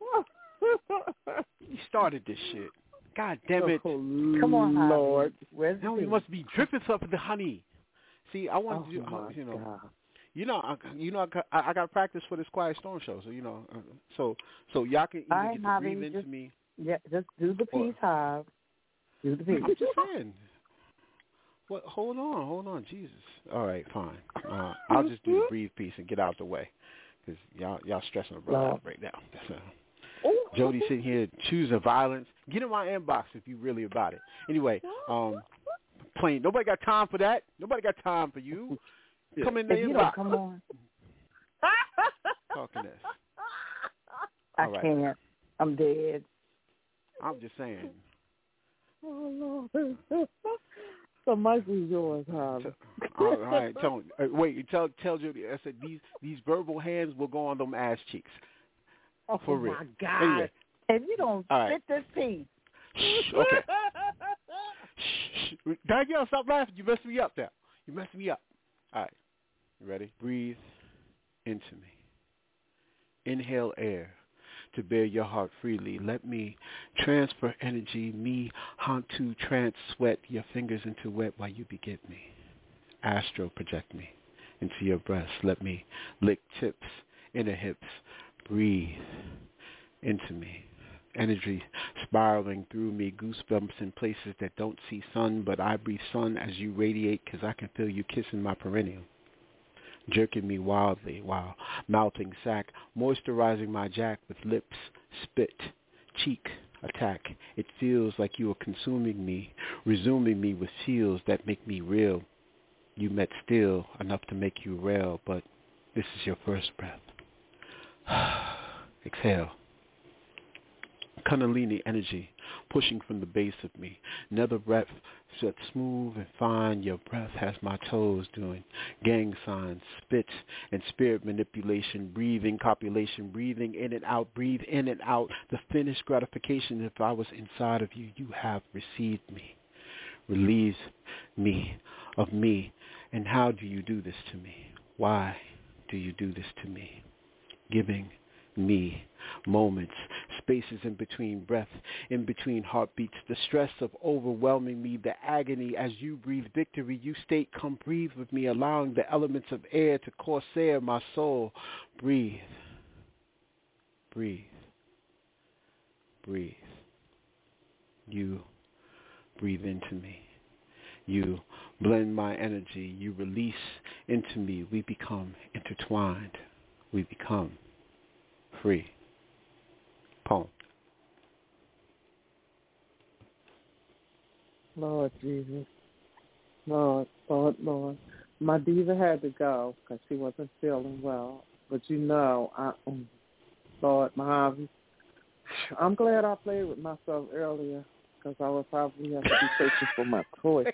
he started this shit. God damn it! Come on, Javi. Lord. Where's the Now he tea? must be dripping something the honey. See, I want Oh, you, my you know, God. you know, I, you know, I, got- I, I got to practice for this Quiet Storm show. So you know, uh, so so y'all can either All right, get to Javi, breathe into just- me. Yeah, just do the Or- piece, Hive. Do the piece. I'm just saying. What? Hold on, hold on, Jesus. All right, fine. Uh, I'll just do the breathe piece and get out the way, because y'all y'all stressing the brother out right now. That's, uh, Jody sitting here choosing violence. Get in my inbox if you really about it. Anyway, um, plain. Nobody got time for that. Nobody got time for you. Come in the If you inbox. don't come on, Talking this. I All right. can't. I'm dead. I'm just saying. Oh, Lord. The mic is yours, Harvey. All right, tell uh, wait. You tell tell Jody. I said these these verbal hands will go on them ass cheeks. Oh, For real. my God. Anyway, If you don't All right. spit this piece, shh, okay. Shh, shh. Danielle, stop laughing. You messed me up there. You messed me up. All right. You ready? Breathe into me. Inhale air to bear your heart freely. Let me transfer energy, me, Hantu, trans, sweat your fingers into wet while you beget me. Astro project me into your breast. Let me lick tips inner hips. Breathe into me. Energy spiraling through me, goosebumps in places that don't see sun, but I breathe sun as you radiate because I can feel you kissing my perineum, jerking me wildly while mouthing sack, moisturizing my jack with lips, spit, cheek, attack. It feels like you are consuming me, resuming me with feels that make me real. You met still enough to make you rail, but this is your first breath. Exhale. Kundalini energy pushing from the base of me. Another breath that's smooth and fine. Your breath has my toes doing gang signs, spit and spirit manipulation, breathing, copulation, breathing in and out, breathe in and out. The finished gratification. If I was inside of you, you have received me. Release me of me. And how do you do this to me? Why do you do this to me? Giving me moments, spaces in between breath, in between heartbeats, the stress of overwhelming me, the agony as you breathe victory. You state, come breathe with me, allowing the elements of air to corsair my soul. Breathe, breathe, breathe. You breathe into me. You blend my energy. You release into me. We become intertwined. We become free. Poem. Lord Jesus. Lord, Lord, Lord. My diva had to go because she wasn't feeling well. But you know, I, um, Lord, Mojave, I'm glad I played with myself earlier because I would probably have to be searching for my toy.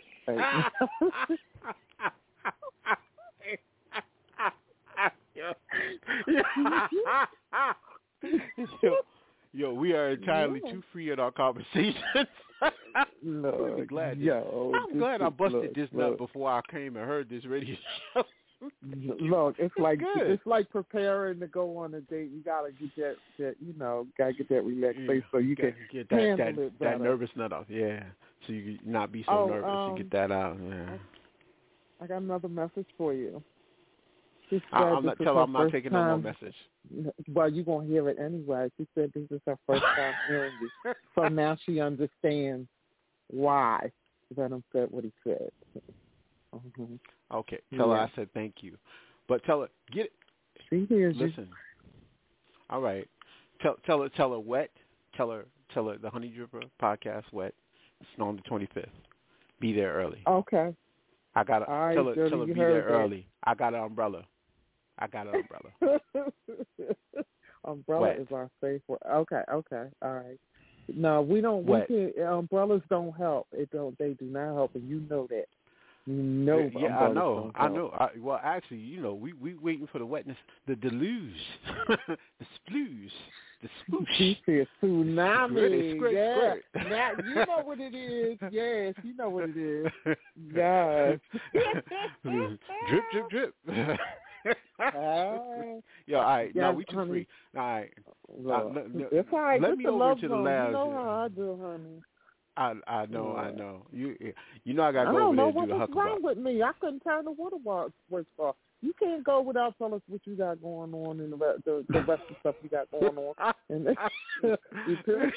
yo, yo, we are entirely yeah. too free in our conversations. Lord, I'm glad. Yo, I'm glad I busted look, this look. nut before I came and heard this radio show. Look, it's like good. it's like preparing to go on a date. You gotta get that, that you know, gotta get that relaxation yeah, so you can get that handle that, it better. that nervous nut off. Yeah, so you not be so oh, nervous. Um, you get that out. Yeah. I got another message for you. She I, I'm not tell her I'm not taking time. no more message. Well, you're gonna hear it anyway. She said this is her first time hearing you, so now she understands why Venom said what he said. Mm-hmm. Okay, tell yeah. her I said thank you, but tell her get it. She hears Listen. you. All right, tell tell her tell her wet. Tell her tell her the Honey Dripper podcast wet. It's on the twenty-fifth. Be there early. Okay. I got to right, tell her Jody, tell her be there that. early. I got an umbrella. I got an umbrella. Umbrella wet. is our safe word. Okay, okay, all right. No, we don't. Wet. We can, umbrellas don't help. It don't. They do not help, and you know that. You know. Yeah, I know. I help. know. I, well, actually, you know, we we waiting for the wetness, the deluge, the splooge, the spoosh. She said tsunami. Squirt, squirt, yeah. squirt. Now you know what it is. Yes, you know what it is. Yes. drip, drip, drip. uh, Yo, all right. yes, no, we too honey. free. All right. Well, uh, let, let, it's all right. let It's me a over love to the zone. lounge. You know how I do, honey. I I know, yeah. I know. You you know I gotta I go don't over know there and what do the was huckleberry. wrong with me. I couldn't turn the water works off. You can't go without telling us what you got going on and the rest, the, the rest of the stuff you got going on. And you too.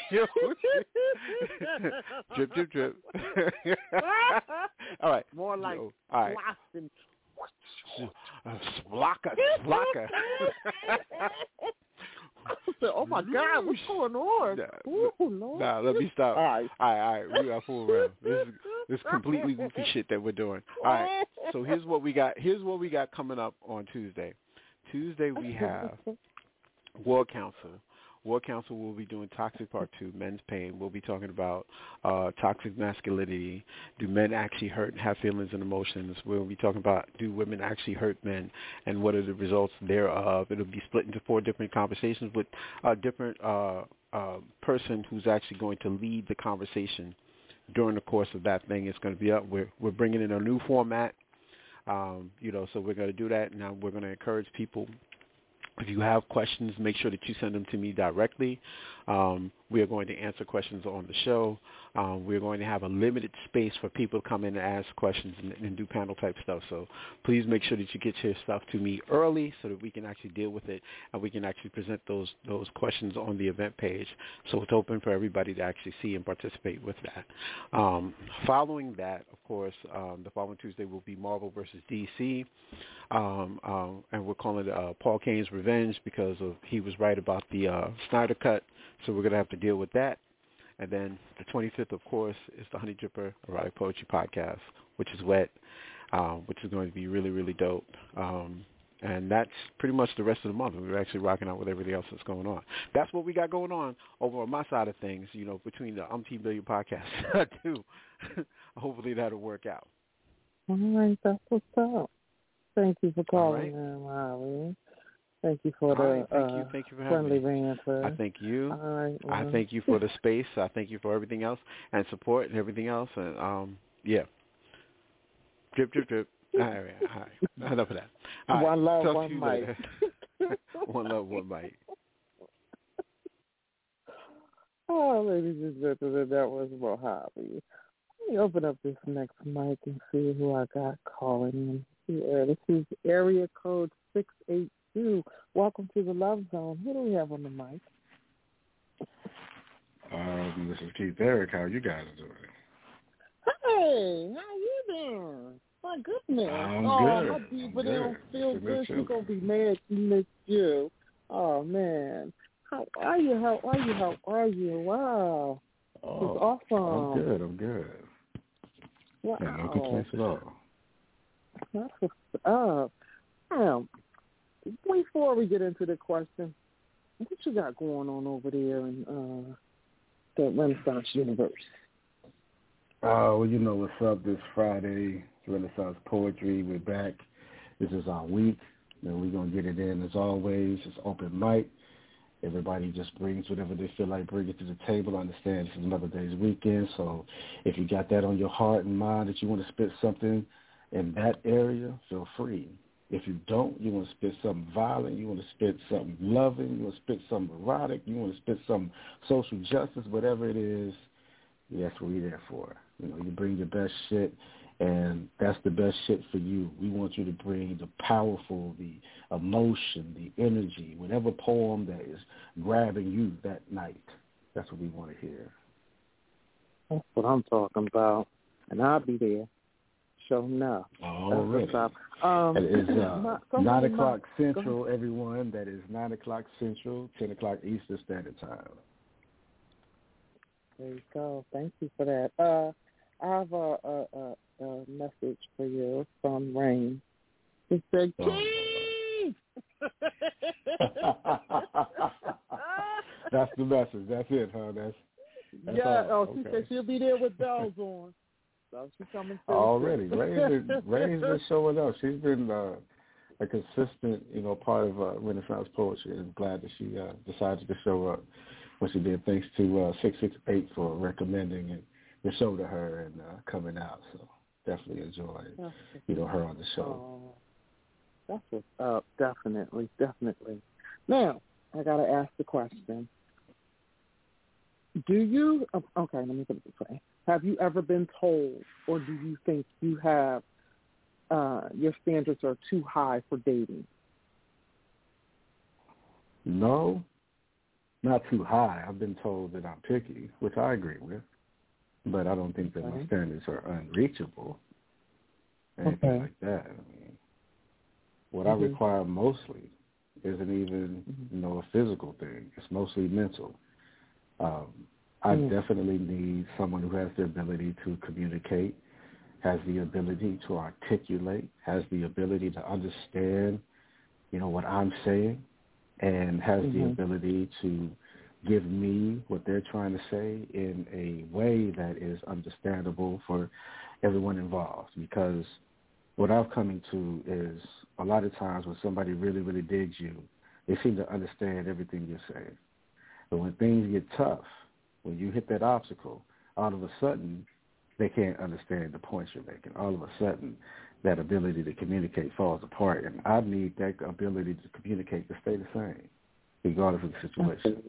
drip, drip, drip. All right. More like Yo, all right. and Splaka, splaka. I said, oh my God, what's going on? Nah, Ooh, Lord. nah, let me stop. All right. All right, all right. We got fool around. This is this is completely goofy shit that we're doing. All right. So here's what we got. Here's what we got coming up on Tuesday. Tuesday we have War Council. War Council will be doing Toxic Part two, Men's Pain. We'll be talking about uh, toxic masculinity. Do men actually hurt and have feelings and emotions? We'll be talking about do women actually hurt men and what are the results thereof. It'll be split into four different conversations with a different uh, uh, person who's actually going to lead the conversation during the course of that thing. It's going to be up. We're, we're bringing in a new format, um, you know, so we're going to do that. Now we're going to encourage people If you have questions, make sure that you send them to me directly. Um, we are going to answer questions on the show. Um, we're going to have a limited space for people to come in and ask questions and, and do panel type stuff. So please make sure that you get your stuff to me early so that we can actually deal with it and we can actually present those those questions on the event page. So it's open for everybody to actually see and participate with that. Um, following that, of course, um, the following Tuesday will be Marvel versus D C. Um, um, and we're calling it uh, Paul Kane's Revenge because of he was right about the uh, Snyder Cut. So we're going to have to deal with that. And then the twenty-fifth, of course, is the Honey Dripper Erotic Poetry Podcast, which is wet, um, which is going to be really, really dope. Um, and that's pretty much the rest of the month. We're actually rocking out with everything else that's going on. That's what we got going on over on my side of things, you know, between the umpteen billion podcasts I do. Hopefully that'll work out. All right, that's what's up. Thank you for calling right. in, Riley. Thank you for the right, thank uh, you. Thank you for having friendly me. answer. I thank you. All right, well. I thank you for the space. I thank you for everything else and support and everything else. And um, yeah, drip, drip, drip. All right, all right. Enough of that. All right. One love, Talk one to you mic. later. One love, one mic. Oh, ladies and gentlemen, that was Mojave. Let me open up this next mic and see who I got calling in here. This is area code six eight two. Welcome to the Love Zone. Who do we have on the mic? Um, this is Keith Eric. How you guys doing? Hey, how you doing? My goodness. I'm oh, good. my diva, I'm they don't good. feel It's good. a She's going to be mad she missed you. Oh, man. How are you? How are you? How are you? Wow. Oh, it's awesome. I'm good. I'm good. Wow. Yeah, no complaints at all. That's what's up. Now, before we get into the question, what you got going on over there in uh, the Renaissance universe? Oh, uh, well, you know what's up this Friday, Renaissance Poetry. We're back. This is our week, and we're going to get it in as always. It's open mic. Everybody just brings whatever they feel like bringing to the table. I understand this is another day's weekend, so if you got that on your heart and mind that you want to spit something in that area, feel free. If you don't, you want to spit something violent, you want to spit something loving, you want to spit something erotic, you want to spit some social justice, whatever it is, that's what we're there for. You know, you bring your best shit, and that's the best shit for you. We want you to bring the powerful, the emotion, the energy, whatever poem that is grabbing you that night. That's what we want to hear. That's what I'm talking about, and I'll be there. Show enough. Already. Um, it is uh, nine o'clock my, Central, everyone. That is nine o'clock Central, ten o'clock Eastern Standard Time. There you go. Thank you for that. Uh, I have a, a, a, a message for you from Rain. It said, Keith! That's the message. That's it, huh? That's, that's yeah. all. Oh, she okay. said she'll be there with bells on. So she's coming through. Already. Rain's been, Rain's been showing up. She's been uh, a consistent, you know, part of uh, Renaissance Poetry. I'm glad that she uh, decided to show up when she did. Thanks to uh, six six eight for recommending it, the show to her and uh, coming out. So definitely enjoy, you know, her on the show. Oh, that's what's up. Definitely, definitely. Now, I got to ask the question. Do you, okay, let me put it this way. Have you ever been told, or do you think you have, uh, your standards are too high for dating? No, not too high. I've been told that I'm picky, which I agree with, but I don't think that okay. my standards are unreachable. Anything okay. like that. I mean, what mm-hmm. I require mostly isn't even, mm-hmm. you know, a physical thing. It's mostly mental. Um, I mm-hmm. definitely need someone who has the ability to communicate, has the ability to articulate, has the ability to understand, you know, what I'm saying, and has mm-hmm. the ability to give me what they're trying to say in a way that is understandable for everyone involved. Because what I've come into is a lot of times when somebody really, really digs you, they seem to understand everything you're saying. But when things get tough, when you hit that obstacle, all of a sudden they can't understand the points you're making. All of a sudden, that ability to communicate falls apart, and I need that ability to communicate to stay the same, regardless of the situation.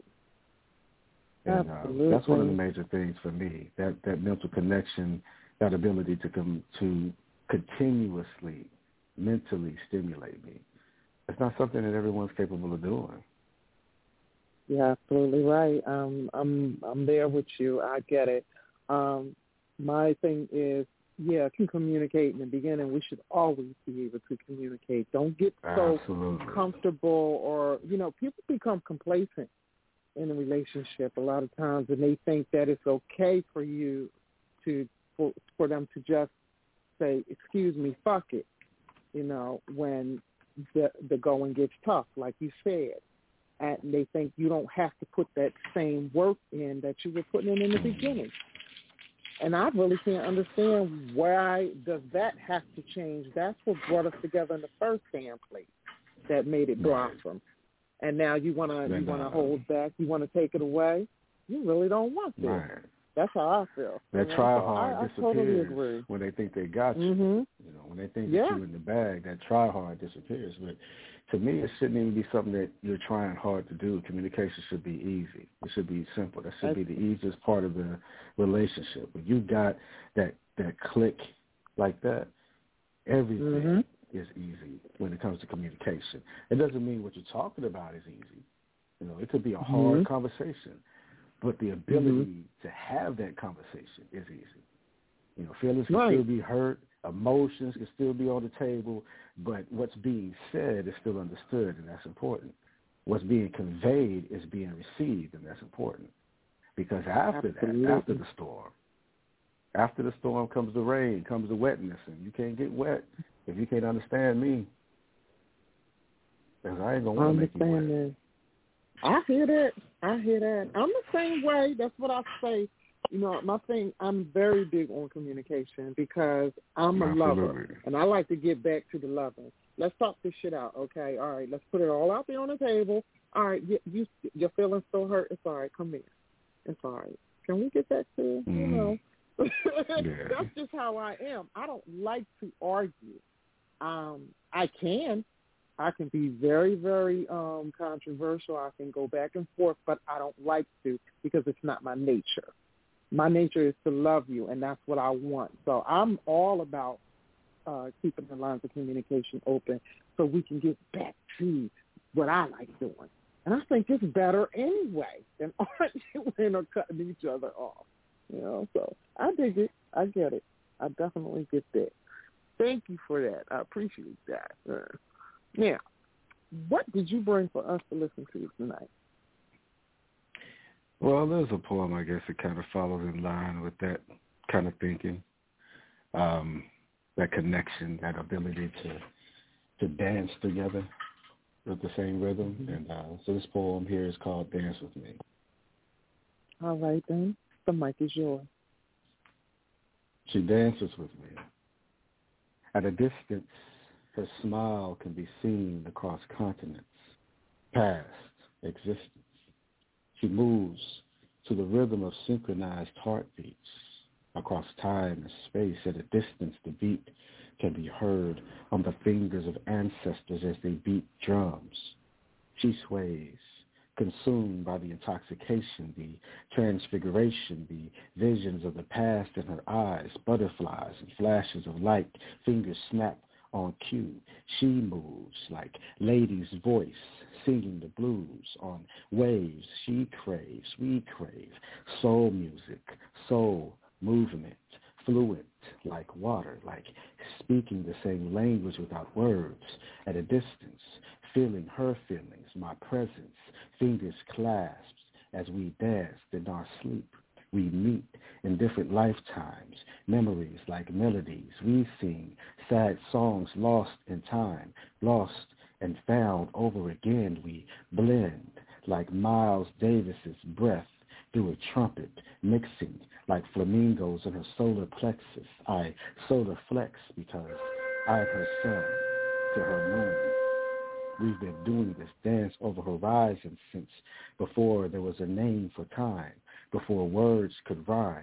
And uh, that's one of the major things for me, that, that mental connection, that ability to come to continuously mentally stimulate me. It's not something that everyone's capable of doing. You're absolutely right. Um, I'm I'm there with you. I get it. Um, my thing is, yeah, can communicate in the beginning. We should always be able to communicate. Don't get so Absolutely. comfortable, or, you know, people become complacent in a relationship a lot of times, and they think that it's okay for you to for, for them to just say, excuse me, fuck it, you know, when the the going gets tough, like you said. And they think you don't have to put that same work in that you were putting in in the beginning. And I really can't understand why does that have to change. That's what brought us together in the first damn place that made it blossom. And now you want to you want to hold back. You want to take it away. You really don't want to. Right. That's how I feel. That you try know? hard I, I disappears totally agree. when they think they got you. Mm-hmm. You know, when they think yeah. that you're in the bag, that try hard disappears. But to me, it shouldn't even be something that you're trying hard to do. Communication should be easy. It should be simple. That should be the easiest part of the relationship. When you got that that click like that, everything mm-hmm. is easy when it comes to communication. It doesn't mean what you're talking about is easy. You know, it could be a hard mm-hmm. conversation, but the ability mm-hmm. to have that conversation is easy. You know, feelings can right. still be hurt, emotions can still be on the table, but what's being said is still understood, and that's important. What's being conveyed is being received, and that's important. Because after Absolutely. that, after the storm, after the storm comes the rain, comes the wetness, and you can't get wet if you can't understand me. Because I ain't going to want to make you wet. That. I hear that. I hear that. I'm the same way. That's what I say. You know, my thing, I'm very big on communication because I'm a Absolutely. lover, and I like to get back to the loving. Let's talk this shit out, okay? All right, let's put it all out there on the table. All right, you, you your feelings still hurt. It's all right. Come here. It's all right. Can we get back to, you know? Yeah. That's just how I am. I don't like to argue. Um, I can. I can be very, very um, controversial. I can go back and forth, but I don't like to because it's not my nature. My nature is to love you, and that's what I want. So I'm all about uh, keeping the lines of communication open so we can get back to what I like doing. And I think it's better anyway than arguing or cutting each other off. You know, so I dig it. I get it. I definitely get that. Thank you for that. I appreciate that. Uh, now, what did you bring for us to listen to tonight? Well, there's a poem, I guess, that kind of follows in line with that kind of thinking, um, that connection, that ability to to dance together with the same rhythm. Mm-hmm. And uh, so this poem here is called Dance With Me. All right, then. The mic is yours. She dances with me. At a distance, her smile can be seen across continents, past existence. She moves to the rhythm of synchronized heartbeats. Across time and space, at a distance, the beat can be heard on the fingers of ancestors as they beat drums. She sways, consumed by the intoxication, the transfiguration, the visions of the past in her eyes, butterflies and flashes of light, fingers snap on cue. She moves like lady's voice, singing the blues on waves she craves, we crave, soul music, soul movement, fluent like water, like speaking the same language without words, at a distance, feeling her feelings, my presence, fingers clasped as we danced in our sleep. We meet in different lifetimes, memories like melodies. We sing sad songs lost in time, lost and found over again. We blend like Miles Davis's breath through a trumpet, mixing like flamingos in her solar plexus. I solar flex because I'm her sun to her moon. We've been doing this dance over horizons since before there was a name for time, before words could rhyme.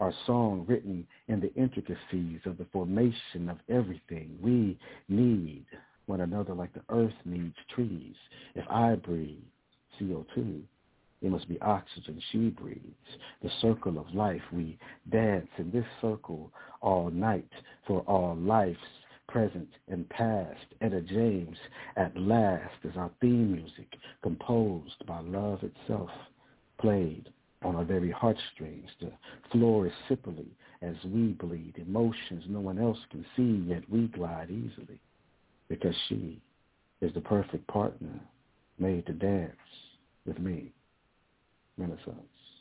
our song written in the intricacies of the formation of everything. We need one another like the earth needs trees. If I breathe C O two, it must be oxygen she breathes. The circle of life, we dance in this circle all night for all lives, present and past. Etta James, At Last, is our theme music, composed by love itself, played on our very heartstrings. The floor is sippily as we bleed, emotions no one else can see, yet we glide easily, because she is the perfect partner made to dance with me. Renaissance.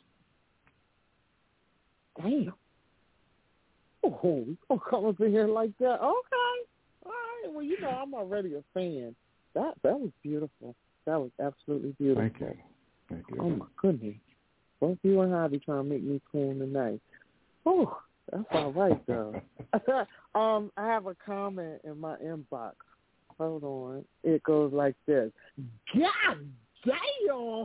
Damn. Oh, you gonna come up in here like that? Okay. All right. Well, you know, I'm already a fan. That that was beautiful. That was absolutely beautiful. Thank you. Thank you. Oh my goodness. Both you and Javi trying to make me cool tonight. Oh, that's all right though. um, I have a comment in my inbox. Hold on. It goes like this. God damn.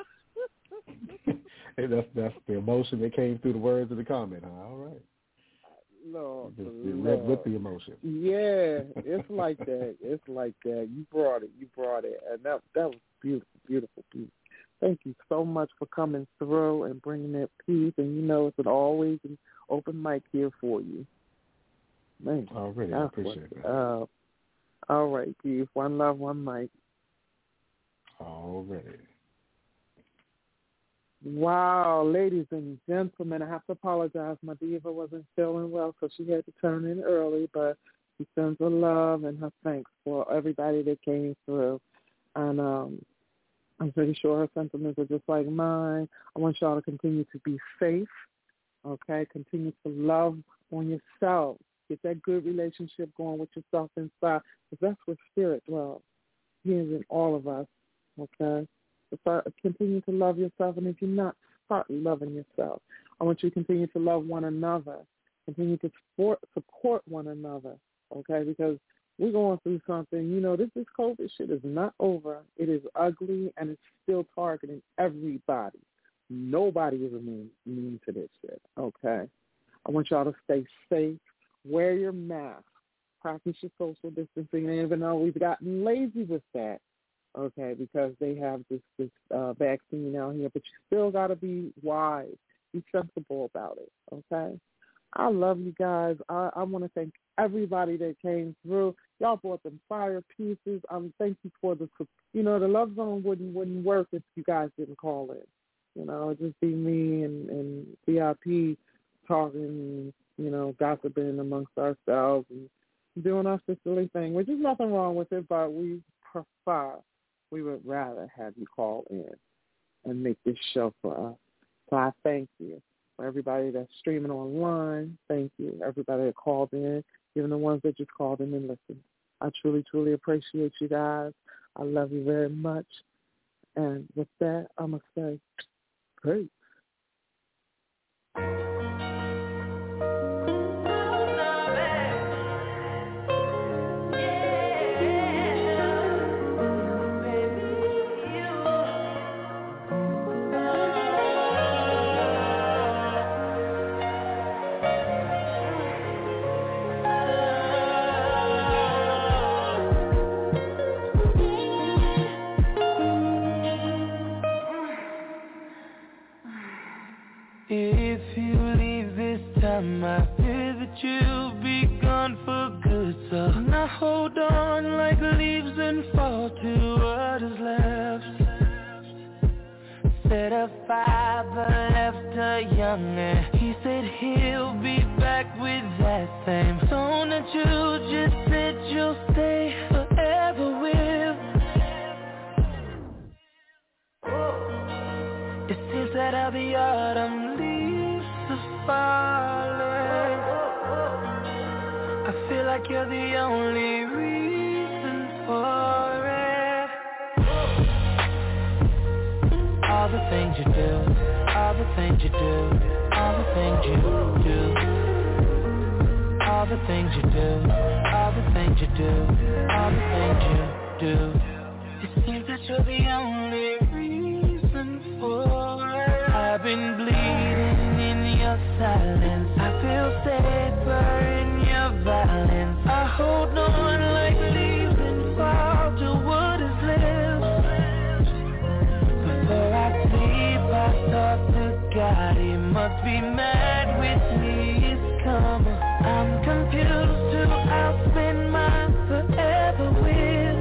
Hey, that's that's the emotion that came through the words of the comment, huh? All right. Lord, Just Lord. led with the emotion. Yeah, it's like that. It's like that. You brought it. You brought it, and that that was beautiful, beautiful, beautiful. Thank you so much for coming through and bringing that peace. And you know, it's an always an open mic here for you. Man, already, I appreciate it. Uh, all right, Keith. One love, one mic. Already. Wow, ladies and gentlemen, I have to apologize. My diva wasn't feeling well, so she had to turn in early, but she sends her love and her thanks for everybody that came through. And um, I'm pretty sure her sentiments are just like mine. I want y'all to continue to be safe, okay? Continue to love on yourself. Get that good relationship going with yourself inside, because that's where spirit dwells. He is in all of us, okay? Start, continue to love yourself, and if you're not, start loving yourself. I want you to continue to love one another. Continue to support, support one another, okay? Because we're going through something. You know, this, this COVID shit is not over. It is ugly, and it's still targeting everybody. Nobody is immune, immune to this shit, okay? I want y'all to stay safe. Wear your mask. Practice your social distancing. And even though we've gotten lazy with that, okay, because they have this, this uh, vaccine out here, but you still got to be wise, be sensible about it, okay? I love you guys. I, I want to thank everybody that came through. Y'all brought them fire pieces. Um, thank you for the, you know, the Love Zone wouldn't wouldn't work if you guys didn't call in. You know, it'd just be me and, and V I P talking, you know, gossiping amongst ourselves and doing our silly thing, which is nothing wrong with it, but we prefer. We would rather have you call in and make this show for us. So I thank you. For everybody that's streaming online, thank you. Everybody that called in, even the ones that just called in and listened. I truly, truly appreciate you guys. I love you very much. And with that, I'm going to say, great. If you leave this time, I fear that you'll be gone for good. So now hold on like leaves and fall to what is left. Set a fire but left her young, and he said he'll be back with that same tone that you just said you'll stay forever with. It seems that I'll be autumn falling. I feel like you're the only reason for it. All the things you do, all the things you do, all the things you do, all the things you do, all the things you do, all the things you do. It seems that you're the only reason for it. I've been bleeding in your silence. I feel safer in your violence. I hold on like leaves and fall to what is left. Before I sleep, I talk to God. He must be mad with me. It's coming. I'm confused to outspend mine forever with.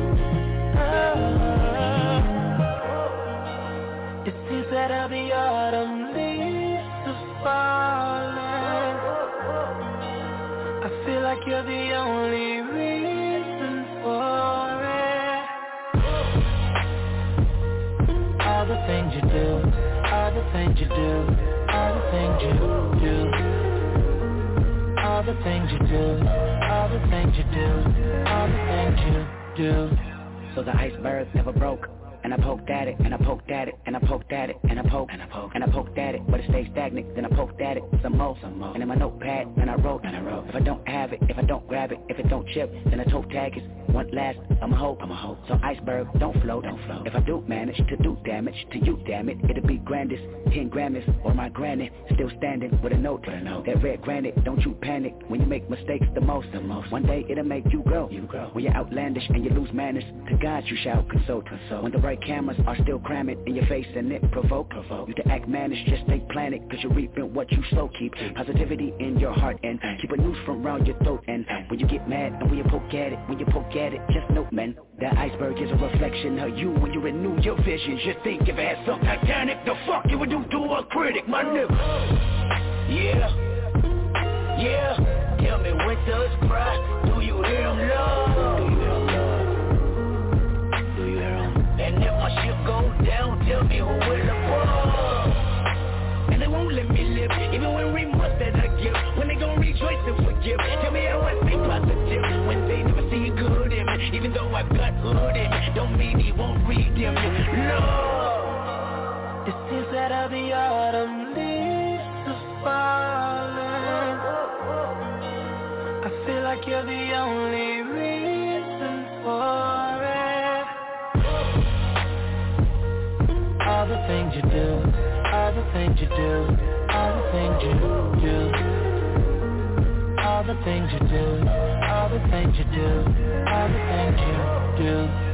Oh. It seems that all the autumn leaves are falling. I feel like you're the only reason for it. All the things you do, all the things you do, all the things you do, all the things you do, all the things you do, all the things you do. So the iceberg never broke. And I poked at it, and I poked at it, and I poked at it, and I poked, and I poked, and I poked at it, but it stayed stagnant. Then I poked at it some more, some more. And in my notepad, and I wrote, and I wrote. If I don't have it, if I don't grab it, if it don't chip, then I toe tag it. One last, I'ma hope, I'ma hope. So iceberg, don't float, don't float. If I do manage to do damage to you, damn it, it'll be grandest. Ten Grammys or my granny, still standing with a note, with a note. That red granite, don't you panic when you make mistakes the most, the most. One day it'll make you grow, you grow. When you're outlandish and you lose manners, to God you shall consult, consult. When the right cameras are still cramming in your face and it provoke, provoke. You to act mannish, just stay planted, cause you're reaping what you sow. Keep positivity in your heart and keep a noose from around your throat. And when you get mad and when you poke at it, when you poke at it, just note, man, that iceberg is a reflection of you. When you renew your vision, just think if it had something Titanic, the fuck you would do to a critic, my nigga. Yeah, yeah, tell me when does cry, do you hear him love? Do you hear him love? Do you hear him? And if my ship goes down, tell me who will above. And they won't let me live, even when we must that I give. When they gon' rejoice and forgive, tell me how I stay positive. When they never see good in me, even though I've got hood in me, don't mean he won't redeem me. No. It seems that all the autumn leaves are falling. I feel like you're the only reason for it. All the things you do, all the things you do, all the things you do, all the things you do, all the things you do, all the things you do.